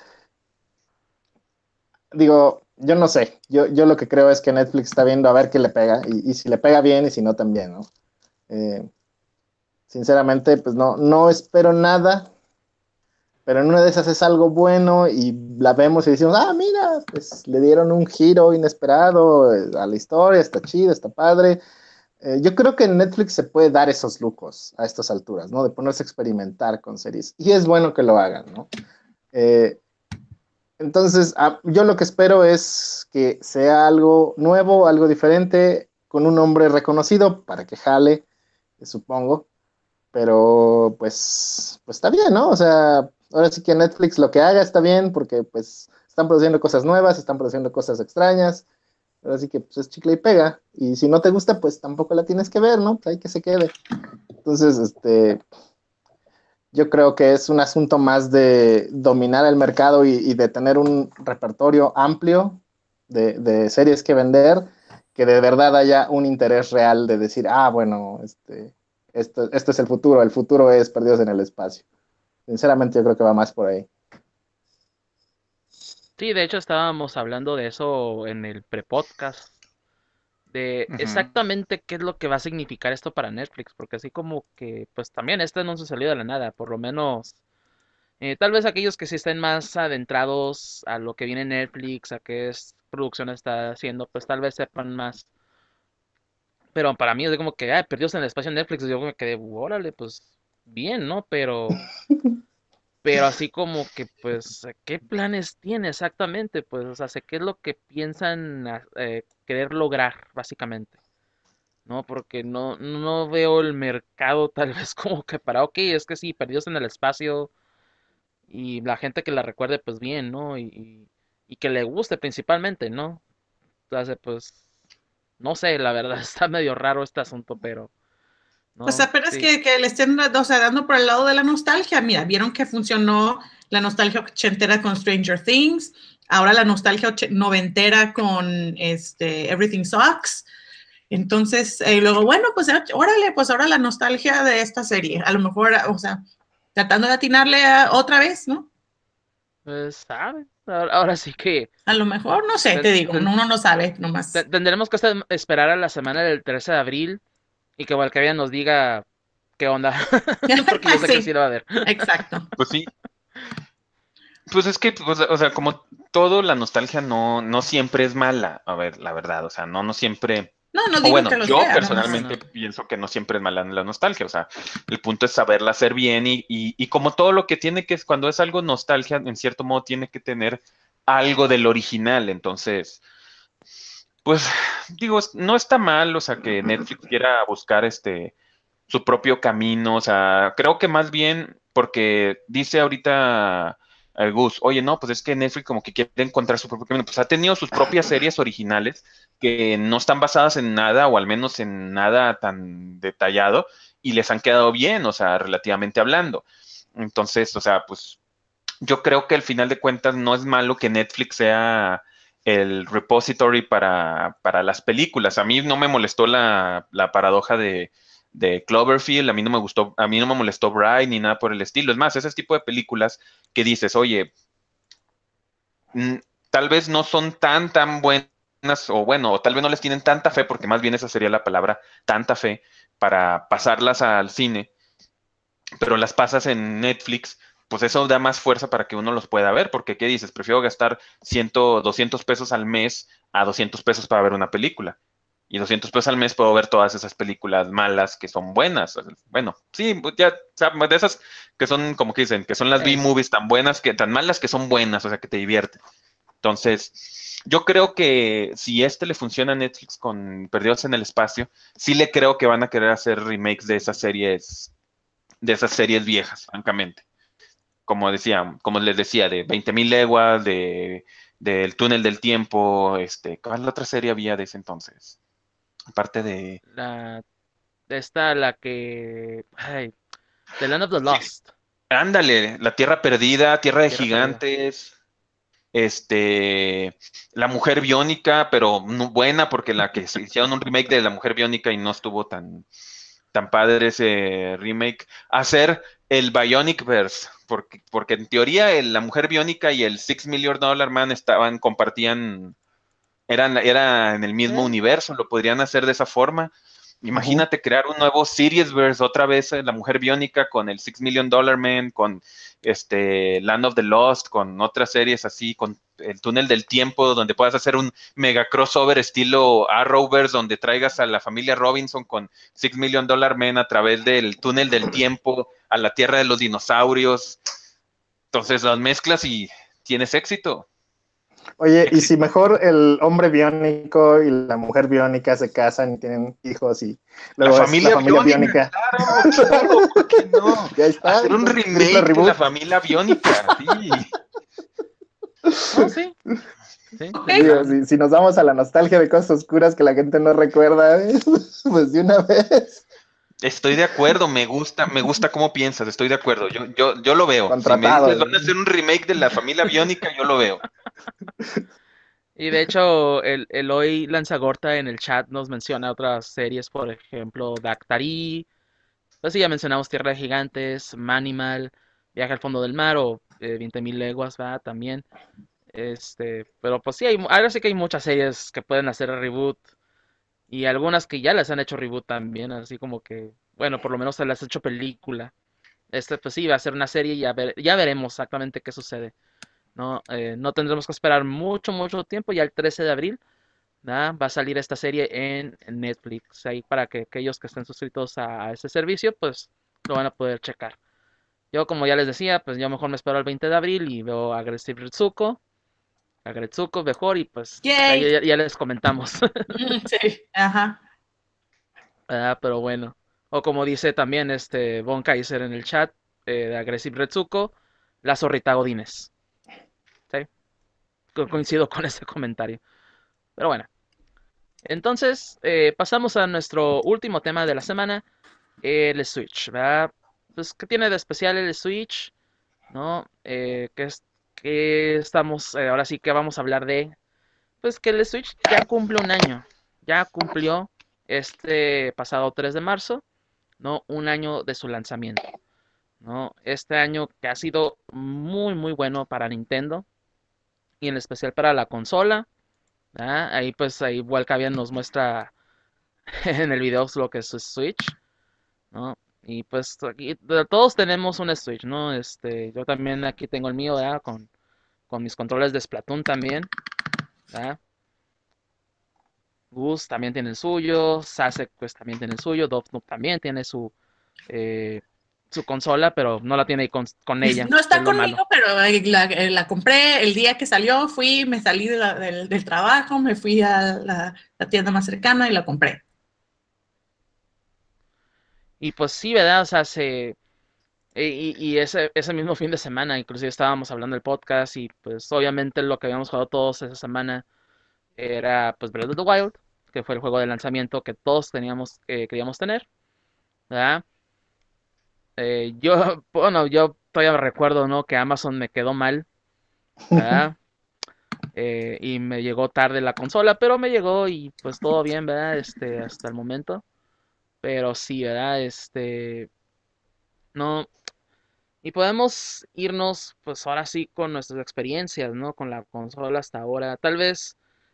digo, yo no sé, yo, yo lo que creo es que Netflix está viendo a ver qué le pega, y, y si le pega bien y si no también, ¿no? Eh, sinceramente, pues no, no espero nada, pero en una de esas es algo bueno y la vemos y decimos, ah, mira, pues le dieron un giro inesperado a la historia, está chido, está padre. Eh, yo creo que en Netflix se puede dar esos lujos a estas alturas, ¿no? De ponerse a experimentar con series. Y es bueno que lo hagan, ¿no? Eh, entonces, ah, yo lo que espero es que sea algo nuevo, algo diferente, con un nombre reconocido para que jale, supongo. Pero pues, pues está bien, ¿no? O sea, ahora sí que Netflix lo que haga está bien porque pues están produciendo cosas nuevas, están produciendo cosas extrañas. Ahora sí que pues, es chicle y pega. Y si no te gusta, pues tampoco la tienes que ver, ¿no? Pues hay que se quede. Entonces, este, yo creo que es un asunto más de dominar el mercado y, y de tener un repertorio amplio de, de, series que vender, que de verdad haya un interés real de decir, ah, bueno, este, esto, esto es el futuro, el futuro es Perdidos en el Espacio. Sinceramente yo creo que va más por ahí. Sí, de hecho estábamos hablando de eso en el pre-podcast, de Ujú. exactamente qué es lo que va a significar esto para Netflix, porque así como que, pues también este no se salió de la nada, por lo menos, eh, tal vez aquellos que sí estén más adentrados a lo que viene en Netflix, a qué es producción está haciendo, pues tal vez sepan más. Pero para mí es como que, ah, perdidos en el espacio en Netflix, yo me quedé, órale, pues bien, ¿no? Pero, pero así como que, pues, ¿qué planes tiene exactamente? Pues, o sea, sé qué es lo que piensan ah, eh, querer lograr, básicamente. ¿No? Porque no, no veo el mercado tal vez como que para, ok, es que sí, perdidos en el espacio y la gente que la recuerde, pues bien, ¿no? Y, y, y que le guste principalmente, ¿no? Entonces, pues, no sé, la verdad está medio raro este asunto, pero, Pues no, apenas sí. que, que le estén, o sea, dando por el lado de la nostalgia. Mira, vieron que funcionó la nostalgia ochentera con Stranger Things, ahora la nostalgia noventera con este, Everything Sucks. Entonces, eh, luego, bueno, pues órale, pues ahora la nostalgia de esta serie. A lo mejor, o sea, tratando de atinarle a, otra vez, ¿no? Pues, sabe. Ahora, ahora sí que A lo mejor, no sé, te ten- digo, ten- uno no sabe, nomás. ten- tendremos que estar- esperar a la semana del trece de abril y que Valkyria nos diga qué onda, porque yo sé que sí Sí, lo va a ver. exacto. Pues sí, pues es que, pues, o sea, como todo, la nostalgia no, no siempre es mala. A ver, la verdad, o sea, no, no siempre. No, no O digo bueno, que lo yo sea, No, nomás. personalmente no. pienso que no siempre es mala la nostalgia. O sea, el punto es saberla hacer bien y, y, y como todo lo que tiene que es cuando es algo nostalgia, en cierto modo tiene que tener algo del original. Entonces, pues digo, es- no está mal, o sea, que Netflix quiera buscar este su propio camino, o sea, creo que más bien porque dice ahorita el Gus, oye, no, pues es que Netflix como que quiere encontrar su propio camino, pues ha tenido sus propias series originales que no están basadas en nada o al menos en nada tan detallado y les han quedado bien, o sea, relativamente hablando. Entonces, o sea, pues yo creo que al final de cuentas no es malo que Netflix sea el repository para, para las películas. A mí no me molestó la, la paradoja de, de Cloverfield, a mí no me gustó, a mí no me molestó Bright ni nada por el estilo. Es más, ese tipo de películas que dices, oye, mm, tal vez no son tan, tan buenas o bueno, o tal vez no les tienen tanta fe, porque más bien esa sería la palabra, tanta fe, para pasarlas al cine, pero las pasas en Netflix, pues eso da más fuerza para que uno los pueda ver, porque ¿qué dices? Prefiero gastar cien, doscientos pesos al mes a doscientos pesos para ver una película. Y doscientos pesos al mes puedo ver todas esas películas malas que son buenas. Bueno, sí, pues ya, o sea, de esas que son, como que dicen, que son las Ey, B-movies tan buenas, que tan malas que son buenas, o sea, que te divierten. Entonces, yo creo que si este le funciona a Netflix con Perdidos en el Espacio, sí le creo que van a querer hacer remakes de esas series, de esas series viejas, francamente. Como decía, como les decía, de veinte mil leguas, de del túnel del tiempo, este, ¿cuál otra serie había de ese entonces? Aparte de, la, esta, la que, ay, The Land of the sí, Lost, ándale, La Tierra Perdida, Tierra de Tierra Perdida. Gigantes, este, La Mujer Biónica, pero no buena porque la que se hicieron un remake de La Mujer Biónica y no estuvo tan, tan padre ese remake. Hacer el Bionic Verse, porque, porque en teoría el- La Mujer Biónica y el Six Million Dollar Man estaban, compartían, eran, era en el mismo Eh, universo, lo podrían hacer de esa forma. Ujú. Imagínate crear un nuevo Seriesverse, otra vez eh, La Mujer Biónica con el Six Million Dollar Man, con este Land of the Lost, con otras series así, con el Túnel del Tiempo, donde puedas hacer un mega crossover estilo Arrowverse, donde traigas a la familia Robinson con Six Million Dollar Man a través del Túnel del Tiempo a la Tierra de los Dinosaurios. Entonces las mezclas y tienes éxito. Oye, y si Éxito. mejor el hombre biónico y la mujer biónica se casan y tienen hijos y La luego es la familia familia biónica, biónica, claro, claro, ¿por qué no? ya está, Hacer un entonces triple remake de la reboot. familia biónica, sí. no, sí, sí, Ok, Digo, definitivamente. si, si nos vamos a la nostalgia de cosas oscuras que la gente no recuerda, pues de una vez, Estoy de acuerdo, me gusta, me gusta cómo piensas, estoy de acuerdo. Yo, yo, yo lo veo. Si me dices contratado. van a hacer un remake de la familia biónica, yo lo veo. Y de hecho, el Eloy Lanzagorta en el chat nos menciona otras series, por ejemplo, Dactari. Pues sí, ya mencionamos Tierra de Gigantes, Manimal, Viaje al fondo del mar o eh, veinte mil leguas, ¿verdad? También. Este, pero pues sí, hay, ahora sí que hay muchas series que pueden hacer reboot y algunas que ya les han hecho reboot también, así como que, bueno, por lo menos se las ha hecho película. Este, pues sí, va a ser una serie y ya, ver- ya veremos exactamente qué sucede. No, Eh, no tendremos que esperar mucho, mucho tiempo. Ya el trece de abril, ¿verdad? Va a salir esta serie en Netflix. Ahí para que aquellos que estén suscritos a, a ese servicio, pues lo van a poder checar. Yo, como ya les decía, pues yo mejor me espero al veinte de abril y veo a Aggressive Ritsuko, a Gretsuko mejor y pues ahí yay. ya, ya les comentamos. Mm, sí, ajá. Ah, pero bueno. O como dice también este Von Kaiser en el chat eh, de Aggressive Retsuko, la zorrita Godines. ¿Sí? Co- Coincido con ese comentario. Pero bueno. Entonces, eh, pasamos a nuestro último tema de la semana, el Switch, ¿verdad? Pues, ¿qué tiene de especial el Switch? ¿No? Eh, que es que estamos, eh, ahora sí que vamos a hablar de, pues que el Switch ya cumple un año. Ya cumplió este pasado tres de marzo, ¿no? Un año de su lanzamiento, ¿no? Este año que ha sido muy, muy bueno para Nintendo y en especial para la consola, ¿verdad? Ahí pues ahí Walcavian nos muestra en el video lo que es su Switch, ¿no? Y pues aquí todos tenemos un Switch, ¿no? Este, yo también aquí tengo el mío, ¿verdad? Con, con mis controles de Splatoon también, ¿verdad? Gus también tiene el suyo, Sasek pues también tiene el suyo, Dovnuk también tiene su, eh, su consola, pero no la tiene ahí con, con ella, No que es está lo malo. conmigo, pero eh, la, eh, la compré el día que salió, fui, me salí de la- del, del trabajo, me fui a la, la tienda más cercana y la compré. Y pues sí, ¿verdad? O sea, se... Y, y ese, ese mismo fin de semana, inclusive estábamos hablando del podcast y pues obviamente lo que habíamos jugado todos esa semana era pues Breath of the Wild, que fue el juego de lanzamiento que todos teníamos, eh, queríamos tener, ¿verdad? Eh, yo, bueno, yo todavía recuerdo, ¿no? Que Amazon me quedó mal, ¿verdad? Eh, y me llegó tarde la consola, pero me llegó y pues todo bien, ¿verdad? Este, hasta el momento. Pero sí, ¿verdad? Este, no. Y podemos irnos, pues ahora sí, con nuestras experiencias, ¿no? Con la consola hasta ahora. Tal vez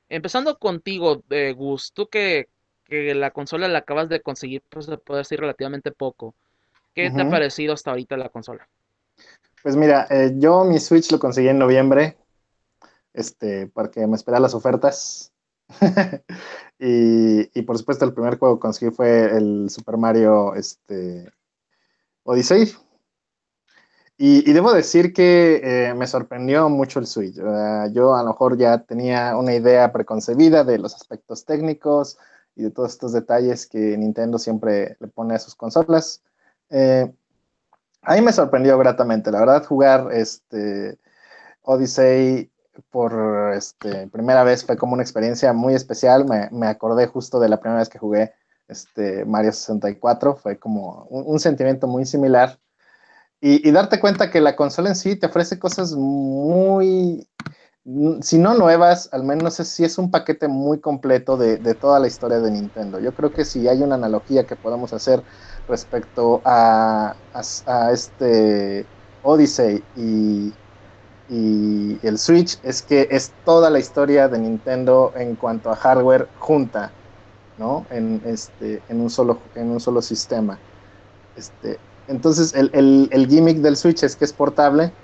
Empezando contigo, eh, Gus, tú que, que la consola la acabas de conseguir, pues se puede decir relativamente poco. ¿Qué te ha Ujú. parecido hasta ahorita la consola? Pues mira, eh, yo mi Switch lo conseguí en noviembre, este, porque me esperé a las ofertas. Y, y por supuesto el primer juego que conseguí fue el Super Mario este, Odyssey. Y, y debo decir que eh, me sorprendió mucho el Switch. Uh, yo a lo mejor ya tenía una idea preconcebida de los aspectos técnicos y de todos estos detalles que Nintendo siempre le pone a sus consolas. Eh, a mí me sorprendió gratamente, la verdad, jugar este Odyssey por este, primera vez fue como una experiencia muy especial. Me, me acordé justo de la primera vez que jugué este, Mario sesenta y cuatro. Fue como un, un sentimiento muy similar. Y, y, darte cuenta que la consola en sí te ofrece cosas muy, si no nuevas, al menos es, sí es un paquete muy completo de, de, toda la historia de Nintendo. Yo creo que si hay una analogía que podamos hacer respecto a, a, a este Odyssey y, y el Switch es que es toda la historia de Nintendo en cuanto a hardware junta, ¿no? En, este, en, un, solo, en un solo sistema. Este, entonces, el, el, el gimmick del Switch es que es portable.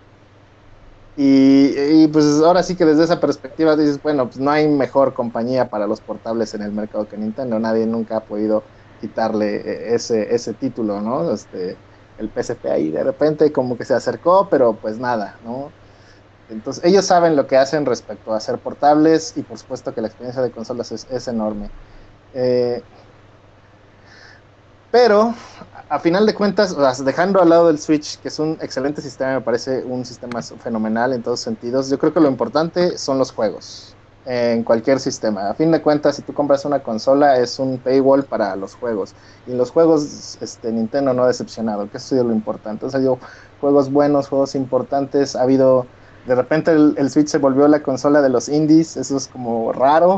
Y, y, pues ahora sí que desde esa perspectiva dices, bueno, pues no hay mejor compañía para los portables en el mercado que Nintendo. Nadie nunca ha podido quitarle eh, ese, ese título, ¿no? Este, el P S P ahí de repente como que se acercó, pero pues nada, ¿no? Entonces, ellos saben lo que hacen respecto a hacer portables y por supuesto que la experiencia de consolas es, es enorme. Eh, pero, a final de cuentas, o sea, dejando al lado del Switch, que es un excelente sistema, me parece un sistema fenomenal en todos sentidos, yo creo que lo importante son los juegos en cualquier sistema. A fin de cuentas, si tú compras una consola, es un paywall para los juegos. Y en los juegos, este, Nintendo no ha decepcionado, que eso ha sido lo importante. O sea, yo, juegos buenos, juegos importantes, ha habido... De repente el, el Switch se volvió la consola de los indies, eso es como raro.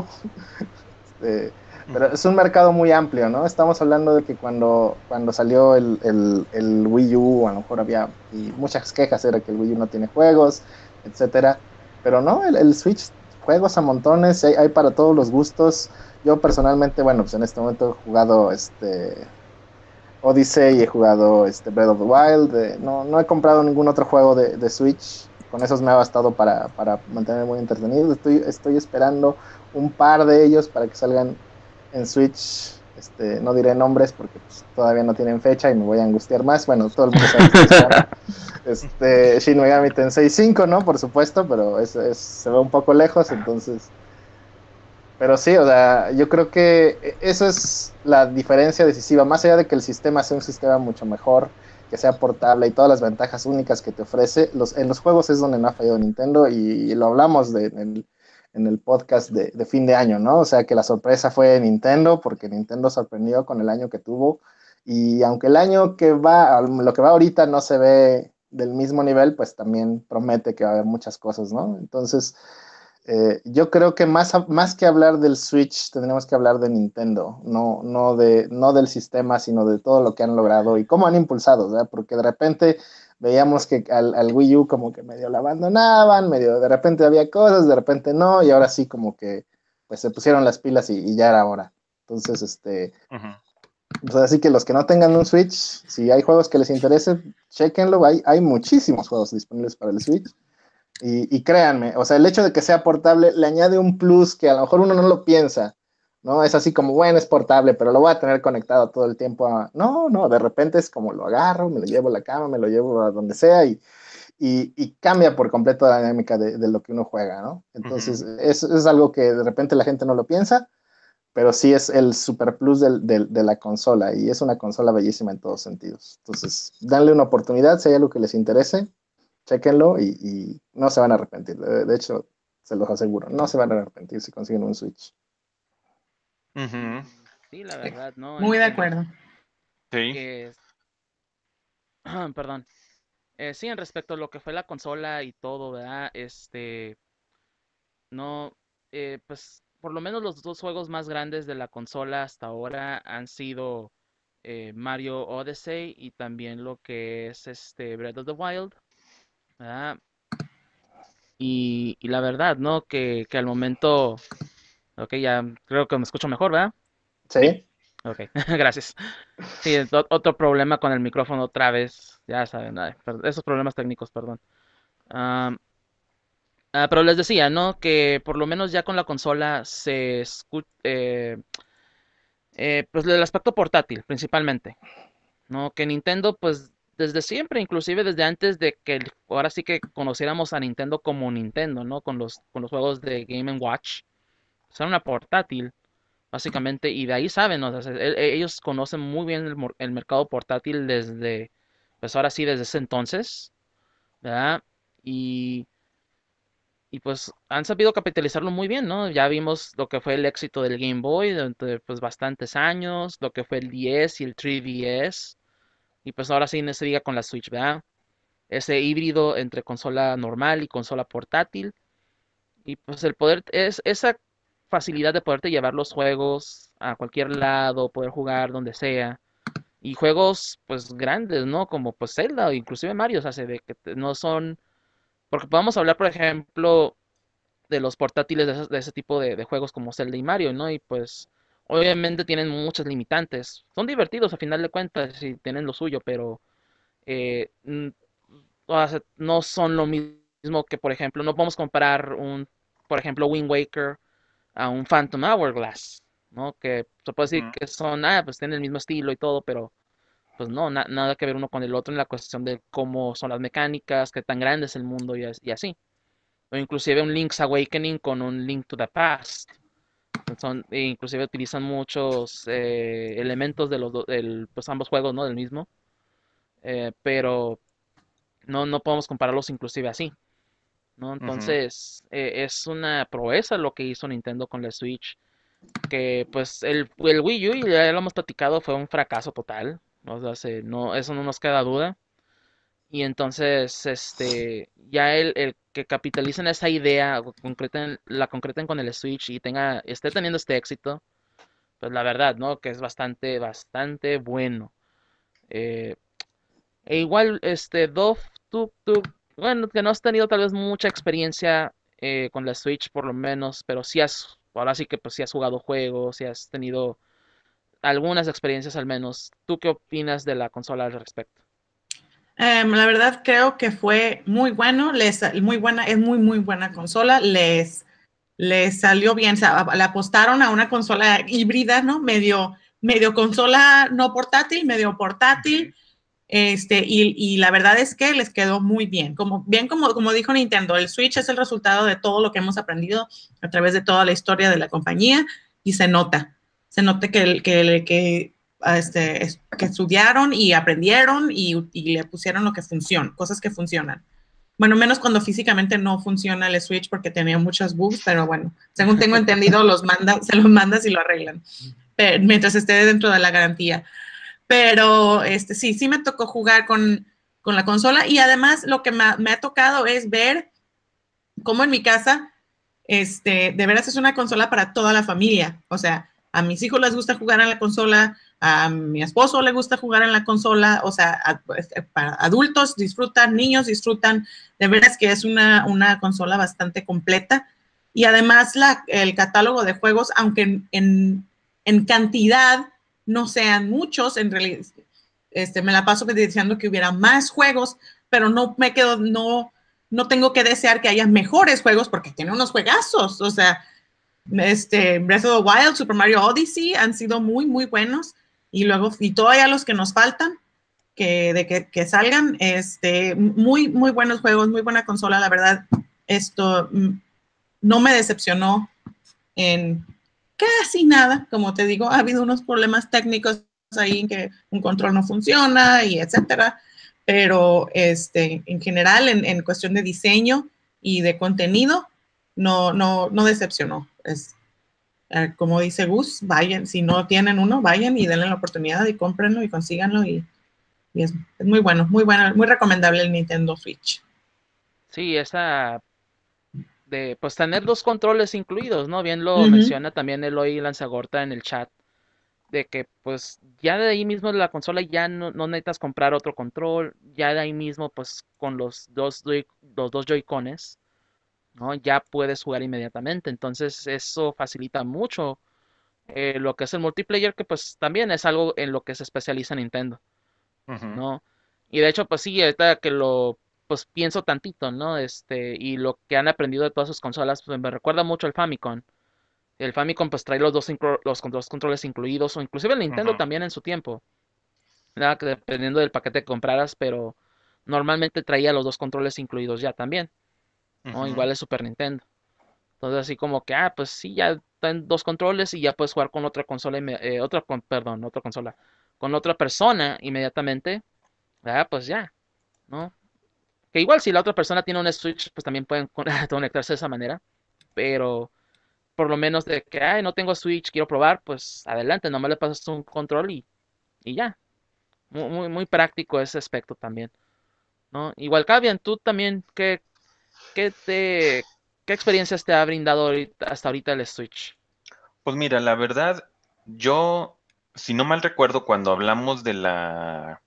Este, pero es un mercado muy amplio, ¿no? Estamos hablando de que cuando, cuando salió el, el, el Wii U, a lo mejor había y muchas quejas, era que el Wii U no tiene juegos, etcétera. Pero no, el, el Switch, juegos a montones, hay, hay, para todos los gustos. Yo personalmente, bueno, pues en este momento he jugado este Odyssey y he jugado este Breath of the Wild. Eh, no, no he comprado ningún otro juego de, de Switch. Con esos me ha bastado para, para mantenerme muy entretenido. Estoy, estoy esperando un par de ellos para que salgan en Switch. Este, no diré nombres porque pues, todavía no tienen fecha y me voy a angustiar más. Bueno, todo el mundo sabe que estoy esperando este, Shin Megami Tensei cinco, ¿no? Por supuesto, pero es, es, se ve un poco lejos, entonces pero sí, o sea, yo creo que e, eso es la diferencia decisiva, más allá de que el sistema sea un sistema mucho mejor, que sea portable y todas las ventajas únicas que te ofrece, los, en los juegos es donde no ha fallado Nintendo y, y lo hablamos de, en, el, en, el, podcast de, de, fin de año, ¿no? O sea, que la sorpresa fue Nintendo, porque Nintendo sorprendió con el año que tuvo y aunque el año que va, lo que va ahorita no se ve del mismo nivel, pues también promete que va a haber muchas cosas, ¿no? Entonces... Eh, yo creo que más, más que hablar del Switch, tendremos que hablar de Nintendo, no, no, de, no del sistema, sino de todo lo que han logrado y cómo han impulsado, ¿verdad? Porque de repente veíamos que al, al Wii U como que medio la abandonaban, medio de repente había cosas, de repente no, y ahora sí como que pues se pusieron las pilas y, y ya era hora. Entonces, este, Uh -huh. pues así que los que no tengan un Switch, si hay juegos que les interese, chequenlo, hay, hay muchísimos juegos disponibles para el Switch. Y, y, créanme, o sea, el hecho de que sea portable le añade un plus que a lo mejor uno no lo piensa, ¿no? Es así como, bueno, es portable, pero lo voy a tener conectado todo el tiempo. A... No, no, de repente es como lo agarro, me lo llevo a la cama, me lo llevo a donde sea y, y, y cambia por completo la dinámica de, de, lo que uno juega, ¿no? Entonces, uh -huh. es, es algo que de repente la gente no lo piensa, pero sí es el super plus del, del, de la consola y es una consola bellísima en todos sentidos. Entonces, danle una oportunidad si hay algo que les interese. Chéquenlo y, y, no se van a arrepentir. De, de, hecho, se los aseguro, no se van a arrepentir si consiguen un Switch. Uh -huh. Sí, la verdad, ¿no? Muy de En, acuerdo. Sí. Que, perdón. Eh, sí, en respecto a lo que fue la consola y todo, ¿verdad? Este, no, eh, pues por lo menos los dos juegos más grandes de la consola hasta ahora han sido eh, Mario Odyssey y también lo que es este Breath of the Wild, ¿verdad? Y, y la verdad, ¿no? Que, que al momento, ok, ya creo que me escucho mejor, ¿verdad? Sí. Sí, Ok, gracias. Sí, o- otro problema con el micrófono otra vez, ya saben, ay, per- esos problemas técnicos, perdón. Am, ah, pero les decía, ¿no? Que por lo menos ya con la consola se escucha, pues el aspecto portátil, principalmente. ¿No? Que Nintendo, pues desde siempre, inclusive desde antes de que el- ahora sí que conociéramos a Nintendo como Nintendo, ¿no? Con los, con los juegos de Game and Watch. Pues era una portátil, básicamente, y de ahí saben, ¿no? O sea, e- e- ellos conocen muy bien el, mor- el mercado portátil desde, pues ahora sí, desde ese entonces, ¿verdad? Y, y pues han sabido capitalizarlo muy bien, ¿no? Ya vimos lo que fue el éxito del Game Boy durante pues bastantes años, lo que fue el D S y el tres D S. Y pues ahora sí, no se diga con la Switch, ¿verdad? Ese híbrido entre consola normal y consola portátil. Y pues el poder, es esa facilidad de poderte llevar los juegos a cualquier lado, poder jugar donde sea. Y juegos pues grandes, ¿no? Como pues Zelda o inclusive Mario, o sea, se ve que te- no son... Porque podemos hablar, por ejemplo, de los portátiles de, esos- de ese tipo de, de juegos como Zelda y Mario, ¿no? Y pues obviamente tienen muchas limitantes. Son divertidos a final de cuentas y tienen lo suyo, pero eh, mm, o sea, no son lo mismo que, por ejemplo, no podemos comparar un, por ejemplo, Wind Waker a un Phantom Hourglass, ¿no? Que se puede decir Ujú, que son, ah, pues tienen el mismo estilo y todo, pero pues no, na- nada que ver uno con el otro en la cuestión de cómo son las mecánicas, qué tan grande es el mundo y, as- y así. O inclusive un Link's Awakening con un Link to the Past. Son, e inclusive utilizan muchos eh, elementos de los do- del, pues ambos juegos, ¿no? Del mismo. Eh, pero no, no podemos compararlos inclusive así. ¿No? ujú. Entonces, eh, es una proeza lo que hizo Nintendo con la Switch, que pues el, el Wii U, y ya lo hemos platicado, fue un fracaso total, ¿no? O sea, se- no, eso no nos queda duda. Y entonces, este, ya el, el que capitalicen esa idea, o concreten, la concreten con el Switch y tenga, esté teniendo este éxito, pues la verdad, ¿no? Que es bastante, bastante bueno. Eh, E igual, este, Dove, tú, tú, bueno, que no has tenido tal vez mucha experiencia eh, con la Switch por lo menos, pero sí has, ahora sí que pues sí has jugado juegos, sí has tenido algunas experiencias al menos. ¿Tú qué opinas de la consola al respecto? Em, la verdad creo que fue muy bueno, les, muy buena, es muy, muy buena consola, les, les salió bien, o sea, le apostaron a una consola híbrida, ¿no? Medio, medio consola no portátil, medio portátil, este, y, y la verdad es que les quedó muy bien. Como, bien como, como dijo Nintendo, el Switch es el resultado de todo lo que hemos aprendido a través de toda la historia de la compañía y se nota, se nota que, que, que, este, que estudiaron y aprendieron y, y le pusieron lo que funciona, cosas que funcionan. Bueno, menos cuando físicamente no funciona el Switch porque tenía muchos bugs, pero bueno, según tengo entendido, los manda, se los mandas y lo arreglan, pero, mientras esté dentro de la garantía. Pero este, sí, sí me tocó jugar con, con la consola y además lo que me, me ha tocado es ver cómo en mi casa, este, de veras es una consola para toda la familia. O sea, a mis hijos les gusta jugar en la consola, a mi esposo le gusta jugar en la consola, o sea, a, para adultos disfrutan, niños disfrutan. De veras que es una, una consola bastante completa. Y además la, el catálogo de juegos, aunque en, en, en cantidad no sean muchos, en realidad este, me la paso deseando que hubiera más juegos, pero no me quedo, no, no tengo que desear que haya mejores juegos porque tiene unos juegazos. O sea, este, Breath of the Wild, Super Mario Odyssey han sido muy, muy buenos. Y luego, y todavía los que nos faltan, que, de que, que salgan, este, muy, muy buenos juegos, muy buena consola, la verdad. Esto mm, no me decepcionó en casi nada, como te digo, ha habido unos problemas técnicos ahí en que un control no funciona y etcétera, pero este, en general, en, en cuestión de diseño y de contenido, no, no, no decepcionó. Es, eh, como dice Gus, vayan, si no tienen uno, vayan y denle la oportunidad y cómprenlo y consíganlo y, y es, es, muy bueno, muy bueno, muy recomendable el Nintendo Switch. Sí, esa de pues tener dos controles incluidos, ¿no? Bien Uh lo -huh. menciona también Eloy Lanzagorta en el chat, de que pues ya de ahí mismo la consola ya no, no necesitas comprar otro control, ya de ahí mismo pues con los dos, los dos Joy-Cones ¿no? Ya puedes jugar inmediatamente. Entonces eso facilita mucho eh, lo que es el multiplayer, que pues también es algo en lo que se especializa Nintendo, Ujú, ¿no? Y de hecho, pues sí, ahorita que lo pues pienso tantito, ¿no? Este, y lo que han aprendido de todas sus consolas, pues me recuerda mucho al Famicom. El Famicom pues trae los dos, inclu- los con- dos controles incluidos, o inclusive el Nintendo ujú, también en su tiempo, nada que dependiendo del paquete que compraras, pero normalmente traía los dos controles incluidos ya también, ¿no? ujú. Igual el Super Nintendo. Entonces así como que, ah, pues sí, ya están dos controles y ya puedes jugar con otra consola, inme- eh, otra, con, perdón, otra consola, con otra persona inmediatamente, ah, pues ya, ¿no? Que igual si la otra persona tiene un Switch, pues también pueden con- conectarse de esa manera, pero por lo menos de que, ay, no tengo Switch, quiero probar, pues adelante, nomás le pasas un control y, y ya. Muy, muy, muy práctico ese aspecto también, ¿no? Igual, Cavian, tú también, ¿qué, qué te, qué experiencias te ha brindado ahorita- hasta ahorita el Switch? Pues mira, la verdad, yo, si no mal recuerdo, cuando hablamos de la,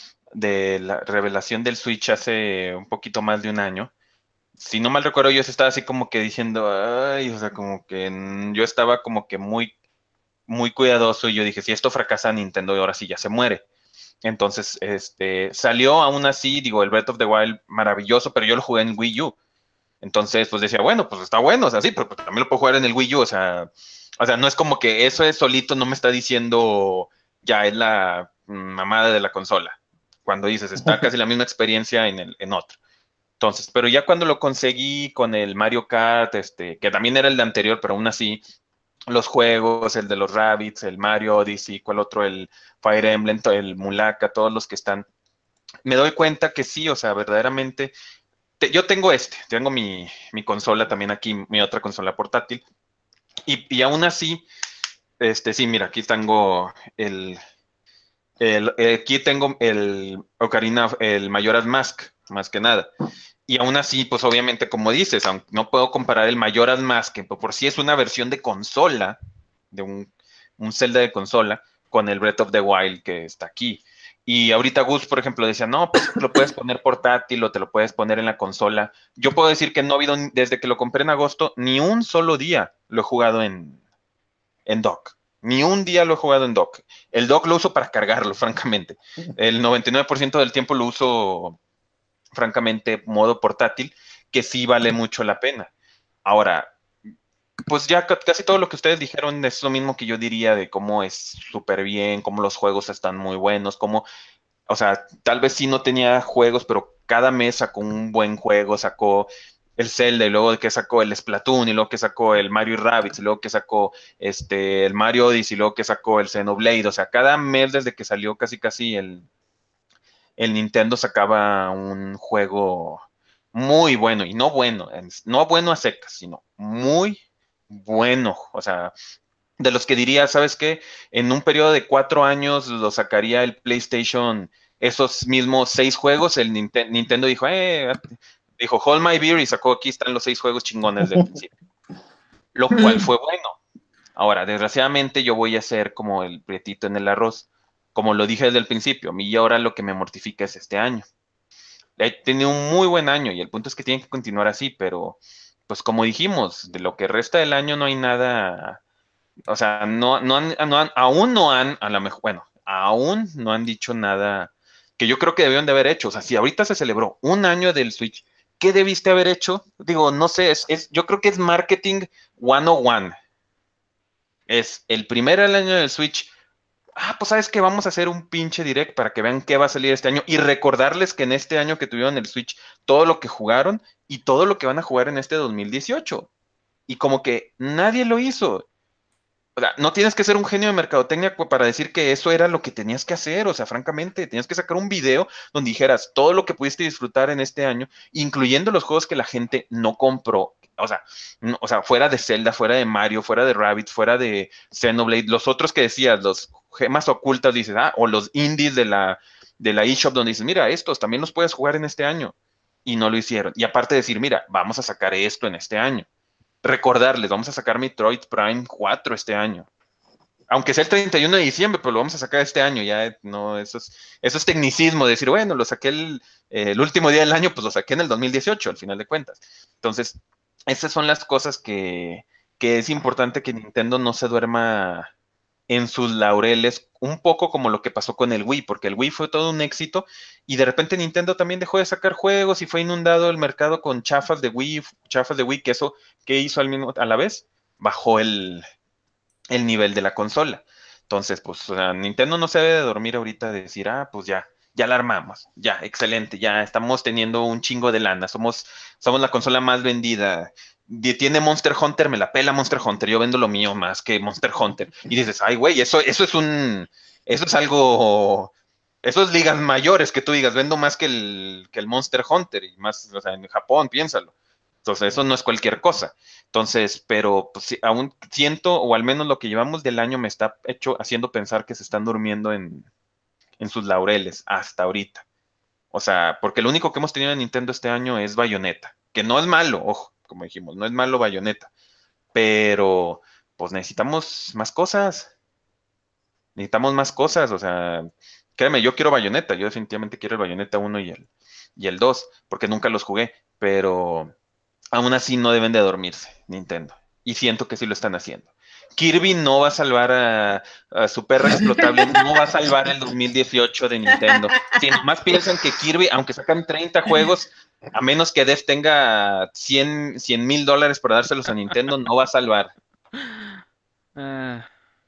de la revelación del Switch hace un poquito más de un año, si no mal recuerdo, yo estaba así como que diciendo, ay, o sea, como que mm, yo estaba como que muy, muy cuidadoso y yo dije, si esto fracasa Nintendo, ahora sí ya se muere. Entonces, este, salió aún así, digo, el Breath of the Wild maravilloso, pero yo lo jugué en Wii U. Entonces, pues decía, bueno, pues está bueno, o sea, sí, pero pues, también lo puedo jugar en el Wii U, o sea, o sea, no es como que eso es solito, no me está diciendo ya es la mm, mamada de la consola. Cuando dices, está casi la misma experiencia en el, en otro. Entonces, pero ya cuando lo conseguí con el Mario Kart, este, que también era el de anterior, pero aún así, los juegos, el de los Rabbids, el Mario Odyssey, ¿cuál otro? El Fire Emblem, to- el Mulaka, todos los que están, me doy cuenta que sí, o sea, verdaderamente te- yo tengo este, tengo mi, mi consola también aquí, mi otra consola portátil, y, y aún así, este, sí, mira, aquí tengo el, el, eh, aquí tengo el Ocarina, el Majora's Mask, más que nada. Y aún así, pues obviamente, como dices, aunque no puedo comparar el Majora's Mask, que por sí es una versión de consola, de un, un Zelda de consola, con el Breath of the Wild que está aquí. Y ahorita Gus, por ejemplo, decía, no, pues lo puedes poner portátil o te lo puedes poner en la consola. Yo puedo decir que no ha habido, desde que lo compré en agosto, ni un solo día lo he jugado en, en dock. Ni un día lo he jugado en dock. El dock lo uso para cargarlo, francamente. El noventa y nueve por ciento del tiempo lo uso francamente, modo portátil, que sí vale mucho la pena. Ahora, pues ya casi todo lo que ustedes dijeron es lo mismo que yo diría de cómo es súper bien, cómo los juegos están muy buenos, cómo, o sea, tal vez sí no tenía juegos, pero cada mes sacó un buen juego, sacó el Zelda, y luego que sacó el Splatoon, y luego que sacó el Mario y Rabbids, y luego que sacó este, el Mario Odyssey, y luego que sacó el Xenoblade, o sea, cada mes desde que salió casi casi el, el Nintendo sacaba un juego muy bueno, y no bueno, no bueno a secas, sino muy bueno. O sea, de los que diría, ¿sabes qué? En un periodo de cuatro años lo sacaría el PlayStation esos mismos seis juegos. El Ninte- Nintendo dijo, eh, dijo, hold my beer y sacó, aquí están los seis juegos chingones del principio. Lo cual Mm. fue bueno. Ahora, desgraciadamente yo voy a ser como el prietito en el arroz. Como lo dije desde el principio, a mí ahora lo que me mortifica es este año. He tenido un muy buen año y el punto es que tiene que continuar así, pero pues como dijimos, de lo que resta del año no hay nada, o sea, no, no han, no han- aún no han, a lo mejor, bueno, aún no han dicho nada que yo creo que debieron de haber hecho. O sea, si ahorita se celebró un año del Switch, ¿qué debiste haber hecho? Digo, no sé, es, es- yo creo que es marketing ciento uno. Es el primer año del Switch. Ah, pues sabes que vamos a hacer un pinche direct para que vean qué va a salir este año y recordarles que en este año que tuvieron el Switch, todo lo que jugaron y todo lo que van a jugar en este dos mil dieciocho. Y como que nadie lo hizo. O sea, no tienes que ser un genio de mercadotecnia cu- para decir que eso era lo que tenías que hacer. O sea, francamente, tenías que sacar un video donde dijeras todo lo que pudiste disfrutar en este año, incluyendo los juegos que la gente no compró. O sea, no- o sea, fuera de Zelda, fuera de Mario, fuera de Rabbids, fuera de Xenoblade, los otros que decías, los gemas ocultas, dices, ah, o los indies de la, de la eShop, donde dices, mira, estos también los puedes jugar en este año. Y no lo hicieron. Y aparte de decir, mira, vamos a sacar esto en este año. Recordarles, vamos a sacar Metroid Prime cuatro este año. Aunque sea el treinta y uno de diciembre, pero lo vamos a sacar este año, ya no, eso es, eso es tecnicismo, decir, bueno, lo saqué el, eh, el último día del año, pues lo saqué en el dos mil dieciocho, al final de cuentas. Entonces, esas son las cosas que, que es importante que Nintendo no se duerma en sus laureles, un poco como lo que pasó con el Wii, porque el Wii fue todo un éxito y de repente Nintendo también dejó de sacar juegos y fue inundado el mercado con chafas de Wii, chafas de Wii, que eso, ¿qué hizo al mismo, a la vez? Bajó el, el nivel de la consola. Entonces, pues, o sea, Nintendo no se debe de dormir ahorita de decir, ah, pues ya, ya la armamos, ya, excelente, ya estamos teniendo un chingo de lana, somos, somos la consola más vendida. Y tiene Monster Hunter, me la pela Monster Hunter, yo vendo lo mío más que Monster Hunter. Y dices, ay, güey, eso, eso es un, eso es algo, eso es ligas mayores que tú digas, vendo más que el, que el Monster Hunter, y más, o sea, en Japón, piénsalo. Entonces, eso no es cualquier cosa. Entonces, pero pues, sí, aún siento, o al menos lo que llevamos del año me está hecho haciendo pensar que se están durmiendo en, en sus laureles hasta ahorita. O sea, porque lo único que hemos tenido en Nintendo este año es Bayonetta, que no es malo, ojo, como dijimos, no es malo Bayonetta, pero pues necesitamos más cosas, necesitamos más cosas, o sea, créeme, yo quiero Bayonetta, yo definitivamente quiero el Bayonetta uno y el, y el dos, porque nunca los jugué, pero aún así no deben de dormirse, Nintendo. Y siento que sí lo están haciendo. Kirby no va a salvar a, a su perra explotable, no va a salvar el dos mil dieciocho de Nintendo. Si nomás piensan que Kirby, aunque sacan treinta juegos, a menos que Dev tenga cien mil dólares para dárselos a Nintendo, no va a salvar. Ah,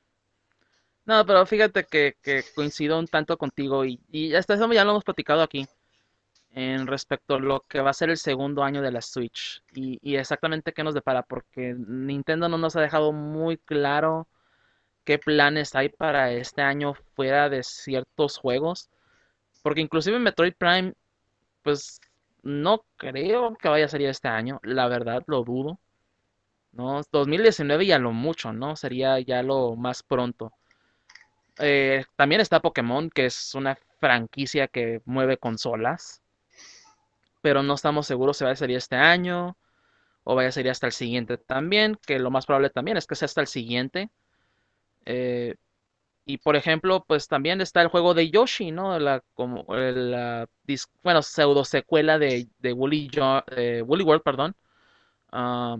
no, pero fíjate que, que coincido un tanto contigo y, y hasta eso ya lo hemos platicado aquí en respecto a lo que va a ser el segundo año de la Switch y, y exactamente qué nos depara, porque Nintendo no nos ha dejado muy claro qué planes hay para este año fuera de ciertos juegos, porque inclusive Metroid Prime, pues no creo que vaya a salir este año, la verdad lo dudo, ¿no? dos mil diecinueve ya lo mucho, ¿no? Sería ya lo más pronto. Eh, también está Pokémon, que es una franquicia que mueve consolas, pero no estamos seguros si va a salir este año o vaya a salir hasta el siguiente también, que lo más probable también es que sea hasta el siguiente. Eh, y por ejemplo, pues también está el juego de Yoshi, ¿no? La, como, la, dis- bueno, pseudo secuela de, de Woolly, Jo- eh, Woolly World, perdón. ah,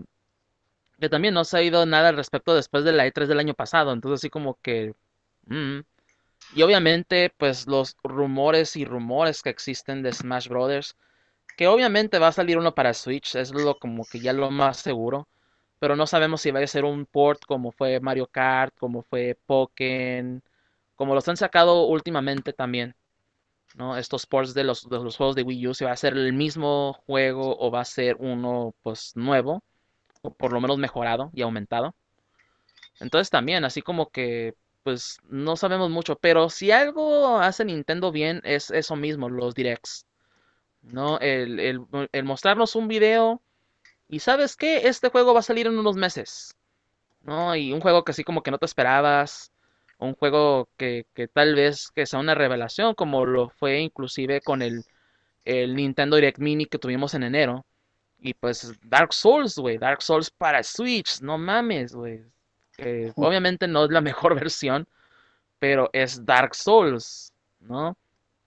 que también no se ha oído nada al respecto después de la E tres del año pasado. Entonces así como que... mm. Y obviamente, pues los rumores y rumores que existen de Smash Brothers, que obviamente va a salir uno para Switch, es lo como que ya lo más seguro, pero no sabemos si va a ser un port como fue Mario Kart, como fue Pokémon, como los han sacado últimamente también, ¿no? Estos ports de los, de los juegos de Wii U, si va a ser el mismo juego o va a ser uno pues nuevo, o por lo menos mejorado y aumentado. Entonces también, así como que, pues no sabemos mucho, pero si algo hace Nintendo bien es eso mismo, los directs, ¿no? El, el, el mostrarnos un video y ¿sabes qué? Este juego va a salir en unos meses, ¿no? Y un juego que así como que no te esperabas, un juego que, que tal vez que sea una revelación, como lo fue inclusive con el, el Nintendo Direct Mini que tuvimos en enero. Y pues Dark Souls, güey, Dark Souls para Switch, no mames, güey. Que obviamente no es la mejor versión, pero es Dark Souls, ¿no?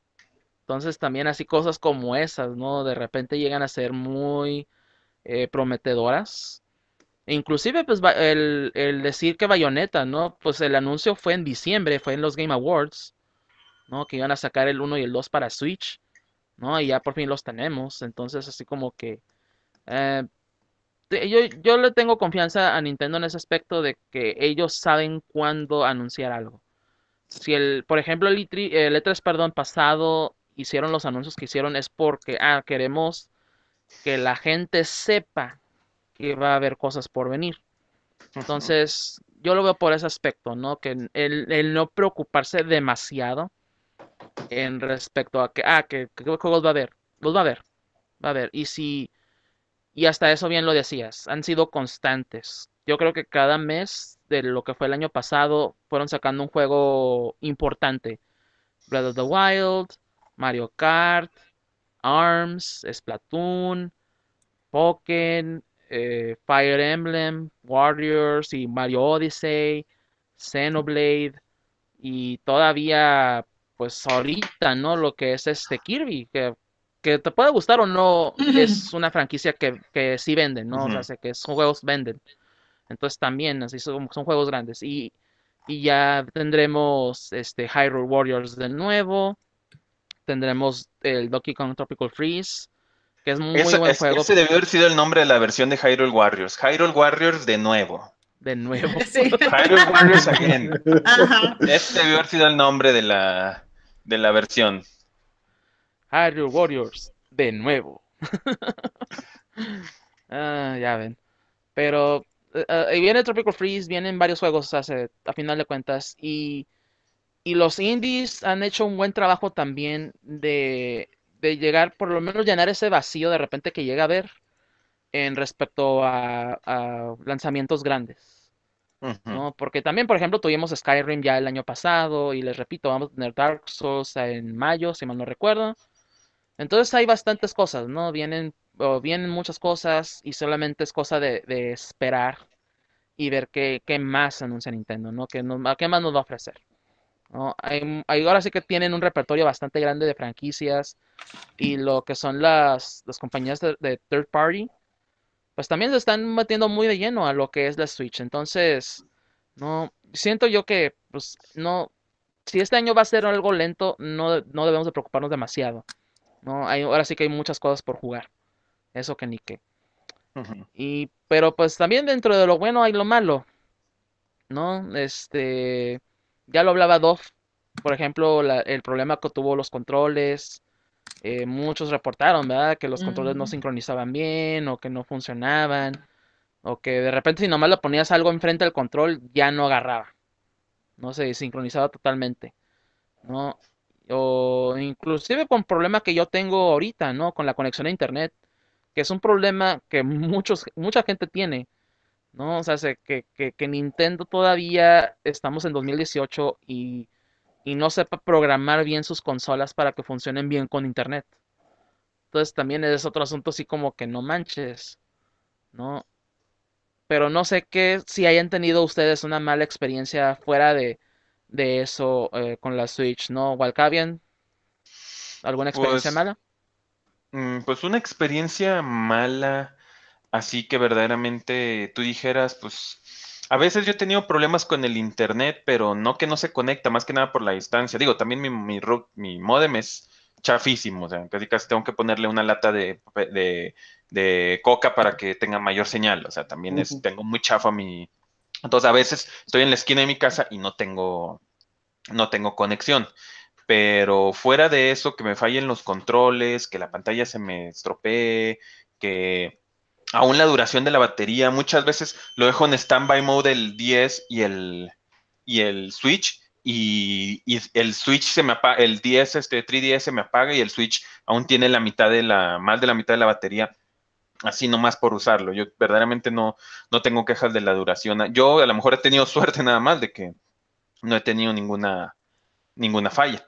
Entonces también así cosas como esas, ¿no? De repente llegan a ser muy eh, prometedoras. E inclusive, pues va- el, el decir que Bayonetta, ¿no? Pues el anuncio fue en diciembre, fue en los Game Awards, ¿no? Que iban a sacar el uno y el dos para Switch, ¿no? Y ya por fin los tenemos. Entonces así como que... eh, te- yo, yo le tengo confianza a Nintendo en ese aspecto de que ellos saben cuándo anunciar algo. Si el, por ejemplo, el, E tres, el E tres, perdón, pasado hicieron los anuncios que hicieron es porque, ah, queremos que la gente sepa que va a haber cosas por venir. Entonces, yo lo veo por ese aspecto, ¿no? Que el, el no preocuparse demasiado en respecto a que, ah, que, que juegos va a haber, los va a haber, va a haber. Y si, y hasta eso bien lo decías, han sido constantes. Yo creo que cada mes de lo que fue el año pasado fueron sacando un juego importante. Breath of the Wild, Mario Kart, ARMS, Splatoon, Pokken, eh, Fire Emblem, Warriors y Mario Odyssey, Xenoblade y todavía pues ahorita, ¿no? Lo que es este Kirby, que que te puede gustar o no, es una franquicia que, que sí venden, ¿no? O sea, Ujú. sé que son juegos venden. Entonces también, así son, son juegos grandes. Y, y ya tendremos este Hyrule Warriors de nuevo. Tendremos el Donkey Kong Tropical Freeze, que es un muy Ese, buen es- juego ese debió haber sido el nombre de la versión de Hyrule Warriors. Hyrule Warriors de nuevo. de nuevo. Sí. Hyrule Warriors again. Ajá. Ese debió haber sido el nombre de la, de la versión. Hyrule Warriors de nuevo. Ah, ya ven. Pero eh, eh, y viene Tropical Freeze, vienen varios juegos hace, a final de cuentas. Y, y los indies han hecho un buen trabajo también de, de llegar, por lo menos llenar ese vacío de repente que llega a haber en respecto a, a lanzamientos grandes. Ujú. ¿No? Porque también, por ejemplo, tuvimos Skyrim ya el año pasado y les repito, vamos a tener Dark Souls en mayo, si mal no recuerdo. Entonces hay bastantes cosas, ¿no? Vienen, o vienen muchas cosas y solamente es cosa de, de esperar y ver qué, qué más anuncia Nintendo, ¿no? ¿Qué, nos- qué más nos va a ofrecer? ¿No? Hay, hay- ahora sí que tienen un repertorio bastante grande de franquicias y lo que son las, las compañías de, de third party, pues también se están metiendo muy de lleno a lo que es la Switch. Entonces, no, siento yo que, pues, no, si este año va a ser algo lento, no, no debemos de preocuparnos demasiado, ¿no? Hay, ahora sí que hay muchas cosas por jugar, eso que ni qué. Ujú. Y, pero pues también dentro de lo bueno hay lo malo, ¿no? Este, ya lo hablaba Dove, por ejemplo, la- el problema que tuvo los controles, eh, muchos reportaron, ¿verdad? Que los controles no Ujú. sincronizaban bien o que no funcionaban. O que de repente si nomás le ponías algo enfrente del control ya no agarraba. No se sincronizaba totalmente. ¿No? O inclusive con problema que yo tengo ahorita, ¿no? Con la conexión a internet. Que es un problema que muchos, mucha gente tiene. ¿No? O sea, se- que, que, que Nintendo todavía estamos en dos mil dieciocho y, y no sepa programar bien sus consolas para que funcionen bien con internet. Entonces también es otro asunto así como que no manches. ¿No? Pero no sé qué, si hayan tenido ustedes una mala experiencia fuera de, de eso eh, con la Switch, ¿no? ¿Walcavian? ¿Alguna experiencia Pues, mala? mm, pues una experiencia mala, así que verdaderamente tú dijeras, pues a veces yo he tenido problemas con el internet, pero no que no se conecta, más que nada por la distancia. Digo, también mi, mi, rout- mi módem es chafísimo, o sea, casi casi tengo que ponerle una lata de, de, de coca para que tenga mayor señal, o sea, también es, Ujú. tengo muy chafa mi... Entonces a veces estoy en la esquina de mi casa y no tengo, no tengo conexión. Pero fuera de eso, que me fallen los controles, que la pantalla se me estropee, que aún la duración de la batería, muchas veces lo dejo en standby mode el diez y el, y el Switch, y, y el Switch se me apaga, el diez, este tres D S se me apaga y el Switch aún tiene la mitad de la, más de la mitad de la batería, así nomás por usarlo. Yo verdaderamente no, no tengo quejas de la duración. Yo a lo mejor he tenido suerte nada más de que no he tenido ninguna, ninguna falla.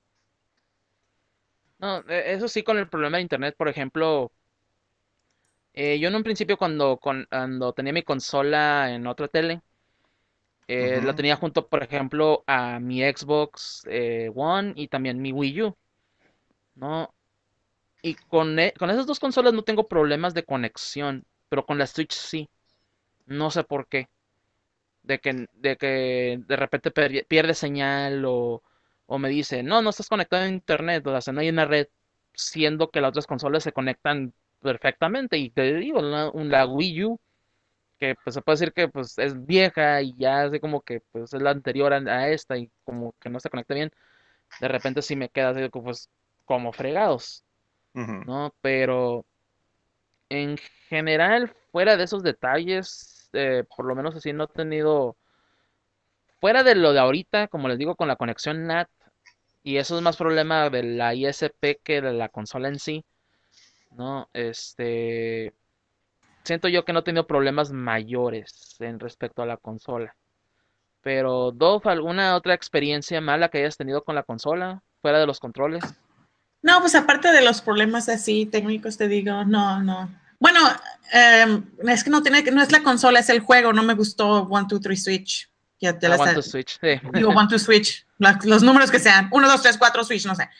No, e- eso sí con el problema de internet, por ejemplo, eh, yo en un principio cuando, con- cuando tenía mi consola en otra tele, eh, la Ujú. tenía junto, por ejemplo, a mi Xbox eh, One y también mi Wii U, ¿no? Y con, e- con esas dos consolas no tengo problemas de conexión, pero con la Switch sí, no sé por qué. De que, de que de repente per- pierde señal o, o me dice, no, no estás conectado a internet, o sea, no hay una red, siendo que las otras consolas se conectan perfectamente. Y te digo, la, un- la Wii U, que pues se puede decir que pues es vieja y ya así como que pues es la anterior a, a esta y como que no se conecta bien, de repente sí me queda así como, pues como fregados, Ujú. ¿no? Pero en general, fuera de esos detalles, eh, por lo menos así no he tenido. Fuera de lo de ahorita, como les digo, con la conexión N A T, y eso es más problema de la I S P que de la consola en sí, ¿no? Este, siento yo que no he tenido problemas mayores en respecto a la consola. Pero, Dove, ¿alguna otra experiencia mala que hayas tenido con la consola, fuera de los controles? No, pues aparte de los problemas así técnicos, te digo, no, no. Bueno, eh, es que no tiene, no es la consola, es el juego. No me gustó One, Two, Three Switch. Ya te I la want sa- to switch. Sí. digo One, Two Switch. La- los números que sean, uno, dos, tres, cuatro Switch, no sé.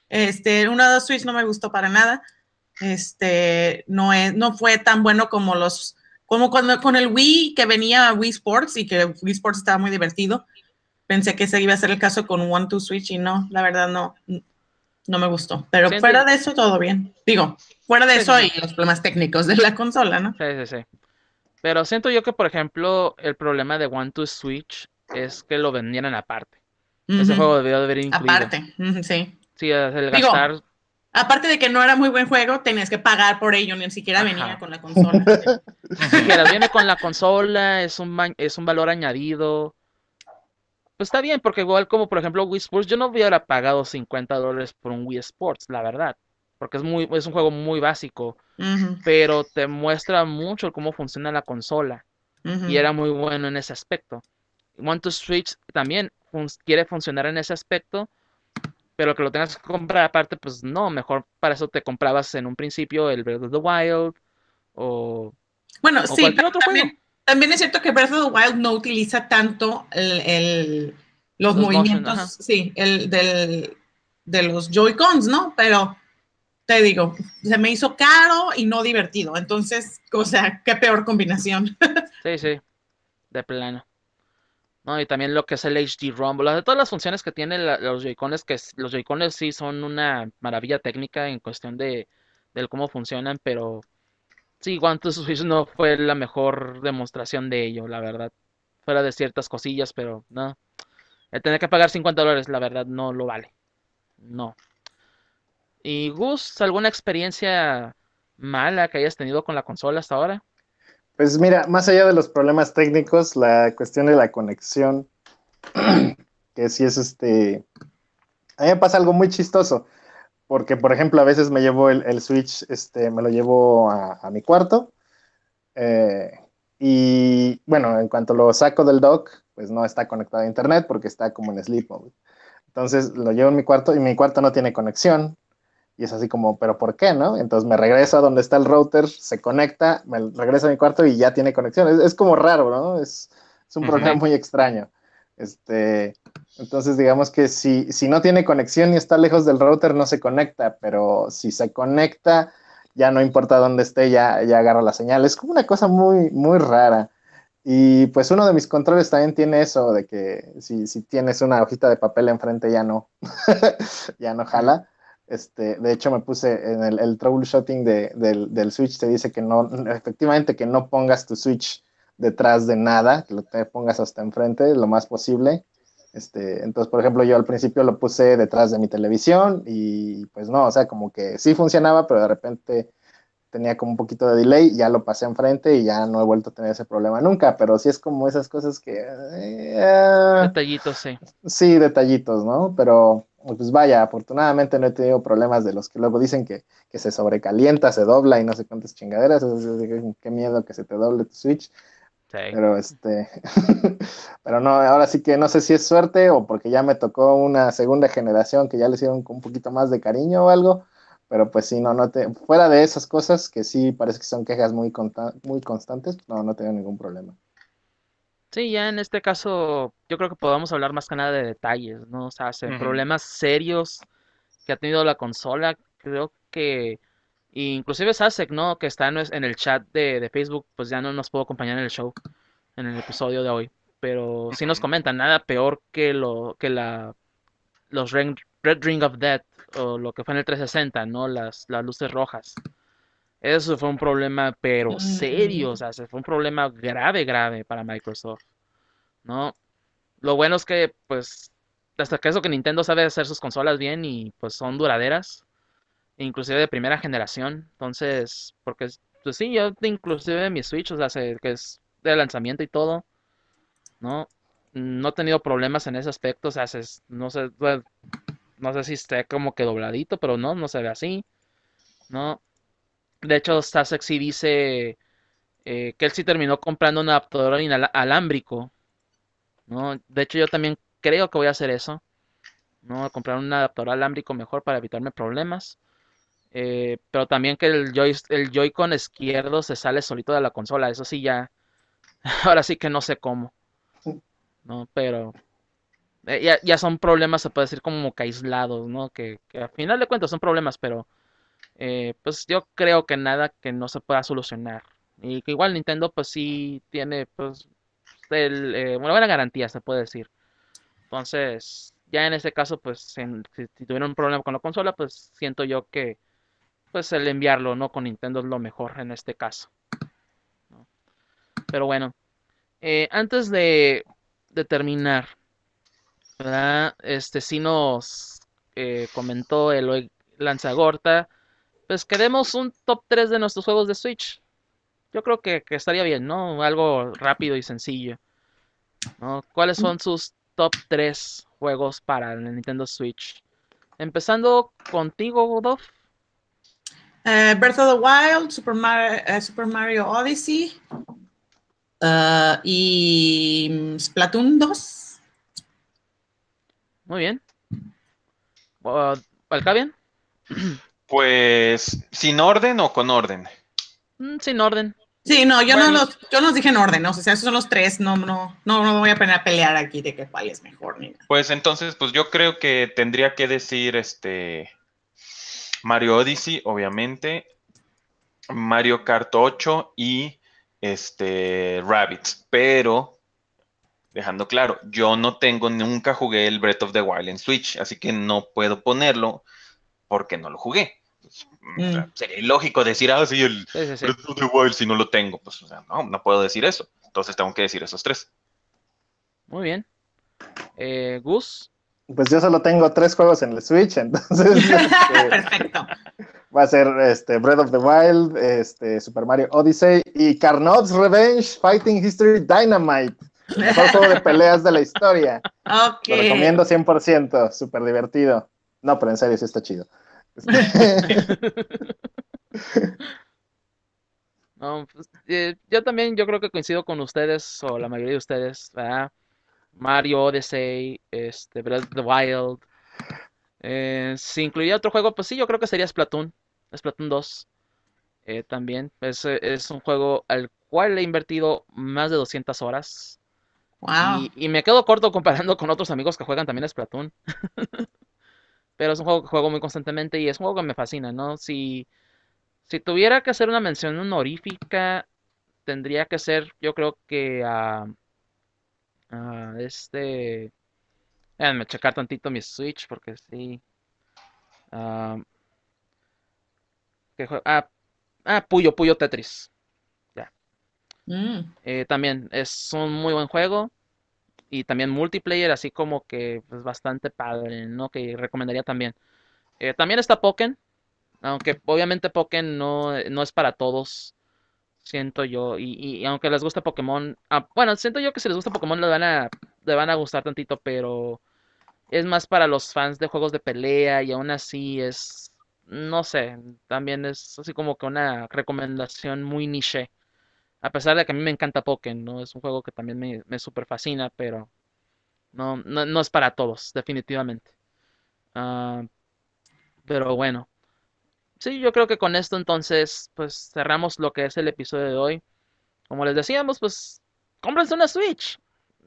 Este, uno dos Switch no me gustó para nada. Este, no, es, no fue tan bueno como los, como cuando, con el Wii que venía Wii Sports y que Wii Sports estaba muy divertido. Pensé que ese iba a ser el caso con One Two Switch y no, la verdad no, no me gustó. Pero Siento, fuera de eso, todo bien. Digo, fuera de sí, sí, eso sí, y los problemas técnicos de la consola, ¿no? sí, sí, sí. Pero siento yo que, por ejemplo, el problema de One to Switch es que lo vendieran aparte. Ese Ujú. juego debió de haber incluido. Aparte, ujú, sí. Sí, el Digo, gastar, aparte de que no era muy buen juego, tenías que pagar por ello, ni siquiera venía ajá. con la consola. Sí. Ujú. Dijeras, viene con la consola, es un, ma- es un valor añadido. Pues está bien, porque igual como por ejemplo Wii Sports, yo no hubiera pagado cincuenta dólares por un Wii Sports, la verdad. Porque es muy, es un juego muy básico, Ujú, pero te muestra mucho cómo funciona la consola. Y ujú, era muy bueno en ese aspecto. One to Switch también fun- quiere funcionar en ese aspecto, pero que lo tengas que comprar aparte, pues no, mejor para eso te comprabas en un principio el Breath of the Wild o, bueno, o sí, cualquier pero otro juego. también, también es cierto que Breath of the Wild no utiliza tanto el, el- los Los motion, movimientos, ajá. sí, el del, de los Joy-Cons, ¿no? Pero te digo, se me hizo caro y no divertido. Entonces, o sea, qué peor combinación. Sí, sí, de plano. No, y también lo que es el H D Rumble, las- todas las funciones que tienen la- los Joy-Cones, que s- los Joy-Cones sí son una maravilla técnica en cuestión de del cómo funcionan, pero sí, One to Switch no fue la mejor demostración de ello, la verdad. Fuera de ciertas cosillas, pero no. El tener que pagar cincuenta dólares, la verdad, no lo vale. No. ¿Y Gus, alguna experiencia mala que hayas tenido con la consola hasta ahora? Pues mira, más allá de los problemas técnicos, la cuestión de la conexión, que sí es este, a mí me pasa algo muy chistoso, porque por ejemplo a veces me llevo el, el Switch, este, me lo llevo a, a mi cuarto, eh, y bueno, en cuanto lo saco del dock, pues no está conectado a internet porque está como en sleep mode. Entonces lo llevo en mi cuarto y mi cuarto no tiene conexión. Y es así como, ¿pero por qué, no? Entonces me regreso a donde está el router, se conecta, me regreso a mi cuarto y ya tiene conexión. Es, es como raro, ¿no? Es, es un Ujú. problema Sí. muy extraño. Este, entonces, digamos que si, si no tiene conexión y está lejos del router, no se conecta, pero si se conecta, ya no importa dónde esté, ya, ya agarra la señal. Es como una cosa muy, muy rara. Y pues uno de mis controles también tiene eso, de que si, si tienes una hojita de papel enfrente ya no, ya no Mm, jala. Este, de hecho, me puse en el, el troubleshooting de, del, del Switch, te dice que no, efectivamente, que no pongas tu Switch detrás de nada, que lo te pongas hasta enfrente lo más posible. Este, entonces, por ejemplo, yo al principio lo puse detrás de mi televisión y pues no, o sea, como que sí funcionaba, pero de repente tenía como un poquito de delay, ya lo pasé enfrente y ya no he vuelto a tener ese problema nunca, pero sí es como esas cosas que... eh, detallitos, sí. sí, detallitos, ¿no? Pero pues vaya, afortunadamente no he tenido problemas de los que luego dicen que, que se sobrecalienta, se dobla y no sé cuántas chingaderas, es- es- es- qué miedo que se te doble tu Switch, Sí. pero este, pero no, ahora sí que no sé si es suerte o porque ya me tocó una segunda generación que ya le hicieron con un poquito más de cariño o algo, pero pues sí, no, no te, fuera de esas cosas que sí parece que son quejas muy, conta- muy constantes, no, no tengo ningún problema. Sí, ya en este caso yo creo que podamos hablar más que nada de detalles, ¿no? O sea, se- Ujú. problemas serios que ha tenido la consola, creo que inclusive Sasek, ¿no? Que está en, nues- en el chat de, de Facebook, pues ya no nos pudo acompañar en el show, en el episodio de hoy. Pero sí nos Ujú. comentan, nada peor que lo que la los Ring- Red Ring of Death o lo que fue en el trescientos sesenta, ¿no? Las, las luces rojas. Eso fue un problema, pero serio, o Mm, sea, se fue un problema grave, grave para Microsoft, ¿no? Lo bueno es que, pues, hasta que eso que Nintendo sabe hacer sus consolas bien y pues son duraderas, inclusive de primera generación. Entonces, porque, pues sí, yo de- inclusive mi Switch, o sea, se- que es de lanzamiento y todo, ¿no? No he tenido problemas en ese aspecto, o sea, se- no sé, bueno, no sé si esté como que dobladito, pero no, no se ve así, ¿no? De hecho, Stasek sí dice eh, que él sí terminó comprando un adaptador inala- alámbrico, ¿no? De hecho, yo también creo que voy a hacer eso, ¿no? Comprar un adaptador alámbrico mejor para evitarme problemas. Eh, pero también que el Joy, el Joy-Con izquierdo se sale solito de la consola, eso sí ya, ahora sí que no sé cómo, ¿no? Pero Eh, ya, ya son problemas, se puede decir, como que aislados, ¿no? Que, que al final de cuentas son problemas, pero eh, pues yo creo que nada que no se pueda solucionar. Y que igual Nintendo pues sí tiene pues el, eh, una buena garantía, se puede decir. Entonces, ya en este caso, pues en- si, si tuvieron un problema con la consola, pues siento yo que pues el enviarlo, ¿no? Con Nintendo es lo mejor en este caso, ¿no? Pero bueno, eh, antes de, de terminar, ¿verdad? Este sí nos eh, comentó Eloy Lanzagorta, pues queremos un top tres de nuestros juegos de Switch. Yo creo que, que estaría bien, ¿no? Algo rápido y sencillo, ¿no? ¿Cuáles son sus top tres juegos para el Nintendo Switch? Empezando contigo, Dov. Eh, Breath of the Wild, Super Mario, eh, Super Mario Odyssey uh, y Splatoon dos. Muy bien. Uh, ¿Alcabian? Pues, ¿sin orden o con orden? Mm, sin orden. Sí, no, yo no Bueno, los, yo no los dije en orden, ¿no? O sea, esos son los tres, no, no, no, no me voy a poner a pelear aquí de que cuál es mejor, ni nada. pues entonces, pues yo creo que tendría que decir este Mario Odyssey, obviamente, Mario Kart ocho y este Rabbids, pero dejando claro, yo no tengo, nunca jugué el Breath of the Wild en Switch, así que no puedo ponerlo porque no lo jugué. Pues, mm, o sea, Mm. sería ilógico decir, ah, sí, el Sí, sí, sí. Breath of the Wild si no lo tengo. Pues, o sea, no, no puedo decir eso. Entonces tengo que decir esos tres. Muy bien. Eh, Gus. Pues yo solo tengo tres juegos en el Switch, entonces este, Perfecto. va a ser este, Breath of the Wild, este, Super Mario Odyssey y Carnot's Revenge Fighting History Dynamite. El mejor juego de peleas de la historia. Ok. Lo recomiendo cien por ciento, súper divertido. No, pero en serio, sí está chido. Este, No, pues, eh, yo también, yo creo que coincido con ustedes, o la mayoría de ustedes, ¿verdad? Mario Odyssey, este, Breath of the Wild. Eh, si incluiría otro juego, pues sí, yo creo que sería Splatoon. Splatoon dos. Eh, también es, eh, es un juego al cual le he invertido más de doscientas horas. Wow. Y, y me quedo corto comparando con otros amigos que juegan también a Splatoon. Pero es un juego que juego muy constantemente y es un juego que me fascina, ¿no? Si, si tuviera que hacer una mención honorífica, tendría que ser, yo creo que a, a este... Déjenme checar tantito mi Switch porque sí. ah, ¿qué jue- ah, ah, Puyo, Puyo Tetris. Ya. Mm. Eh, también es un muy buen juego. Y también multiplayer, así como que pues, bastante padre, ¿no? Que recomendaría también. Eh, también está Pokken, aunque obviamente Pokken no, no es para todos, siento yo. Y, y aunque les guste Pokémon, ah, bueno, siento yo que si les gusta Pokémon le van a, le van a gustar tantito, pero es más para los fans de juegos de pelea y aún así es, no sé, también es así como que una recomendación muy niche. A pesar de que a mí me encanta Pokken, ¿no? Es un juego que también me, me súper fascina, pero no, no, no es para todos, definitivamente. Ah, pero bueno, sí, yo creo que con esto entonces, pues cerramos lo que es el episodio de hoy. Como les decíamos, pues cómprense una Switch.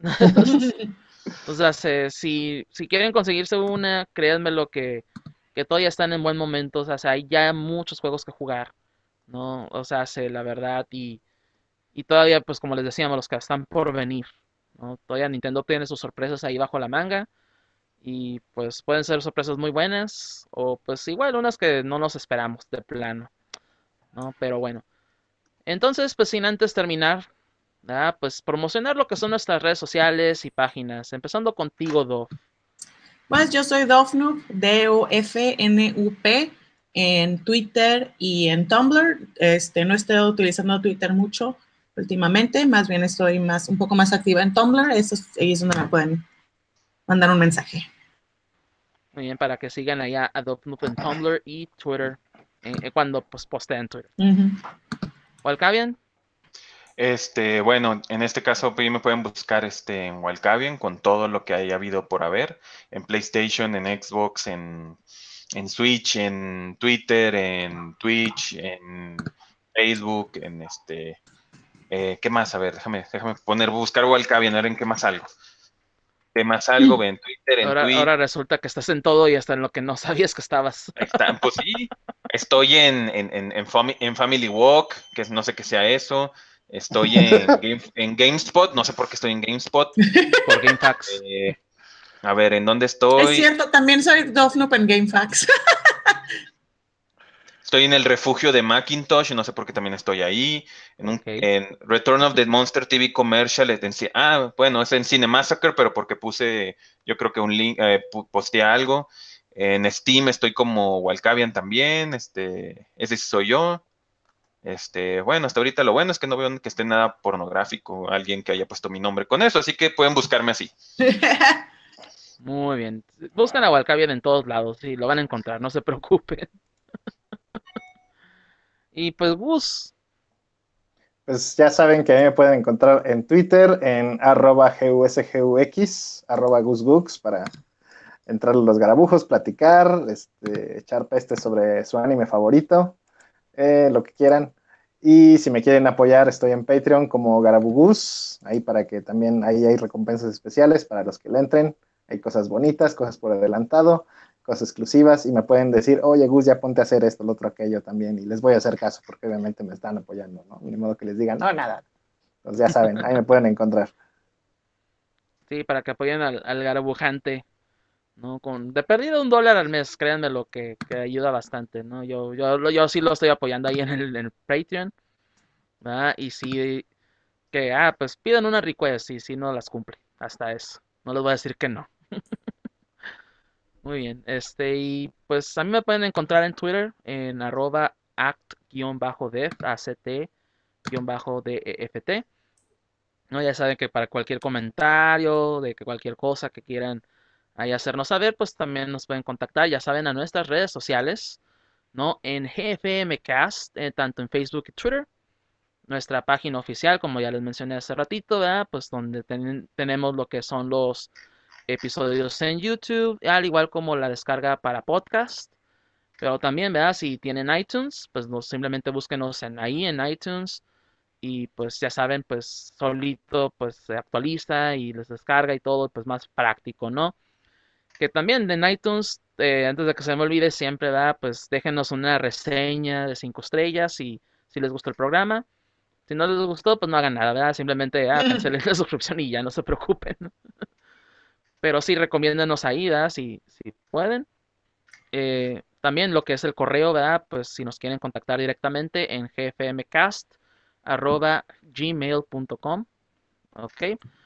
O sea, se- si, si quieren conseguirse una, créanme lo que, que todavía están en buen momento. O sea, hay ya muchos juegos que jugar, ¿no? O sea, se- la verdad, y, y todavía, pues como les decíamos, los que están por venir, ¿no? Todavía Nintendo tiene sus sorpresas ahí bajo la manga. Y pues pueden ser sorpresas muy buenas o pues igual unas que no nos esperamos de plano, ¿no? Pero bueno, entonces pues sin antes terminar, ¿verdad? Pues promocionar lo que son nuestras redes sociales y páginas, empezando contigo, Dov. Pues yo soy Dofnup, D O F N U P, en Twitter y en Tumblr. Este, no estoy utilizando Twitter mucho últimamente, más bien estoy más, un poco más activa en Tumblr. Eso es, ahí es donde me pueden mandar un mensaje. Muy bien, para que sigan allá a Dovnoop en Tumblr y Twitter eh, eh, cuando pues posteen Twitter. Ujú. Walcavian, Este, bueno, en este caso pues, me pueden buscar este, en Walcavian con todo lo que haya habido por haber, en PlayStation, en Xbox, en, en Switch, en Twitter, en Twitch, en Facebook, en este, eh, ¿qué más? A ver, déjame, déjame poner, buscar Walcavian, a ver en qué más algo. ¿Qué más algo? Ve en Twitter, en Ahora, Twitch. ahora resulta que estás en todo y hasta en lo que no sabías que estabas. Ahí está, pues sí. Estoy en, en, en, en, Fami- en Family Walk, que es- no sé qué sea eso. Estoy en, Game- en GameSpot, no sé por qué estoy en GameSpot. Por GameFAQs. Eh, a ver, ¿en dónde Es estoy? cierto, también soy Dofnup en GameFAQs. Estoy en el refugio de Macintosh, no sé por qué también estoy ahí. En, un, Ok. en Return of the Monster T V Commercial. En ci- ah, bueno, es en Cinemassacre, pero porque puse, yo creo que un link, eh, pu- posteé algo. En Steam estoy como Walcavian también, este, ese sí soy yo. Este, bueno, hasta ahorita lo bueno es que no veo que esté nada pornográfico, alguien que haya puesto mi nombre con eso, así que pueden buscarme así. Muy bien. Buscan a Walcavian en todos lados y lo van a encontrar, no se preocupen. Y pues Gus, Pues ya saben que a mí me pueden encontrar en Twitter, en arroba gusgux, arroba gusgux, para entrar a los garabujos, platicar, este, echar peste sobre su anime favorito, eh, lo que quieran. Y si me quieren apoyar, estoy en Patreon como Garabugus, ahí para que también ahí hay recompensas especiales para los que le entren. Hay cosas bonitas, cosas por adelantado, cosas exclusivas, y me pueden decir, oye, Gus, ya ponte a hacer esto, lo otro, aquello también, y les voy a hacer caso, porque obviamente me están apoyando, ¿no? Ni modo que les digan, no, nada. Pues ya saben, ahí me pueden encontrar. sí, para que apoyen al, al garabujante, ¿no? Con de perdido un dólar al mes, créanme lo que, que ayuda bastante, ¿no? Yo, yo, lo- yo sí lo estoy apoyando ahí en el, en el Patreon, ¿verdad? Y sí, que, ah, pues pidan una request y si no las cumple, hasta eso. No les voy a decir que no. Muy bien, este, y pues a mí me pueden encontrar en Twitter en arroba act-dev, A-C-T-D-E-F-T. ¿No? Ya saben que para cualquier comentario, de que cualquier cosa que quieran ahí hacernos saber, pues también nos pueden contactar, ya saben, a nuestras redes sociales, ¿no? En G F M Cast, eh, tanto en Facebook y Twitter, nuestra página oficial, como ya les mencioné hace ratito, ¿verdad? Pues donde ten- tenemos lo que son los episodios en YouTube, al igual como la descarga para podcast. Pero también, ¿verdad? Si tienen iTunes, pues no, simplemente búsquenos en ahí en iTunes y pues ya saben, pues solito pues se actualiza y les descarga y todo, pues más práctico, ¿no? Que también en iTunes, eh, antes de que se me olvide siempre, ¿verdad? Pues déjenos una reseña de cinco estrellas y si les gustó el programa. Si no les gustó, pues no hagan nada, ¿verdad? Simplemente ah, cancelen la suscripción y ya no se preocupen, ¿no? Pero sí recomiéndenos ahí, ¿verdad? Si, si pueden. Eh, también lo que es el correo, ¿verdad? Pues si nos quieren contactar directamente en gfmcast arroba gmail punto com, ¿ok?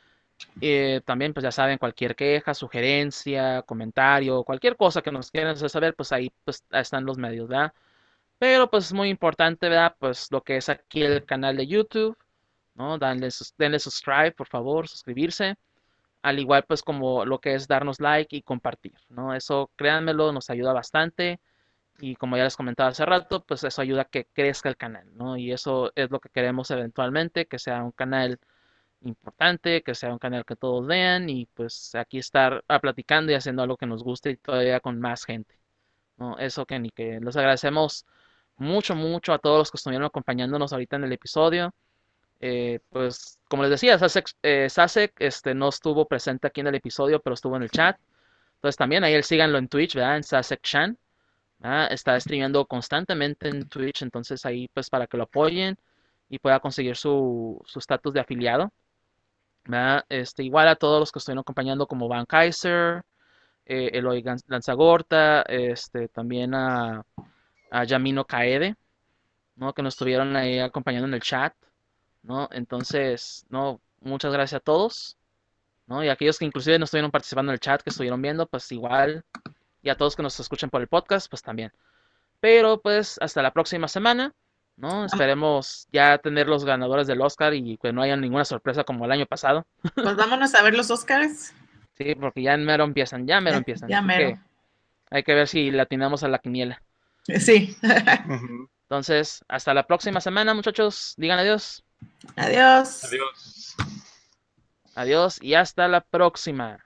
Eh, también pues ya saben, cualquier queja, sugerencia, comentario, cualquier cosa que nos quieran hacer saber, pues ahí pues están los medios, ¿verdad? Pero pues es muy importante, ¿verdad? Pues lo que es aquí el canal de YouTube, ¿no? Denle, sus- denle subscribe, por favor, suscribirse. Al igual pues como lo que es darnos like y compartir, ¿no? Eso créanmelo, nos ayuda bastante. Y como ya les comentaba hace rato, pues eso ayuda a que crezca el canal, ¿no? Y eso es lo que queremos eventualmente, que sea un canal importante, que sea un canal que todos vean y pues aquí estar ah, platicando y haciendo algo que nos guste y todavía con más gente, ¿no? Eso que ni que les agradecemos mucho, mucho a todos los que estuvieron acompañándonos ahorita en el episodio. Eh, pues como les decía, Sasek, eh, Sasek, este, no estuvo presente aquí en el episodio, pero estuvo en el chat. Entonces también ahí él síganlo en Twitch, ¿verdad? En Sasek Chan. Ah, está streameando constantemente en Twitch, entonces ahí pues para que lo apoyen y pueda conseguir su su estatus de afiliado. ¿Verdad? Este, igual a todos los que estuvieron acompañando como Van Kaiser, eh, Eloy Gan- Lanzagorta, este, también a, a Yamino Kaede, ¿no? Que nos estuvieron ahí acompañando en el chat, ¿no? Entonces, no, muchas gracias a todos, ¿no? Y a aquellos que inclusive no estuvieron participando en el chat, que estuvieron viendo, pues igual, y a todos que nos escuchan por el podcast, pues también. Pero pues hasta la próxima semana, ¿no? Esperemos ya tener los ganadores del Oscar y que no haya ninguna sorpresa como el año pasado. Pues vámonos a ver los Oscars. Sí, porque ya en mero empiezan, ya mero Ya, empiezan. ya Así mero. que hay que ver si le atinamos a la quiniela. Sí. Ujú. Entonces, hasta la próxima semana, muchachos. Digan adiós. Adiós. Adiós. Adiós y hasta la próxima.